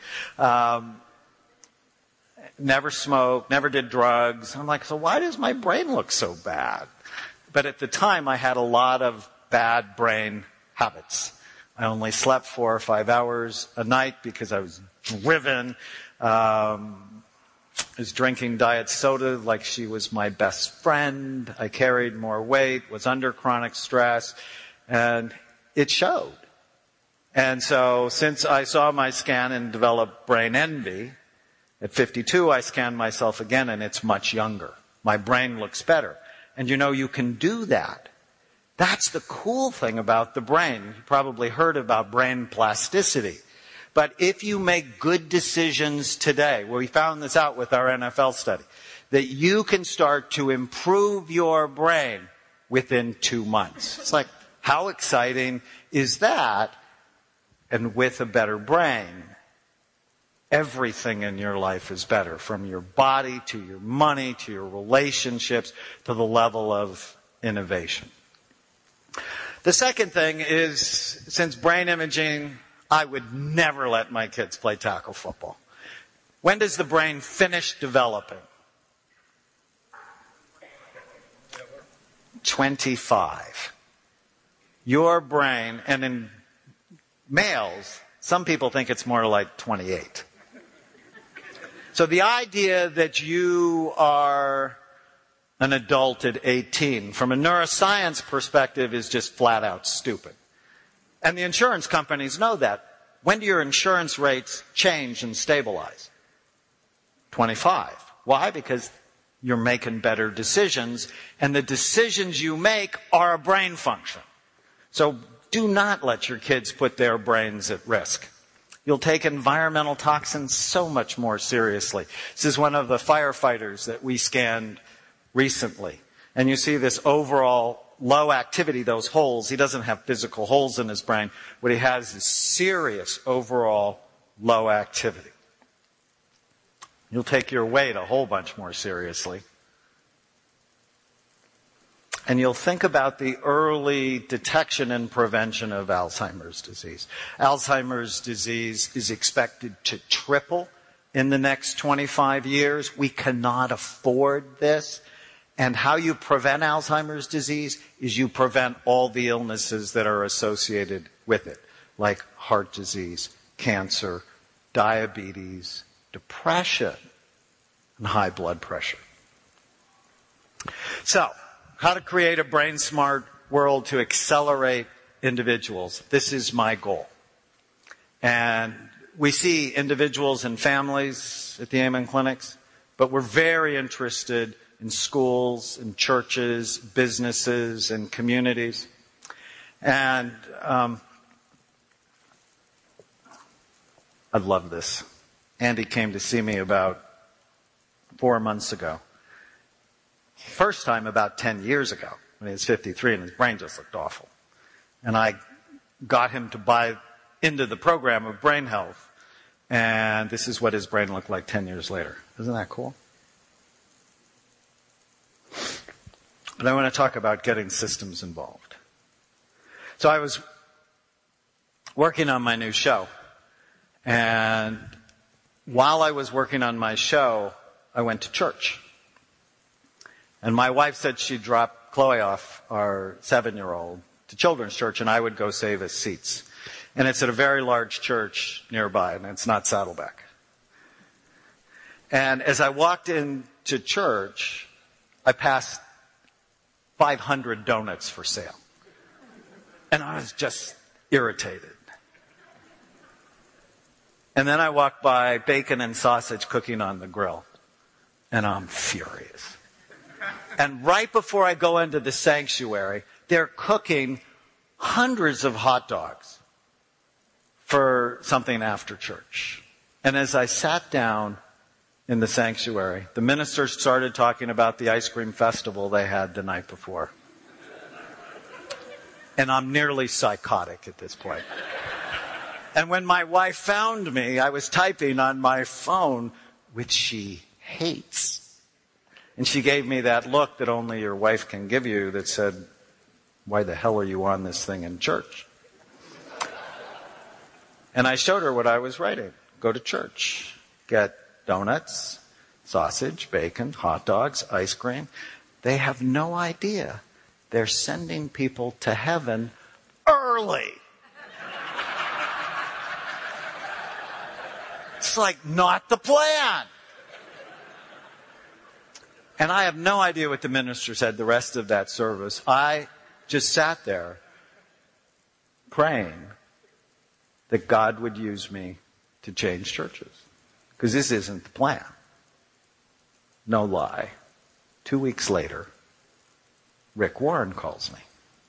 Never smoked, never did drugs. I'm like, so why does my brain look so bad? But at the time, I had a lot of bad brain habits. I only slept 4 or 5 hours a night because I was driven. I was drinking diet soda like she was my best friend. I carried more weight, was under chronic stress, and it showed. And so since I saw my scan and developed brain envy, at 52 I scanned myself again and it's much younger. My brain looks better. And you know, you can do that. That's the cool thing about the brain. You probably heard about brain plasticity. But if you make good decisions today, well, we found this out with our NFL study, that you can start to improve your brain within 2 months. It's like, how exciting is that? And with a better brain, everything in your life is better, from your body to your money to your relationships to the level of innovation. The second thing is, since brain imaging, I would never let my kids play tackle football. When does the brain finish developing? 25. Your brain, and in males, some people think it's more like 28. So the idea that you are an adult at 18, from a neuroscience perspective, is just flat out stupid. And the insurance companies know that. When do your insurance rates change and stabilize? 25. Why? Because you're making better decisions, and the decisions you make are a brain function. So do not let your kids put their brains at risk. You'll take environmental toxins so much more seriously. This is one of the firefighters that we scanned recently. And you see this overall low activity, those holes. He doesn't have physical holes in his brain. What he has is serious overall low activity. You'll take your weight a whole bunch more seriously. And you'll think about the early detection and prevention of Alzheimer's disease. Alzheimer's disease is expected to triple in the next 25 years. We cannot afford this. And how you prevent Alzheimer's disease is you prevent all the illnesses that are associated with it, like heart disease, cancer, diabetes, depression, and high blood pressure. So, how to create a brain-smart world to accelerate individuals. This is my goal. And we see individuals and families at the Amen Clinics, but we're very interested in schools, in churches, businesses, and communities. And I love this. Andy came to see me about 4 months ago. First time about 10 years ago, when he was 53 and his brain just looked awful. And I got him to buy into the program of brain health. And this is what his brain looked like 10 years later. Isn't that cool? But I want to talk about getting systems involved. So I was working on my new show. And while I was working on my show, I went to church. And my wife said she'd drop Chloe off, our 7-year-old, to children's church, and I would go save us seats. And it's at a very large church nearby, and it's not Saddleback. And as I walked into church, I passed 500 donuts for sale. And I was just irritated. And then I walked by bacon and sausage cooking on the grill. And I'm furious. And right before I go into the sanctuary, they're cooking hundreds of hot dogs for something after church. And as I sat down in the sanctuary, the minister started talking about the ice cream festival they had the night before. And I'm nearly psychotic at this point. And when my wife found me, I was typing on my phone, which she hates. And she gave me that look that only your wife can give you that said, why the hell are you on this thing in church? And I showed her what I was writing. Go to church. Get donuts, sausage, bacon, hot dogs, ice cream. They have no idea. They're sending people to heaven early. It's like not the plan. And I have no idea what the minister said the rest of that service. I just sat there praying that God would use me to change churches. Because this isn't the plan. No lie. 2 weeks later, Rick Warren calls me.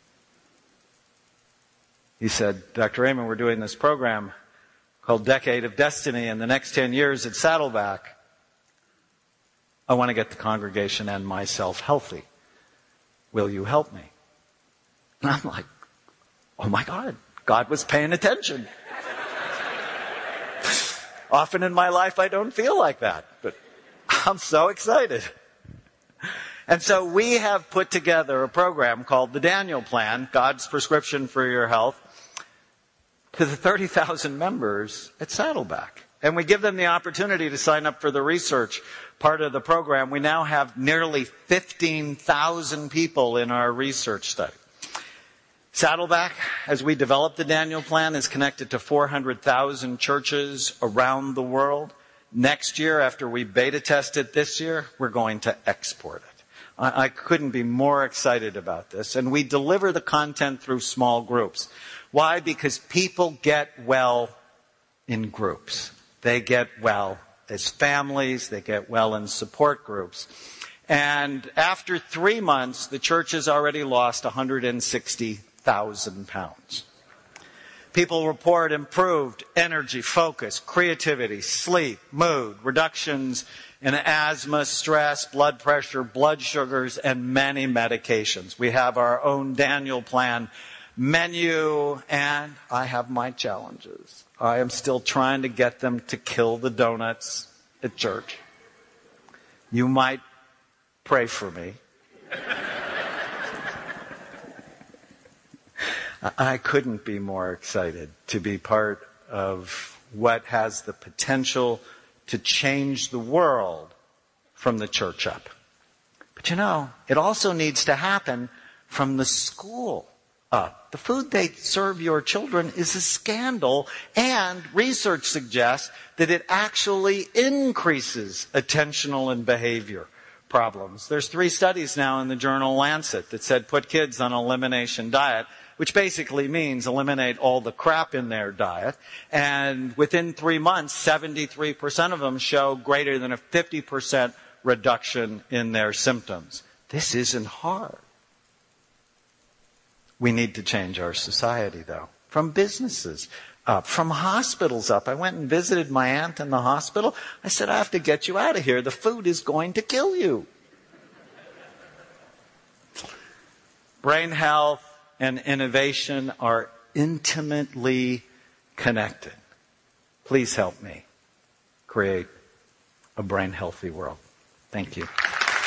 He said, Dr. Amen, we're doing this program called Decade of Destiny, and the next 10 years at Saddleback, I want to get the congregation and myself healthy. Will you help me? And I'm like, oh my God, God was paying attention. Often in my life I don't feel like that, but I'm so excited. And so we have put together a program called the Daniel Plan, God's Prescription for Your Health, to the 30,000 members at Saddleback. And we give them the opportunity to sign up for the research part of the program. We now have nearly 15,000 people in our research study. Saddleback, as we develop the Daniel Plan, is connected to 400,000 churches around the world. Next year, after we beta test it this year, we're going to export it. I couldn't be more excited about this. And we deliver the content through small groups. Why? Because people get well in groups. They get well as families. They get well in support groups. And after 3 months, the church has already lost 160,000 pounds. People report improved energy, focus, creativity, sleep, mood, reductions in asthma, stress, blood pressure, blood sugars, and many medications. We have our own Daniel Plan menu, and I have my challenges. I am still trying to get them to kill the donuts at church. You might pray for me. I couldn't be more excited to be part of what has the potential to change the world from the church up. But you know, it also needs to happen from the school up. The food they serve your children is a scandal, and research suggests that it actually increases attentional and behavior problems. There's 3 studies now in the journal Lancet that said put kids on an elimination diet, which basically means eliminate all the crap in their diet. And within 3 months, 73% of them show greater than a 50% reduction in their symptoms. This isn't hard. We need to change our society, though. From businesses up, from hospitals up. I went and visited my aunt in the hospital. I said, I have to get you out of here. The food is going to kill you. Brain health and innovation are intimately connected. Please help me create a brain-healthy world. Thank you.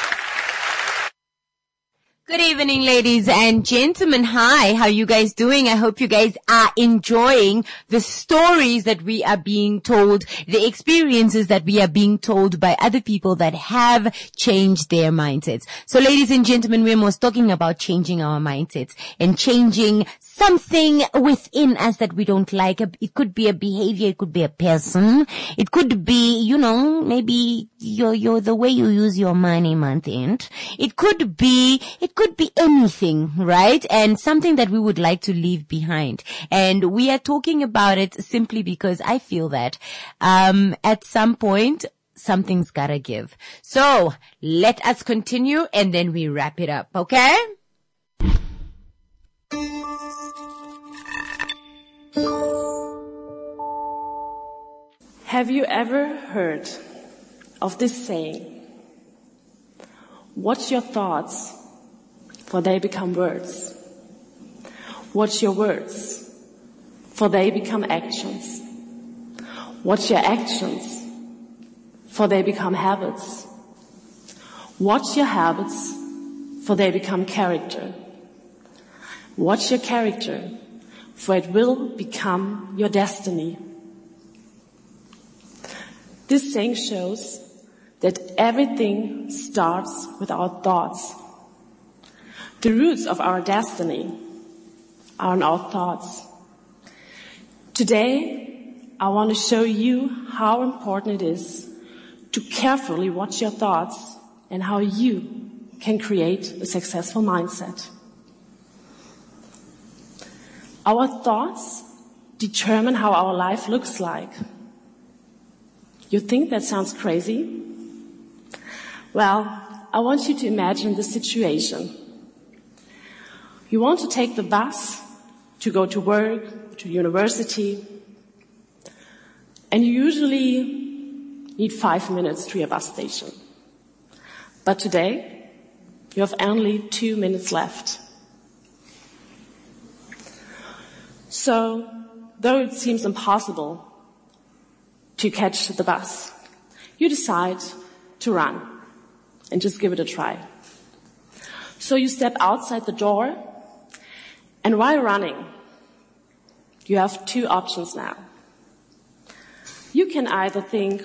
Good evening, ladies and gentlemen. Hi, how you guys doing? I hope you guys are enjoying the stories that we are being told, the experiences that we are being told by other people that have changed their mindsets. So, ladies and gentlemen, we're most talking about changing our mindsets and changing something within us that we don't like. It could be a behavior, it could be a person, it could be, maybe your the way you use your money month end. It could be anything, right? And something that we would like to leave behind. And we are talking about it simply because I feel that at some point something's gotta give. So let us continue and then we wrap it up, okay? Have you ever heard of this saying? Watch your thoughts, for they become words. Watch your words, for they become actions. Watch your actions, for they become habits. Watch your habits, for they become character. Watch your character, for it will become your destiny. This saying shows that everything starts with our thoughts. The roots of our destiny are in our thoughts. Today, I want to show you how important it is to carefully watch your thoughts and how you can create a successful mindset. Our thoughts determine how our life looks like. You think that sounds crazy? Well, I want you to imagine the situation. You want to take the bus to go to work, to university, and you usually need 5 minutes to your bus station. But today, you have only 2 minutes left. So, though it seems impossible to catch the bus, you decide to run and just give it a try. So you step outside the door, and while running, you have 2 options now. You can either think,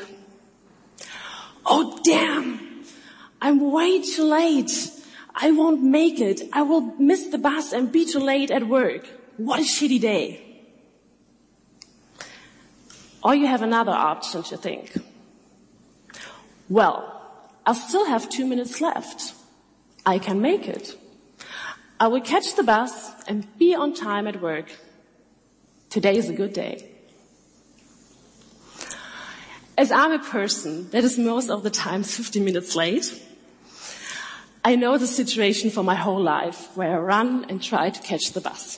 oh damn, I'm way too late. I won't make it. I will miss the bus and be too late at work. What a shitty day. Or you have another option to think, well, I still have 2 minutes left. I can make it. I will catch the bus and be on time at work. Today is a good day. As I'm a person that is most of the times 15 minutes late, I know the situation for my whole life where I run and try to catch the bus.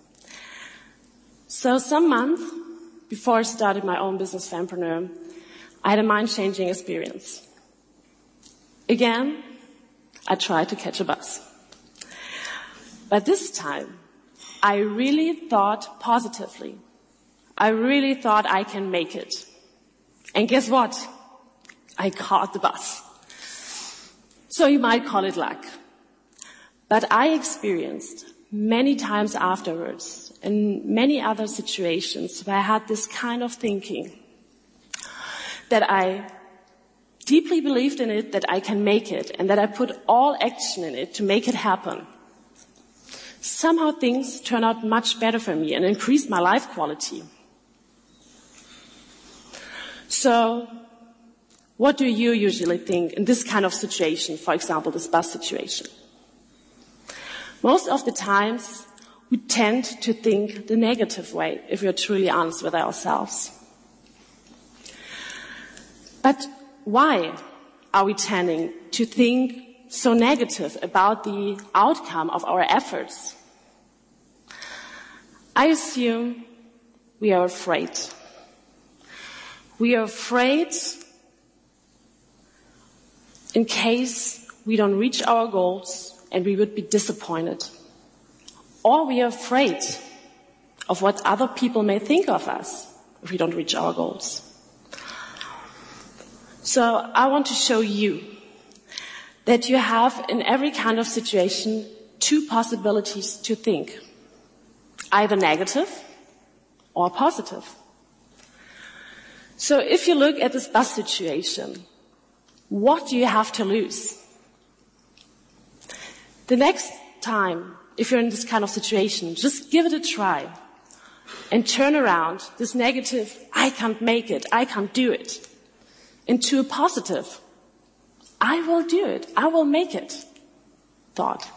So some month before I started my own business, Fempreneur, I had a mind-changing experience. Again, I tried to catch a bus. But this time, I really thought positively. I really thought I can make it. And guess what? I caught the bus. So you might call it luck. But I experienced many times afterwards, in many other situations where I had this kind of thinking, that I deeply believed in it, that I can make it, and that I put all action in it to make it happen. Somehow things turned out much better for me and increased my life quality. So What do you usually think in this kind of situation, for example, this bus situation? Most of the times, we tend to think the negative way, if we're truly honest with ourselves. But why are we tending to think so negative about the outcome of our efforts? I assume we are afraid. We are afraid in case we don't reach our goals and we would be disappointed. Or we are afraid of what other people may think of us if we don't reach our goals. So I want to show you that you have in every kind of situation two possibilities to think. Either negative or positive. So if you look at this bus situation, what do you have to lose? The next time, if you're in this kind of situation, just give it a try and turn around this negative, I can't make it, I can't do it, into a positive, I will do it, I will make it thought.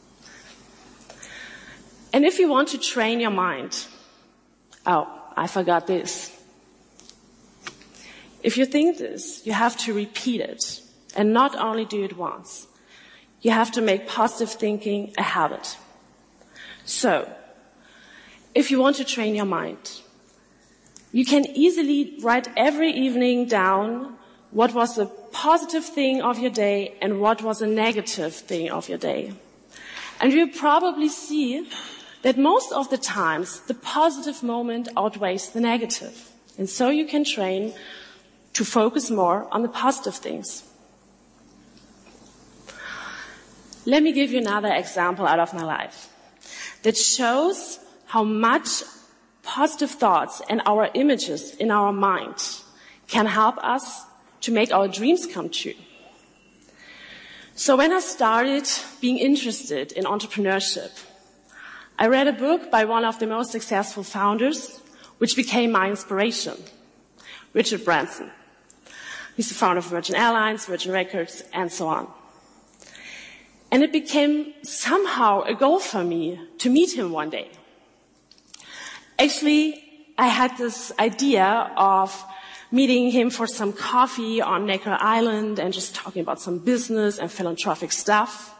And if you want to train your mind, oh, I forgot this. If you think this, you have to repeat it and not only do it once. You have to make positive thinking a habit. So, if you want to train your mind, you can easily write every evening down what was a positive thing of your day and what was a negative thing of your day. And you'll probably see that most of the times the positive moment outweighs the negative. And so you can train to focus more on the positive things. Let me give you another example out of my life that shows how much positive thoughts and our images in our mind can help us to make our dreams come true. So when I started being interested in entrepreneurship, I read a book by one of the most successful founders, which became my inspiration, Richard Branson. He's the founder of Virgin Airlines, Virgin Records, and so on. And it became somehow a goal for me to meet him one day. Actually, I had this idea of meeting him for some coffee on Necker Island and just talking about some business and philanthropic stuff.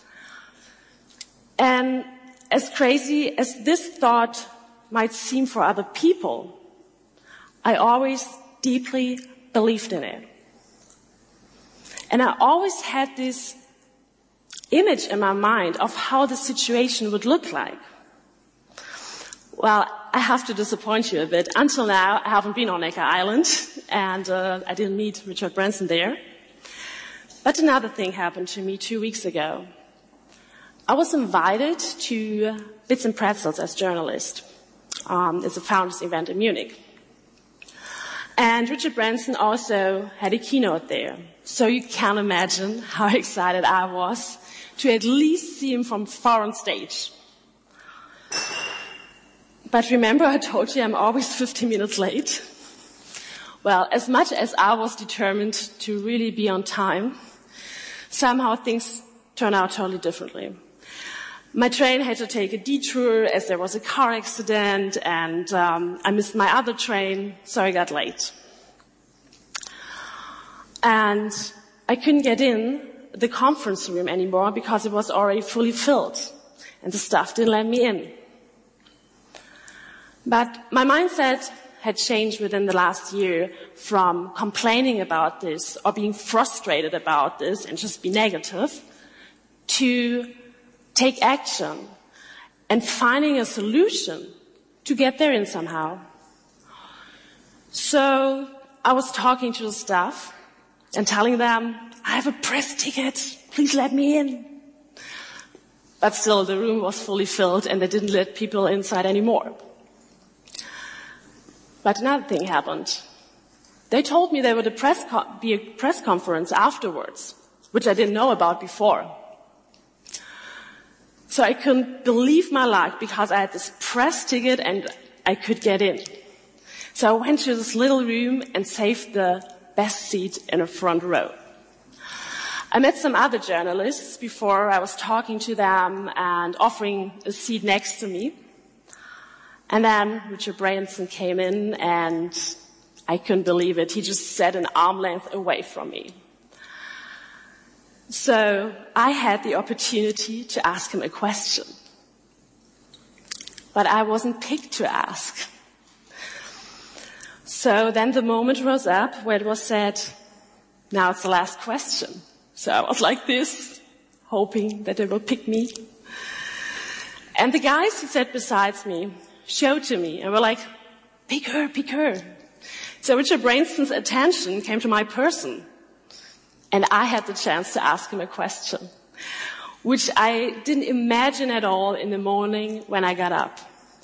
And as crazy as this thought might seem for other people, I always deeply believed in it. And I always had this image in my mind of how the situation would look like. Well, I have to disappoint you a bit. Until now, I haven't been on Necker Island, and I didn't meet Richard Branson there. But another thing happened to me 2 weeks ago. I was invited to Bits and Pretzels as journalist. It's a founders event in Munich. And Richard Branson also had a keynote there. So you can imagine how excited I was to at least see him from far on stage. But remember, I told you I'm always 15 minutes late. Well, as much as I was determined to really be on time, somehow things turned out totally differently. My train had to take a detour as there was a car accident, and I missed my other train, so I got late. And I couldn't get in the conference room anymore because it was already fully filled, and the staff didn't let me in. But my mindset had changed within the last year from complaining about this or being frustrated about this and just be negative to take action and finding a solution to get there in somehow. So I was talking to the staff and telling them, I have a press ticket, please let me in. But still the room was fully filled and they didn't let people inside anymore. But another thing happened. They told me there would be a press conference afterwards, which I didn't know about before. So I couldn't believe my luck because I had this press ticket and I could get in. So I went to this little room and saved the best seat in a front row. I met some other journalists before. I was talking to them and offering a seat next to me. And then Richard Branson came in, and I couldn't believe it. He just sat an arm length away from me. So I had the opportunity to ask him a question. But I wasn't picked to ask. So then the moment rose up where it was said, now it's the last question. So I was like this, hoping that they will pick me. And the guys who sat beside me showed to me and were like, pick her, pick her. So Richard Branson's attention came to my person. And I had the chance to ask him a question, which I didn't imagine at all in the morning when I got up.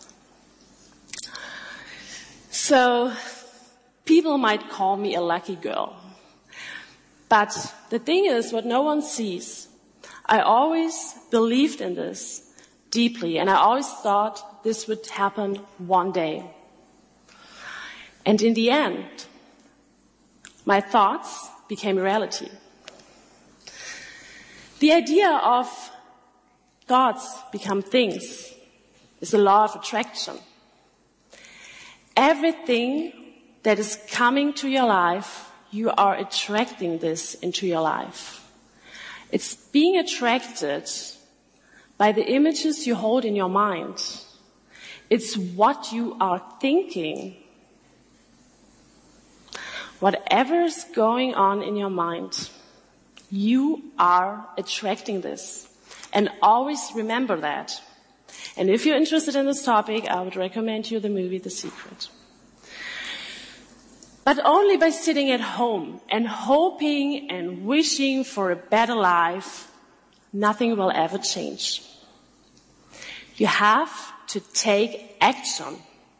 So people might call me a lucky girl. But the thing is, what no one sees, I always believed in this deeply, and I always thought this would happen one day. And in the end, my thoughts became reality. The idea of thoughts become things is the law of attraction. Everything that is coming to your life, you are attracting this into your life. It's being attracted by the images you hold in your mind. It's what you are thinking. Whatever is going on in your mind, you are attracting this. And always remember that. And if you're interested in this topic, I would recommend you the movie The Secret. But only by sitting at home and hoping and wishing for a better life, nothing will ever change. You have to take action.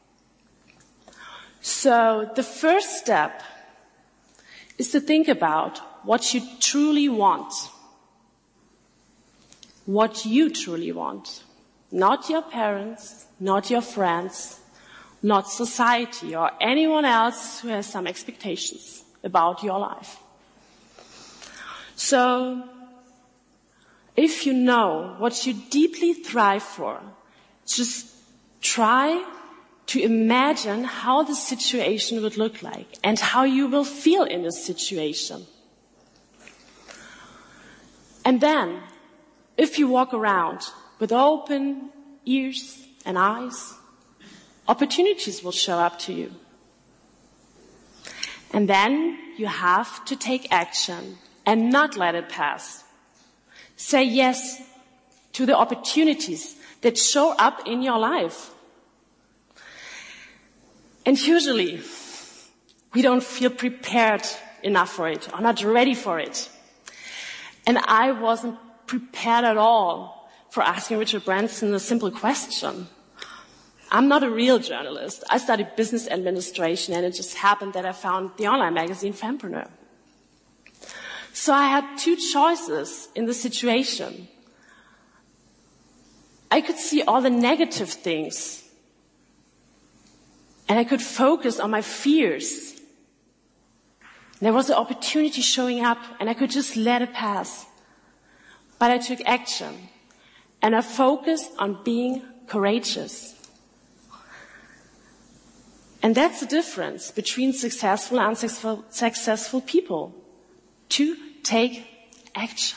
So the first step is to think about what you truly want. What you truly want. Not your parents, not your friends, not society or anyone else who has some expectations about your life. So, if you know what you deeply thrive for, just try to imagine how the situation would look like and how you will feel in this situation. And then, if you walk around with open ears and eyes, opportunities will show up to you. And then you have to take action and not let it pass. Say yes to the opportunities that show up in your life. And usually, we don't feel prepared enough for it or not ready for it. And I wasn't prepared at all for asking Richard Branson a simple question. I'm not a real journalist. I studied business administration, and it just happened that I found the online magazine Fempreneur. So I had two choices in the situation. I could see all the negative things, and I could focus on my fears. There was an opportunity showing up, and I could just let it pass. But I took action, and I focused on being courageous. And that's the difference between successful and unsuccessful people. To take action.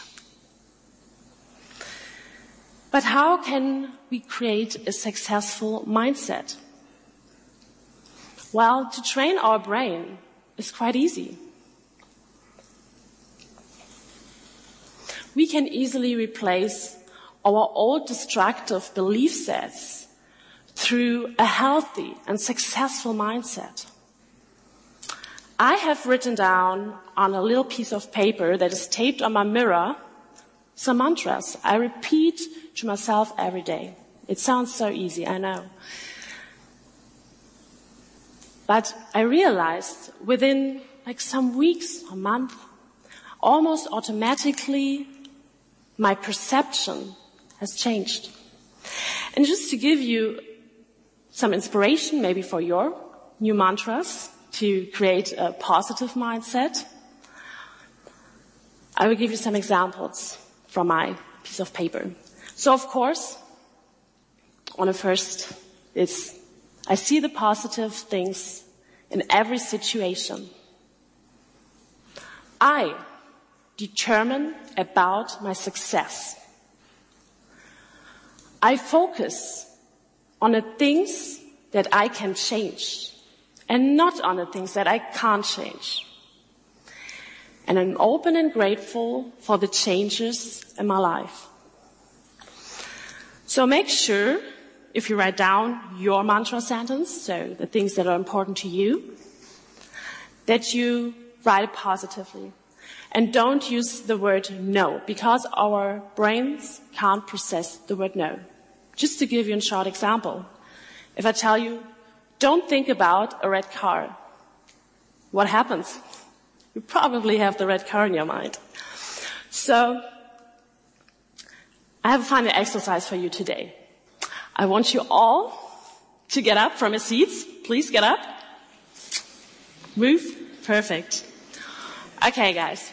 But how can we create a successful mindset? Well, to train our brain is quite easy. We can easily replace our old destructive belief sets through a healthy and successful mindset. I have written down on a little piece of paper that is taped on my mirror some mantras I repeat to myself every day. It sounds so easy, I know. But I realized within some weeks or month, almost automatically, my perception has changed. And just to give you some inspiration, maybe for your new mantras, to create a positive mindset. I will give you some examples from my piece of paper. So, of course, on the first, I see the positive things in every situation. I determine about my success. I focus on the things that I can change and not on the things that I can't change. And I'm open and grateful for the changes in my life. So make sure, if you write down your mantra sentence, so the things that are important to you, that you write it positively. And don't use the word no, because our brains can't process the word no. Just to give you a short example, if I tell you, don't think about a red car, what happens? You probably have the red car in your mind. So, I have a final exercise for you today. I want you all to get up from your seats. Please get up. Move. Perfect. Okay, guys.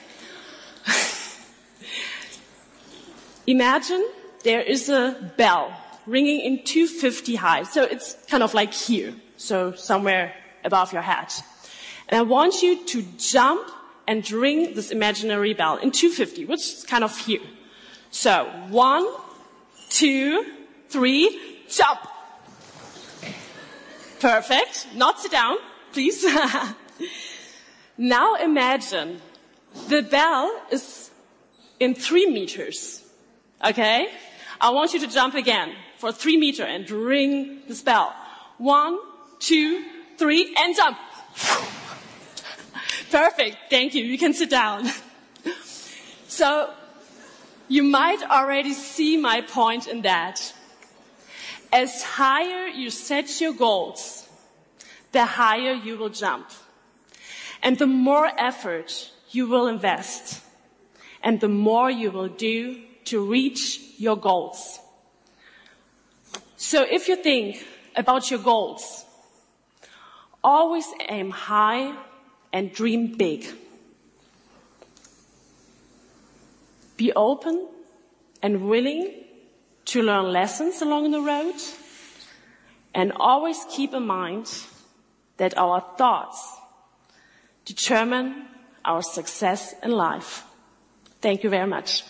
Imagine there is a bell ringing in 250 high. So it's kind of like here. So somewhere above your head. And I want you to jump and ring this imaginary bell in 250, which is kind of here. So 1, 2, 3, jump. Perfect. Not sit down, please. Now imagine the bell is in 3 meters. Okay? I want you to jump again for 3 meters and ring this bell. 1, 2, 3, and jump. Perfect. Thank you. You can sit down. So, you might already see my point in that. As higher you set your goals, the higher you will jump. And the more effort you will invest, and the more you will do to reach your goals. So if you think about your goals, always aim high and dream big. Be open and willing to learn lessons along the road, and always keep in mind that our thoughts determine our success in life. Thank you very much.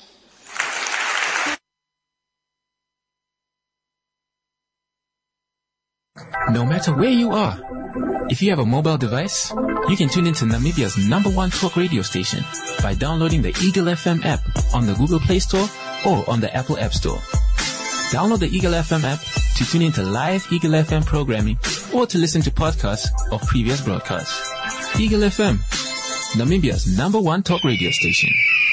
No matter where you are, if you have a mobile device, you can tune into Namibia's #1 talk radio station by downloading the Eagle FM app on the Google Play Store or on the Apple App Store. Download the Eagle FM app to tune into live Eagle FM programming or to listen to podcasts of previous broadcasts. Eagle FM, Namibia's #1 talk radio station.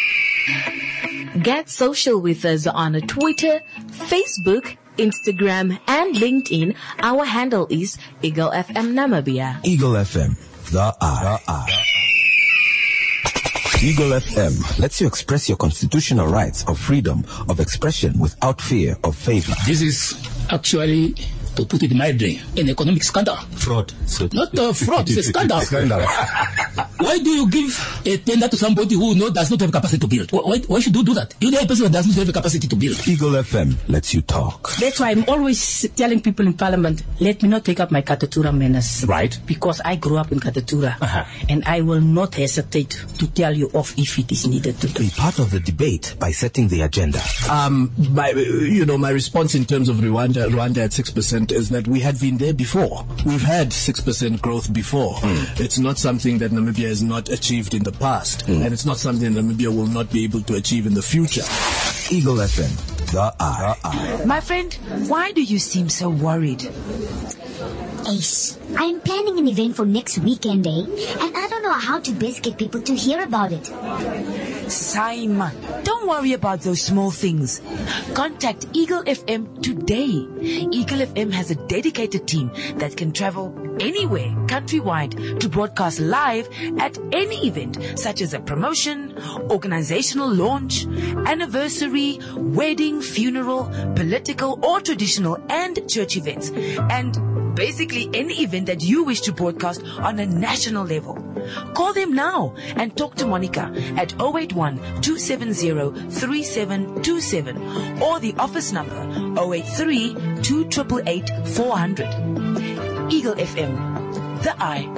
Get social with us on Twitter, Facebook, Instagram, and LinkedIn. Our handle is Eagle FM Namibia. Eagle FM, the eye. Eagle FM lets you express your constitutional rights of freedom of expression without fear of favor. This is actually, to put it mildly, an economic scandal. Fraud. Not fraud, it's a scandal. Why do you give a tender to somebody who does not have capacity to build? Why should you do that? You know a person that does not have the capacity to build. Eagle FM lets you talk. That's why I'm always telling people in Parliament, let me not take up my Katatura menace. Right. Because I grew up in Katatura. And I will not hesitate to tell you off if it is needed to. Be part of the debate by setting the agenda. My response in terms of Rwanda at 6% is that we had been there before. We've had 6% growth before. It's not something that Namibia has not achieved in the past. And it's not something Namibia will not be able to achieve in the future. Eagle FM, the eye. My friend, why do you seem so worried? Ace, I'm planning an event for next weekend, and I don't know how to best get people to hear about it. Simon, don't worry about those small things. Contact Eagle FM today. Eagle FM has a dedicated team that can travel anywhere countrywide to broadcast live at any event, such as a promotion, organizational launch, anniversary, wedding, funeral, political or traditional and church events. And basically any event that you wish to broadcast on a national level. Call them now and talk to Monica at 081-270-3727 or the office number 083-2888-400. Eagle FM, the eye.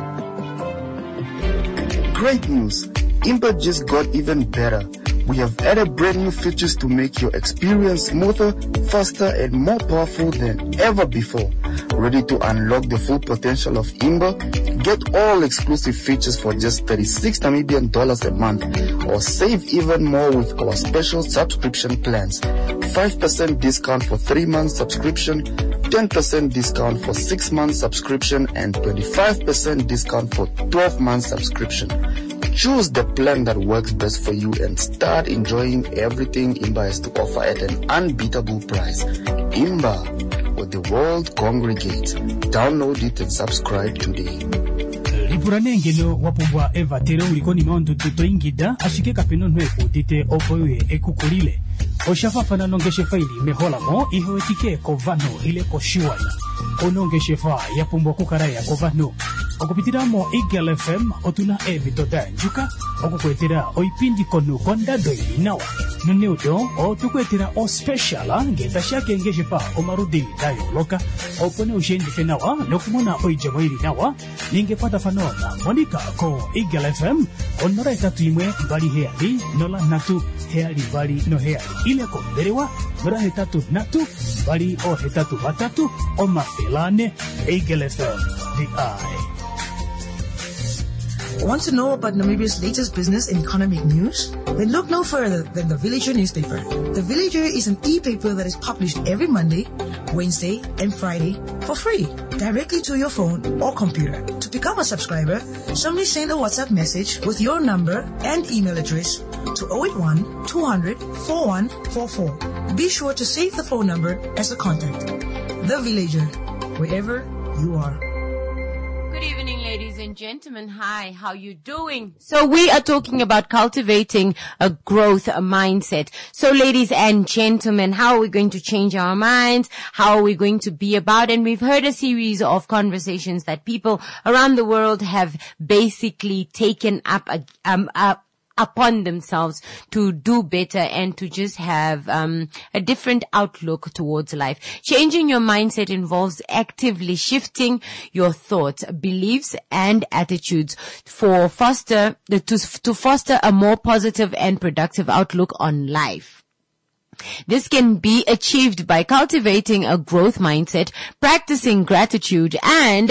Great news! Imba just got even better. We have added brand new features to make your experience smoother, faster, and more powerful than ever before. Ready to unlock the full potential of Imba? Get all exclusive features for just 36 Namibian dollars a month, or save even more with our special subscription plans. 5% discount for 3 months subscription, 10% discount for 6 months subscription, and 25% discount for 12 months subscription. Choose the plan that works best for you and start enjoying everything Imba has to offer at an unbeatable price. Imba, where the world congregates. Download it and subscribe today. Lipuranengelo wapumbwa eva tere ulikoni maundu tuto ingida ashike kapino nwe utite opoye ekukulile. Oshafafana nongeshe faili mehola mo ihoetike kovano ile koshiwana. Onongeshe fa yapumbwa kukaraya kovano. Okupitiramo Eagle FM otuna evitoda njuka okukwetera oipindi kono kondado inawa nuneudo otukwetera o special ngeta shake ngeshe pa omarudi dayo loka opone ushendi fenawa nokumona oijemo ili nawa ningepata fanona Monica ko Eagle FM onora etatu imwe bali heali nola natu heali bali no heali ile ko berewa nora hetatu natu bali o hetatu batatu o mafelane Eagle FM the eye. Want to know about Namibia's latest business and economic news? Then look no further than The Villager newspaper. The Villager is an e-paper that is published every Monday, Wednesday, and Friday for free, directly to your phone or computer. To become a subscriber, simply send a WhatsApp message with your number and email address to 081-200-4144. Be sure to save the phone number as a contact. The Villager, wherever you are. Good evening, ladies and gentlemen. Hi, how you doing? So we are talking about cultivating a growth mindset. So ladies and gentlemen, how are we going to change our minds? How are we going to be about? And we've heard a series of conversations that people around the world have basically taken up upon themselves to do better and to just have a different outlook towards life. Changing your mindset involves actively shifting your thoughts, beliefs, and attitudes to foster a more positive and productive outlook on life. This can be achieved by cultivating a growth mindset, practicing gratitude, and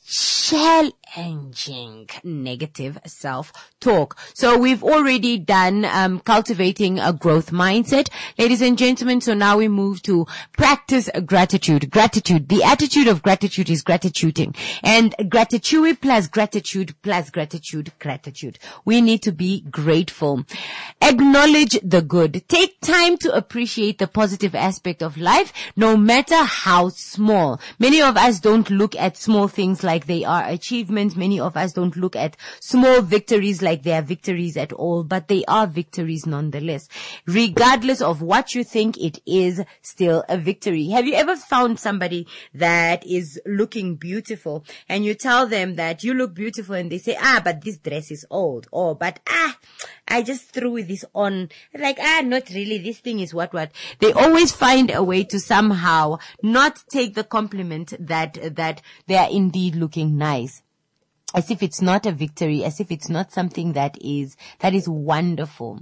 challenging negative self-talk. So we've already done cultivating a growth mindset, ladies and gentlemen. So now we move to practice gratitude. Gratitude. The attitude of gratitude is gratituding. And gratitude plus gratitude plus gratitude, gratitude. We need to be grateful. Acknowledge the good. Take time to appreciate the positive aspect of life, no matter how small. Many of us don't look at small things like they are achievements. Many of us don't look at small victories like they are victories at all, but they are victories nonetheless. Regardless of what you think, it is still a victory. Have you ever found somebody that is looking beautiful and you tell them that you look beautiful and they say, but this dress is old, or but I just threw this on, like, not really, this thing is what. They always find a way to somehow not take the compliment that they are indeed looking nice. As if it's not a victory, as if it's not something that is wonderful.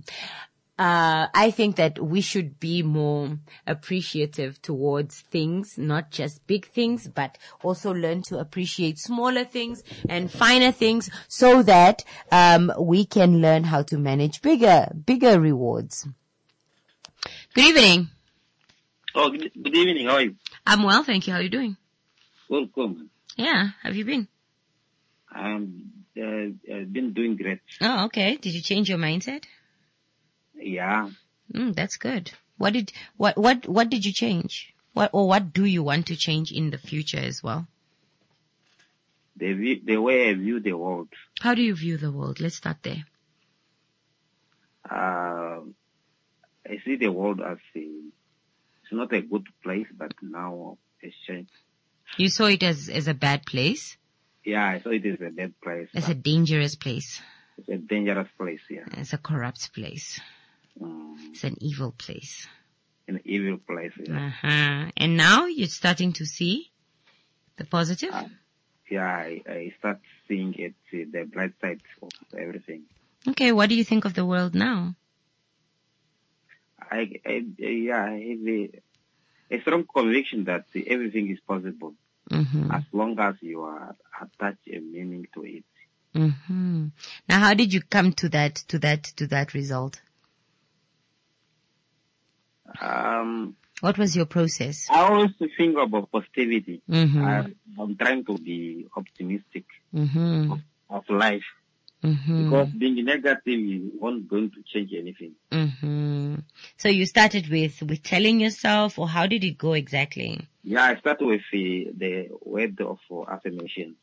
I think that we should be more appreciative towards things, not just big things, but also learn to appreciate smaller things and finer things so that we can learn how to manage bigger rewards. Good evening. Oh, good evening. How are you? I'm well, thank you. How are you doing? Welcome. Yeah, have you been? I've been doing great. Oh, okay. Did you change your mindset? Yeah. That's good. What did you change? What do you want to change in the future as well? The way I view the world. How do you view the world? Let's start there. I see the world as it's not a good place, but now it's changed. You saw it as a bad place? Yeah, I saw it as a bad place. It's a dangerous place. It's a dangerous place, yeah. It's a corrupt place. It's an evil place. An evil place, yeah. Uh-huh. And now you're starting to see the positive? Yeah, I start seeing it, the bright side of everything. Okay, what do you think of the world now? I have a strong conviction that everything is possible as long as you attach a meaning to it. Mm-hmm. Now, how did you come to that result? What was your process? I always think about positivity. I'm trying to be optimistic of life. Because being negative is not going to change anything. So you started with telling yourself, or how did it go exactly? Yeah, I started with the word of affirmation.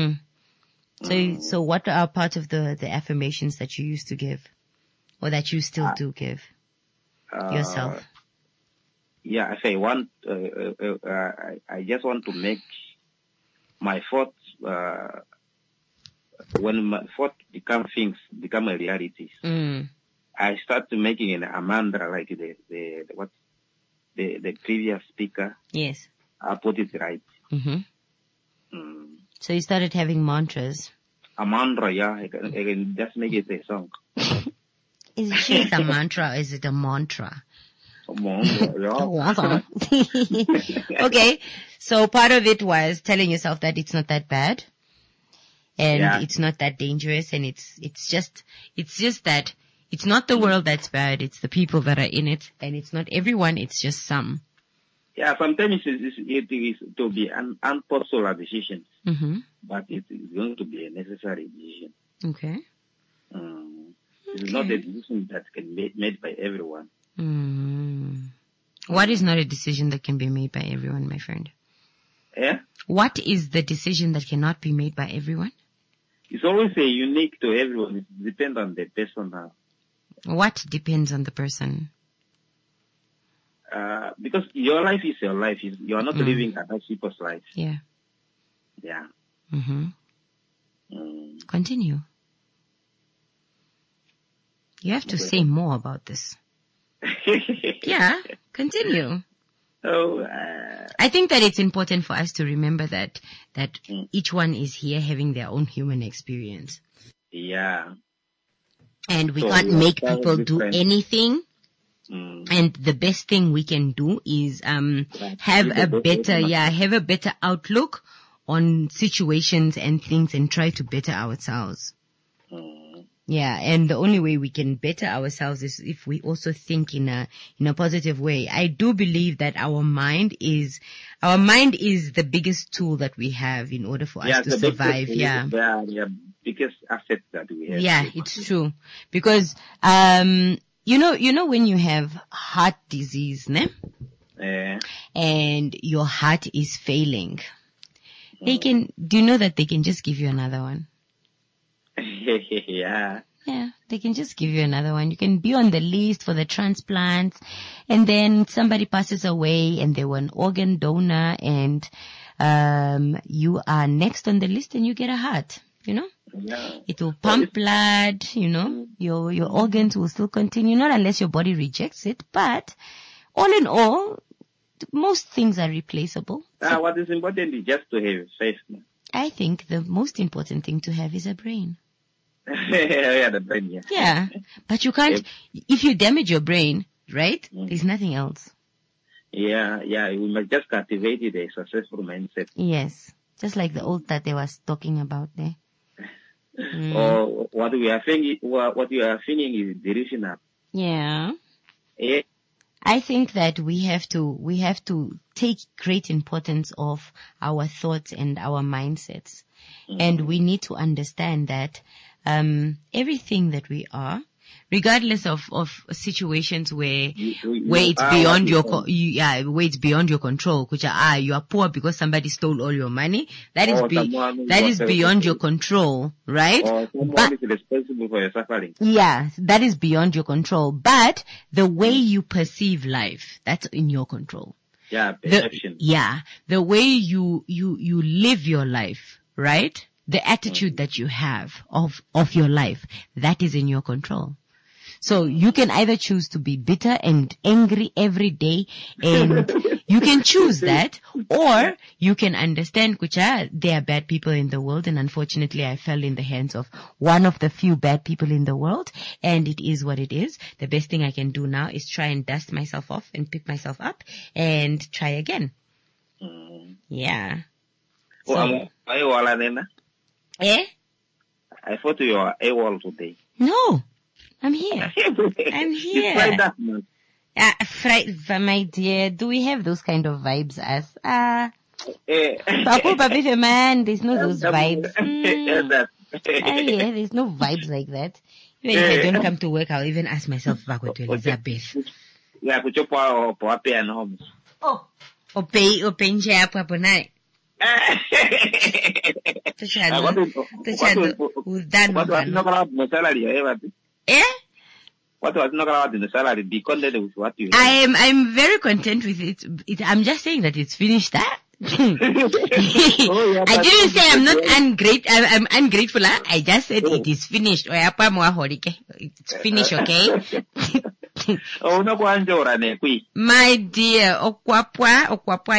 So what are part of the affirmations that you used to give, or that you still do give yourself? Yeah, I say I just want to make my thoughts, when my thoughts become a reality. I start making a mantra like the previous speaker. Yes. I put it right. So you started having mantras. A mantra, yeah. I can just make it a song. Is it just a mantra or is it a mantra? Yeah. Okay. So part of it was telling yourself that it's not that bad. And it's not that dangerous, and it's just that it's not the world that's bad, it's the people that are in it, and it's not everyone, it's just some. Yeah, sometimes it is to be an unpopular decision, but it is going to be a necessary decision. Okay. It's not a decision that can be made by everyone. What is not a decision that can be made by everyone, my friend? Yeah? What is the decision that cannot be made by everyone? It's always unique to everyone. It depends on the person. What depends on the person? Because your life is your life. You are not living other people's life. Yeah. Yeah. Continue. You have to say more about this. Yeah, continue. I think that it's important for us to remember that each one is here having their own human experience. Yeah. And we can't make people do anything. And the best thing we can do is have a better outlook on situations and things and try to better ourselves. Yeah, and the only way we can better ourselves is if we also think in a positive way. I do believe that our mind is the biggest tool that we have in order for us to survive. Yeah. Yeah, biggest asset that we have. Yeah, it's true. Because you know when you have heart disease, ne? And your heart is failing, do you know that they can just give you another one? Yeah. Yeah, they can just give you another one. You can be on the list for the transplants, and then somebody passes away and they were an organ donor, and you are next on the list and you get a heart, you know? Yeah. It will pump blood, you know, your organs will still continue, not unless your body rejects it, but all in all, most things are replaceable. What is important is just to have faith. I think the most important thing to have is a brain. Yeah, the brain, yeah. Yeah, but you can't, if you damage your brain, right, there's nothing else. Yeah, we must just cultivate a successful mindset. Yes, just like the old that they was talking about there. Or what we are feeling is delusional. Yeah. Yeah. I think that we have to take great importance of our thoughts and our mindsets. And we need to understand that everything that we are, regardless of situations where it's beyond your control, which are you are poor because somebody stole all your money. That is beyond your control, right? Or someone is responsible for your suffering. Yeah, that is beyond your control. But the way you perceive life, that's in your control. Yeah, perception. The way you live your life, right? The attitude that you have of your life, that is in your control. So you can either choose to be bitter and angry every day, and you can choose that, or you can understand, Kucha, there are bad people in the world, and unfortunately I fell in the hands of one of the few bad people in the world, and it is what it is. The best thing I can do now is try and dust myself off and pick myself up and try again. Yeah. So, I thought you were AWOL today. No. I'm here. I'm here. You tried that, man. My dear, do we have those kind of vibes as? Man, there's no those vibes. There's no vibes like that. Even if I don't come to work, I'll even ask myself back to Elizabeth. Yeah, put your power or pay and home. Oh, pay hapo naye. What was not allowed in the salary? Be contented with what you. I'm very content with it. I'm just saying that it's finished. I didn't say I'm not I'm ungrateful. I just said it is finished. It's finished, okay? My dear, okwapwa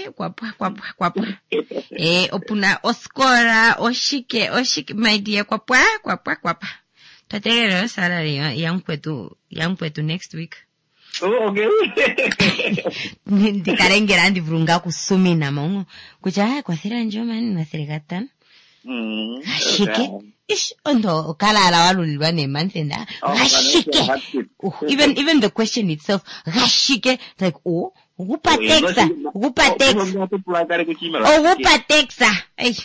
opuna oskora, oshike, my dear, kwapa. Tatero salary, young kwetu next week. Oh, okay. Ndikarengera ndivurunga kusumi na mongo. Kucha kwathira njomani nathirigatan. Ashike. Ish ondo kala ala walulwa ne manthenda. Ashike. Even the question itself, ashike, like Wupatexa. Hey.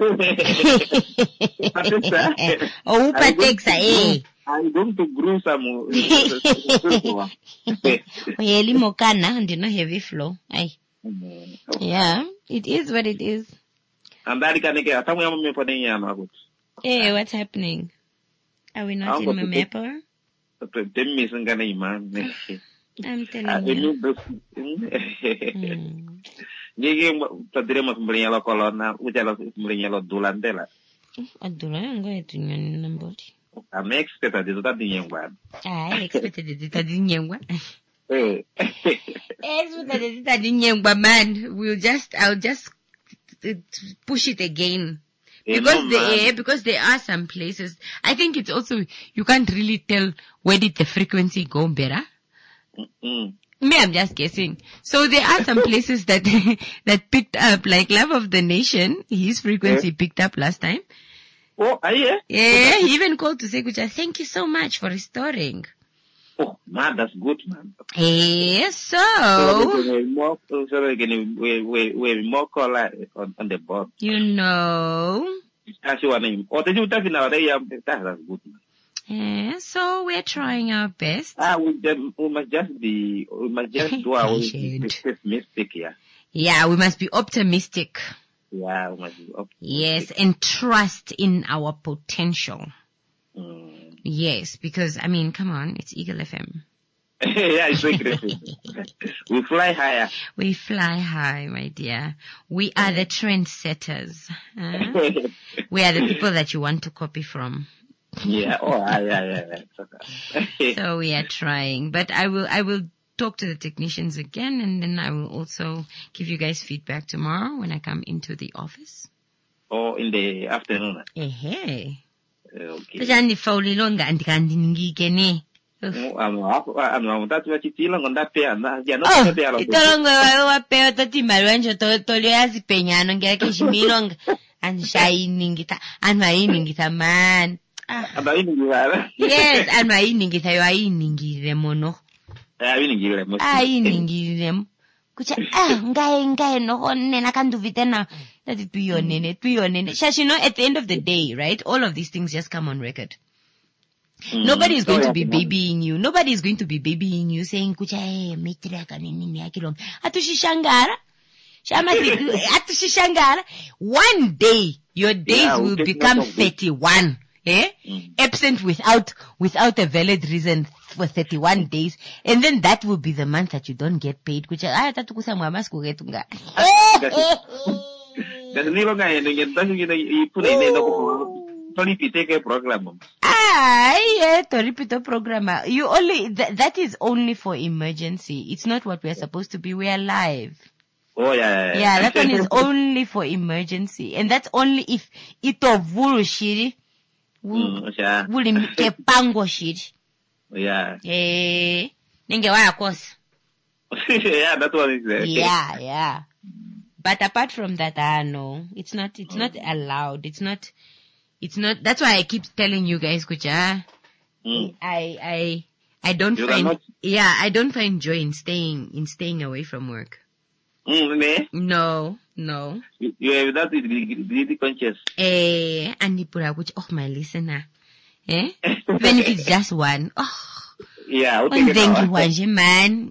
Wupatexa, eh. I'm going to grow some. Mokana, and no heavy flow. Yeah, it is what it is. Hey, what's happening? Are we not in Mamepa? I'm telling you. I'm expected that the young one. I expected it that the young one. Expected that the young man. I'll just push it again. Because there are some places. I think it's also, you can't really tell where did the frequency go better. Me, I'm just guessing. So there are some places that picked up, like Love of the Nation, his frequency picked up last time. Oh, yeah? Yeah, he even called to say, Kucha, thank you so much for restoring. Oh, man, that's good, man. Yes, so we're more color on the board. You know. That's your name. Or did you tell me now? That's good, man. Yeah, so we're trying our best. We must just do our optimistic, yeah. Yeah, we must be optimistic. Yeah, we must be optimistic. Yes, and trust in our potential. Yes, because, I mean, come on, it's Eagle FM. Yeah, it's great. We fly higher. We fly high, my dear. We are the trendsetters. We are the people that you want to copy from. Yeah, yeah. So we are trying, but I will talk to the technicians again, and then I will also give you guys feedback tomorrow when I come into the office. Oh, in the afternoon. Okay. Okay. Man. Yes, I'm ayiningire mono. Ayiningire. Kucha ngai no honne nakanduvitena. Let it be your nene. Shash, you know, at the end of the day, right? All of these things just come on record. Nobody is going to be babying you. Nobody is going to be babying you saying kucha mitraka nini yakilong. Atushishangara. Atushishangara. One day your days will become 31. absent without a valid reason for 31 days, and then that will be the month that you don't get paid. Which program. You only that is only for emergency. It's not what we are supposed to be. We are live. Oh yeah. Yeah, that one is only for emergency, and that's only if ito bullshit. Pango shit. Yeah. Ninge wa course. Yeah, that one is there. Yeah. But apart from that, no, it's not allowed. It's not, that's why I keep telling you guys, Kucha, I don't I don't find joy in staying away from work. No. You have that with conscious. Andipura, which, my listener. Even if it's just one. Yeah, thank you, man.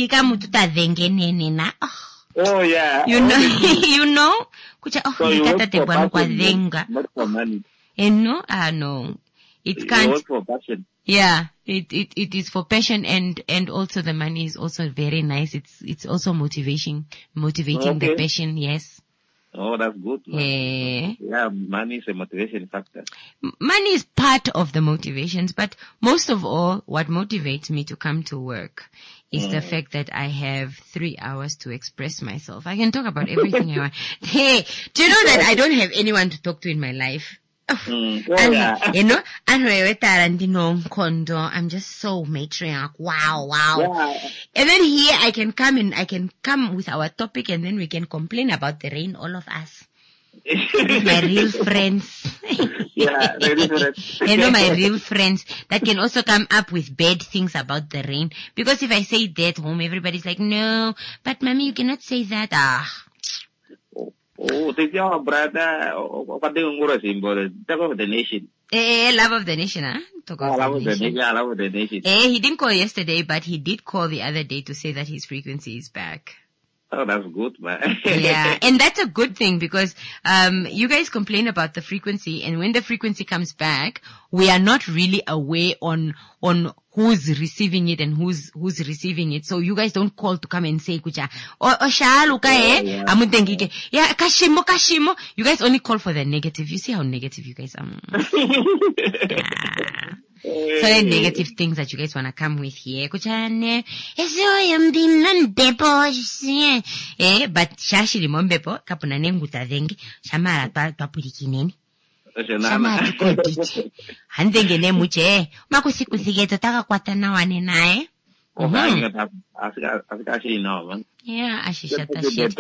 Oh yeah. You know? Kucha, so you work for passion, not for money. No. It can't. You work for passion. Yeah, it is for passion, and also the money is also very nice. It's also motivating the passion. Yes. Oh, that's good. Yeah, money is a motivation factor. Money is part of the motivations, but most of all, what motivates me to come to work is the fact that I have 3 hours to express myself. I can talk about everything I want. Hey, do you know that I don't have anyone to talk to in my life? I'm just so matriarch. Wow. Yeah. And then here I can come with our topic, and then we can complain about the rain, all of us. My real friends. Yeah, my real friends that can also come up with bad things about the rain. Because if I say that home, everybody's like, no, but mommy, you cannot say that. Oh, take your brother. What do you symbol? Talk of the nation. Love of the nation, huh? Love of the nation. He didn't call yesterday, but he did call the other day to say that his frequency is back. Oh, that's good, man. Yeah, and that's a good thing because you guys complain about the frequency, and when the frequency comes back, we are not really aware on who's receiving it and who's receiving it. So you guys don't call to come and say, kucha, yeah, kashimo. You guys only call for the negative. You see how negative you guys are. So the negative things that you guys wanna come with here, kuchane. But shashi limombepo kapuna nenguta dengi shamara twapulikineni. Handenge ne muche makusikusigeto taka kwatana wane nae. Yeah, ashishata shit.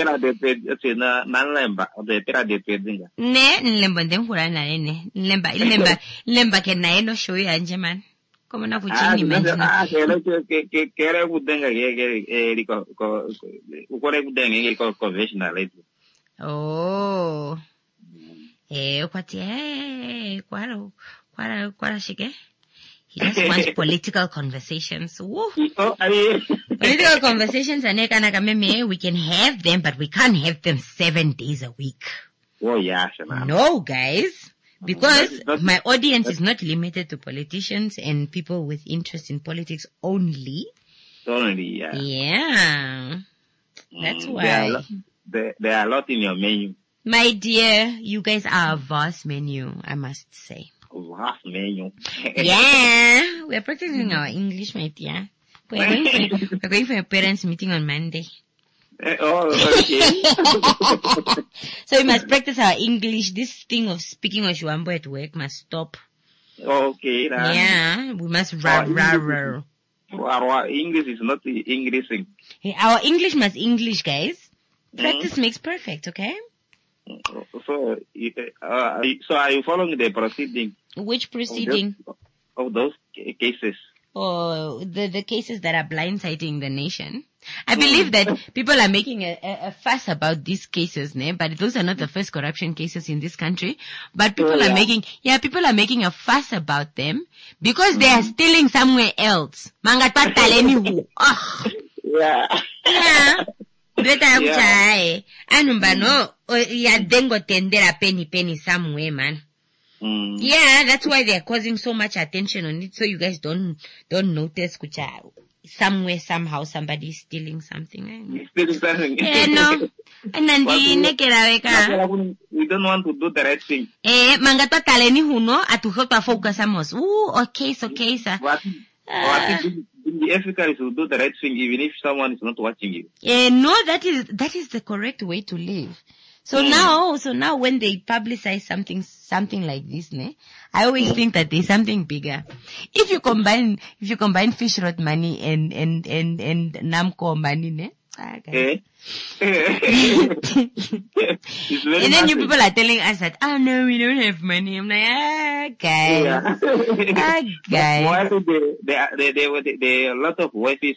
Ne, nlemba ndengura na ene. Nlemba ke na eno show ya nje man. Como na fuchini menjina. Kere kudenga ukore kudenga conventional. Oh. Kwara shike. He just wants political conversations. Woo. Political conversations, we can have them, but we can't have them 7 days a week. Oh, yeah. No, guys. Because my audience is not limited to politicians and people with interest in politics only. Only, yeah. Yeah. That's why. There are a lot in your menu. My dear, you guys are a vast menu, I must say. Vast menu. Yeah, we're practicing our English, my dear. We're going for a parents' meeting on Monday. Oh, okay. So we must practice our English. This thing of speaking Oshuambo at work must stop. Okay. Yeah, we must rah. Our English is not Englishing. Our English must English, guys. Practice makes perfect, okay? So are you following the proceeding? Which proceeding? Of those cases. Oh, the cases that are blindsiding the nation. I believe that people are making a fuss about these cases, but those are not the first corruption cases in this country. But people are making a fuss about them because they are stealing somewhere else. Yeah. Anumbano, ya dengo tendera penny somewhere, man. Yeah, that's why they're causing so much attention on it, so you guys don't notice kucha somewhere, somehow somebody is stealing something. Stealing something. No. And then we don't want to do the right thing. Mangato taleni huno atuhota focus amos. Okay, sir. What the Africa is to do the right thing even if someone is not watching you. No, that is the correct way to live. So now when they publicize something like this, I always think that there's something bigger. If you combine fish rod money and Namco money, and then you people are telling us that, oh no, we don't have money. I'm like, guys. Guys. The lot of wealth is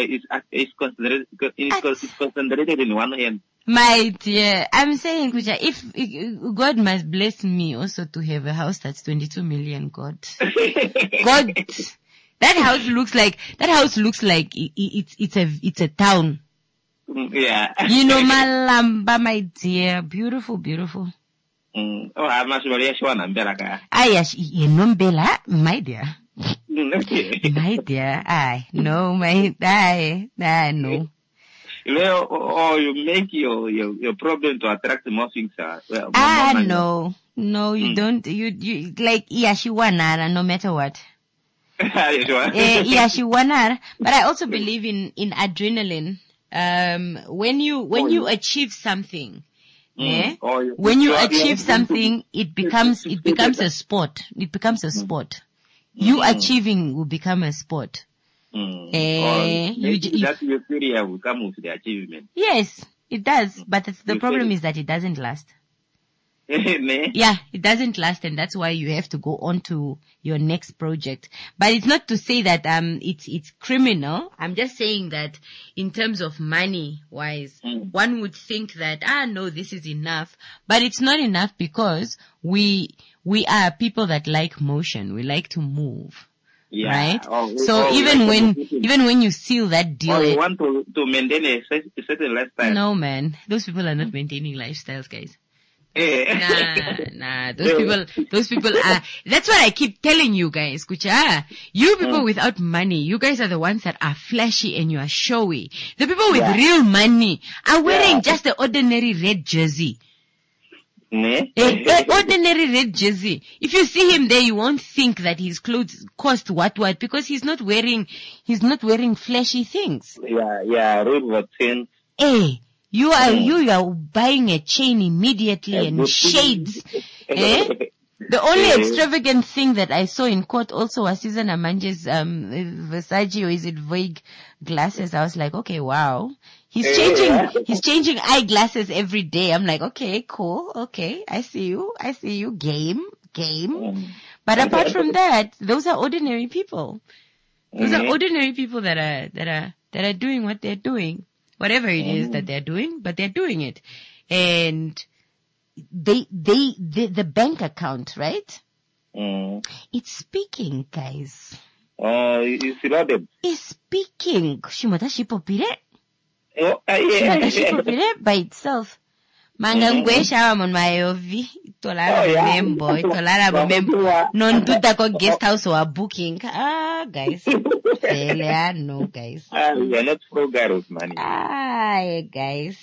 concentrated in one hand. My dear, I'm saying, Kucha, if God must bless me also to have a house that's 22 million, God. That house looks like it's a town. Yeah. You know, Malamba, my dear, beautiful. Oh, I'm not sure you want to Nombela, my dear. My dear, no. Or you make your problem to attract more things. No, you don't. You like Yashiwana, no matter what. Yashiwana. But I also believe in adrenaline. When you achieve something, when you achieve something, it becomes a sport. It becomes a sport. You achieving will become a sport. That euphoria will come with the achievement. Yes, it does. But the problem is that it doesn't last. Yeah, it doesn't last, and that's why you have to go on to your next project. But it's not to say that it's criminal. I'm just saying that in terms of money wise, one would think that no, this is enough, but it's not enough because we are people that like motion. We like to move. Yeah. Right? Even when you seal that deal. You want to maintain a certain lifestyle. No, man. Those people are not maintaining lifestyles, guys. Nah. Those people are, that's what I keep telling you guys, Kucha. You people without money, you guys are the ones that are flashy and you are showy. The people with real money are wearing just the ordinary red jersey. Ordinary red jersey. If you see him there, you won't think that his clothes cost what, because he's not wearing flashy things. Yeah, red things. You are buying a chain immediately and shades. The only extravagant thing that I saw in court also was Susan Amanje's Versace, or is it Vogue glasses. I was like, okay, wow. He's changing eyeglasses every day. I'm like, okay, cool. Okay. I see you. Game. But apart from that, those are ordinary people. Those are ordinary people that are doing what they're doing. Whatever it is that they're doing, but they're doing it. And the bank account, right? It's speaking, guys. It's loaded. It's speaking. Shimotashipopire. Yeah. By itself. Mangangwesha mon mayovi. Tolara membo. Non tuta ko guest house or booking. Guys. No, guys. We are not frugal with money. Guys.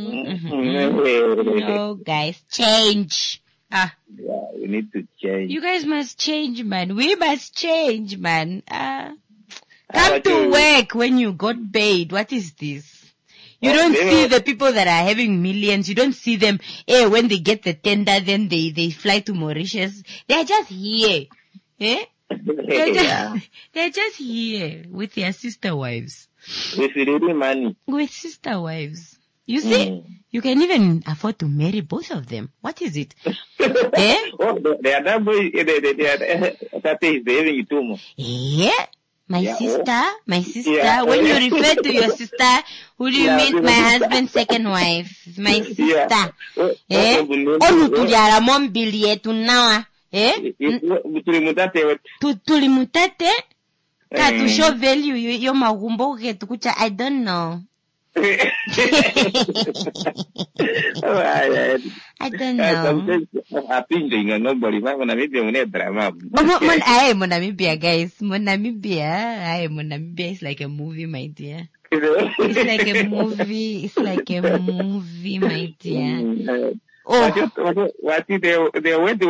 No, guys. Change. Yeah, we need to change. You guys must change, man. We must change, man. Come to work when you got paid. What is this? You don't see the people that are having millions. You don't see them, when they get the tender, then they fly to Mauritius. They're just here. They're just here with their sister wives. With real money. With sister wives. You see, you can even afford to marry both of them. What is it? Oh, they are double, that is having it too much. Yeah. My sister. Yeah. When you refer to your sister, who do you mean? My husband's second wife. My sister. Onu tuliara mombili yetu nawa. Tulimutate. Ka to show value yo magumbo getu kucha. I don't know. I don't know. Monamibia, guys. Monamibia is like a movie, my dear. It's like a movie. It's like a movie, my dear. What if they went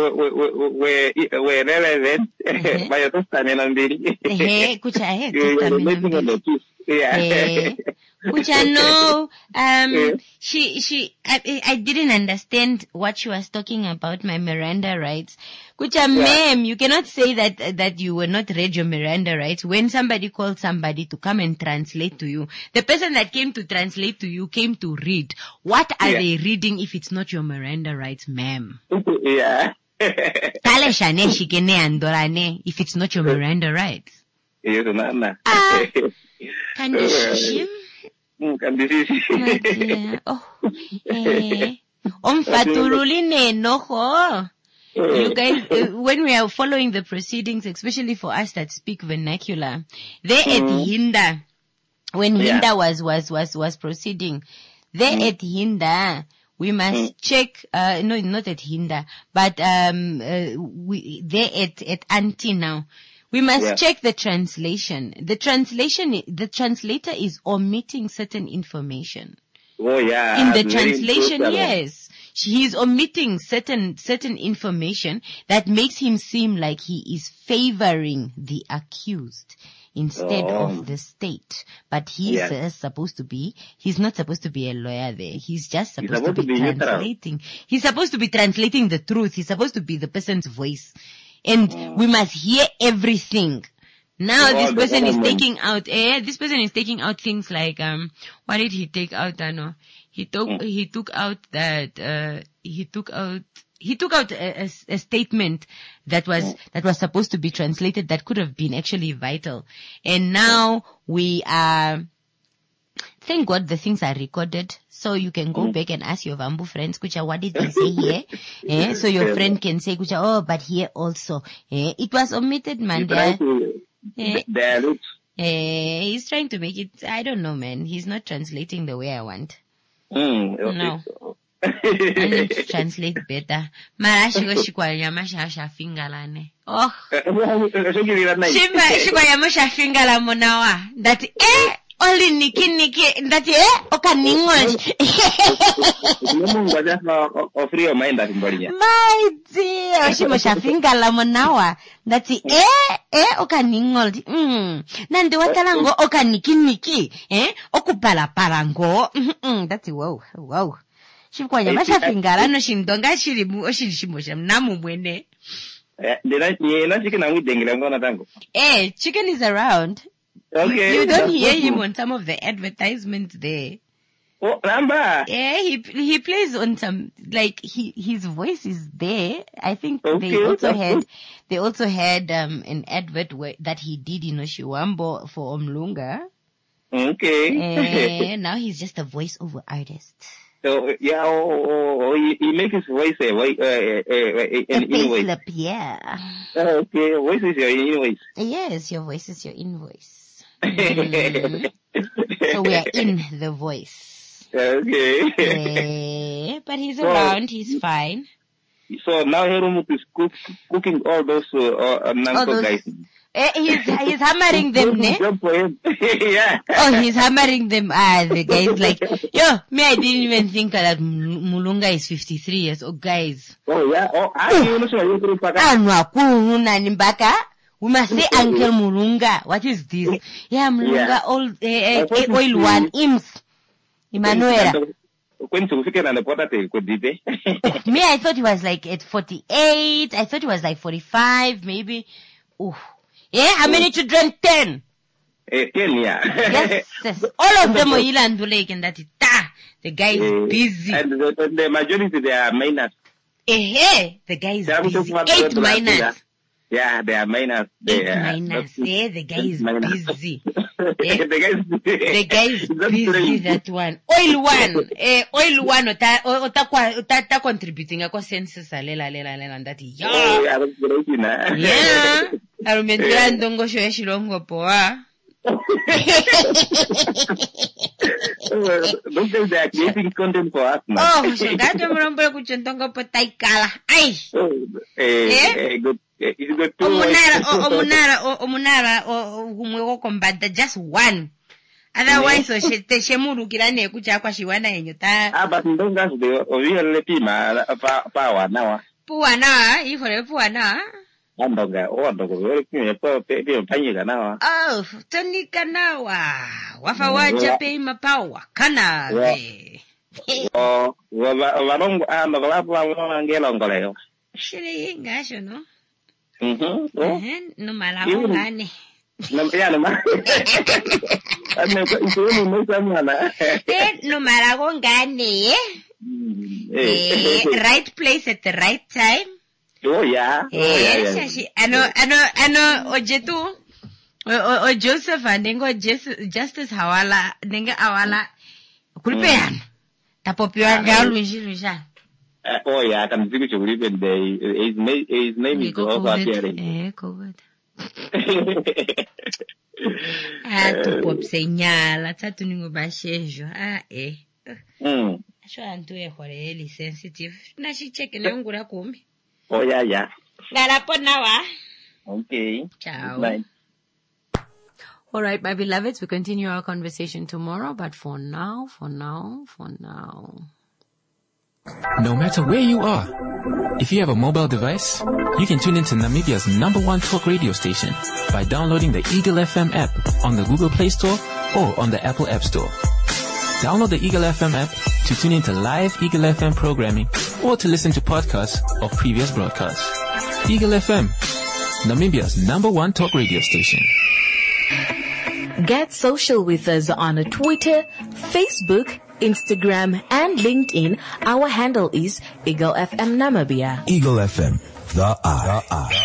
were relevant by a Tostan and which I know, I didn't understand what she was talking about, my Miranda rights. Kucha, ma'am, you cannot say that you were not read your Miranda rights when somebody called somebody to come and translate to you. The person that came to translate to you came to read. What are they reading if it's not your Miranda rights, ma'am? Yeah. If it's not your Miranda rights. Condition. Oh, you guys, when we are following the proceedings, especially for us that speak vernacular, they at Hinda, when Hinda was proceeding, they at Hinda, we must check, no, not at Hinda, but, they at Auntie now. We must check the translation. The translator is omitting certain information. Oh yeah. In the translation, yes. He is omitting certain information that makes him seem like he is favoring the accused instead of the state. But he's supposed to be, he's not supposed to be a lawyer there. He's just supposed to be translating. He's supposed to be translating the truth. He's supposed to be the person's voice. And we must hear everything. Now this person is taking out, things like, what did he take out? I know. He took out a statement that was supposed to be translated that could have been actually vital. And now we are, thank God the things are recorded. So you can go back and ask your Vambu friends, Kucha, what did he say here? So your friend can say, Kucha, oh, but here also. It was omitted, man. He's trying to make it, I don't know, man. He's not translating the way I want. No. I need to translate better. Oh. Shikwa monawa. That, only Niki, that oka ningol. My dear, Shimosha finger lamonawa. That oka ningol. Nande watalango oka niki, okupala parango. That's wow. Shikwa yamasha finger no shindonga shiribu oshishimosha namu mwene. Chicken is around. Okay. You don't hear him on some of the advertisements there. Oh, number. Yeah, he plays on some, like, his voice is there. I think they also had an advert that he did in Oshiwambo for Omlunga. Okay. Now he's just a voiceover artist. So, yeah, he makes his voice an invoice. Slip, yeah. Okay, voice is your invoice. Yes, your voice is your invoice. So we are in the voice. Okay. But he's around, he's fine. So now Herumut is cooking all those guys. He's hammering them, ne? Yeah. Oh, he's hammering them. The guys like, I didn't even think that Mulunga is 53 years old, guys. Oh, yeah. We must say Uncle Mulunga. What is this? Yeah, Mulunga, old, oil one, IMS. Emmanuel. Me, I thought he was like at 48. I thought he was like 45, maybe. Oh. Yeah, how many children? 10. 10, yeah. Yes. All of them are Ilandulek and that is, the guy is busy. And the majority, they are minors. The guy is busy. 8 minors. Yeah, they are minors. 8 minors. The guy is busy. The guy is busy, that one. Oil one, ota contributing ako census lela, that is, yeah. Arumendira ndongo shoya shilongo poa. Those guys, they are creating content for us, man. Oh, ngathi mrombo kuchontonga potaikala. Ay. Good. It's good too. Omunara kumwe kombanda just one. Otherwise, so she shemurukira nekucha kwa shiwana yenyo ta. But ndonga zde ovile pima pa now. Puana, ihore puana. Ndonga wewe kimwe pe panyika nawa. Oh, tonika nawa. Wafa wacha pe mapawa kana ve. Oh, warongo ndogala ngelongoleo. Shiri ngasho no. No malago ngane. No malago ngane. Right place at the right time. Oh yeah. Ano ojetu. O Joseph andengo Justice Hawala nenga awala kulpean. Tapopiwa ngalu njirusha. Oh yeah, can think you even his name is over here. COVID. Tu pop señala, tatu ningo bashejo. Sho antu ehore sensitive. Na shi check le ngura kumi. Oh yeah. Garapo nawa. Okay. Ciao. Bye. All right, my beloveds, we continue our conversation tomorrow, but for now. No matter where you are, if you have a mobile device, you can tune into Namibia's #1 talk radio station by downloading the Eagle FM app on the Google Play Store or on the Apple App Store. Download the Eagle FM app to tune into live Eagle FM programming or to listen to podcasts of previous broadcasts. Eagle FM, Namibia's #1 talk radio station. Get social with us on Twitter, Facebook, Instagram, and LinkedIn. Our handle is Eagle FM Namibia. Eagle FM, the eye.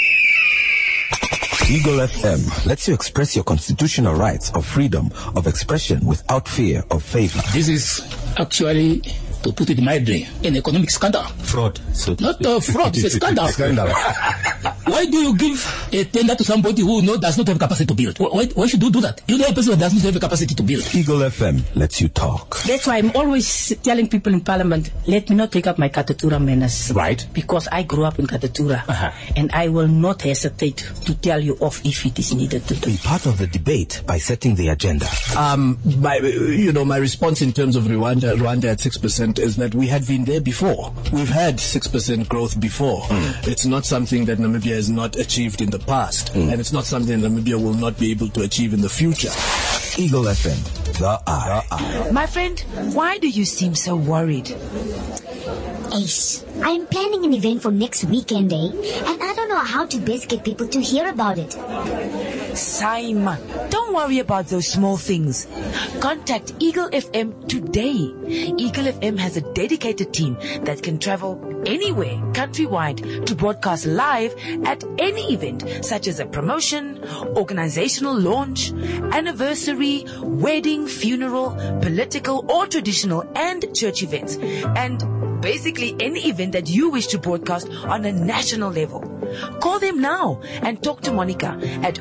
Eagle FM lets you express your constitutional rights of freedom of expression without fear of favor. This is actually, to put it mildly, an economic scandal. Fraud. Not fraud, it's a scandal. Why do you give a tender to somebody who does not have capacity to build? Why should you do that? You know a person who does not have the capacity to build. Eagle FM lets you talk. That's why I'm always telling people in Parliament, let me not take up my Katatura manners. Right. Because I grew up in Katatura. And I will not hesitate to tell you off if it is needed to do. Be part of the debate by setting the agenda. My response in terms of Rwanda at 6% is that we had been there before. We've had 6% growth before. It's not something that Namibia has not achieved in the past, and it's not something Namibia will not be able to achieve in the future. Eagle FM, the eye. My friend, why do you seem so worried? Ace, I'm planning an event for next weekend, and I don't know how to best get people to hear about it. Simon, don't worry about those small things. Contact Eagle FM today. Eagle FM has a dedicated team that can travel anywhere, countrywide, to broadcast live at any event, such as a promotion, organizational launch, anniversary, wedding, funeral, political or traditional, and church events. And basically any event that you wish to broadcast on a national level. Call them now and talk to Monica at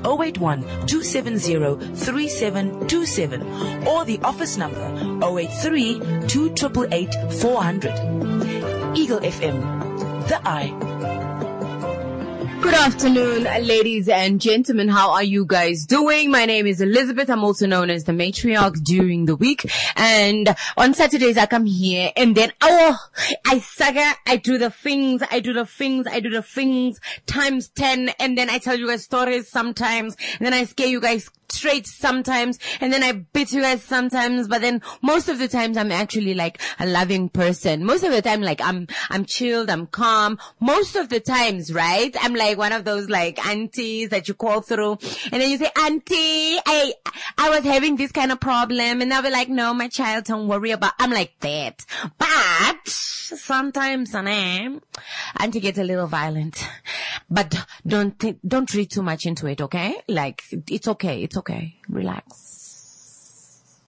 081-270-3727 or the office number 083-2888-400. Eagle FM, the eye. Good afternoon, ladies and gentlemen. How are you guys doing? My name is Elizabeth. I'm also known as the matriarch during the week. And on Saturdays, I come here and then, I do the things times 10. And then I tell you guys stories sometimes. And then I scare you guys straight sometimes. And then I beat you guys sometimes. But then most of the times, I'm actually like a loving person. Most of the time, like I'm chilled, I'm calm. Most of the times, right? I'm like one of those like aunties that you call through and then you say, Auntie, I was having this kind of problem, and they'll be like, no, my child, don't worry about. I'm like that. But sometimes auntie gets a little violent. But don't read too much into it, okay? Like it's okay. Relax.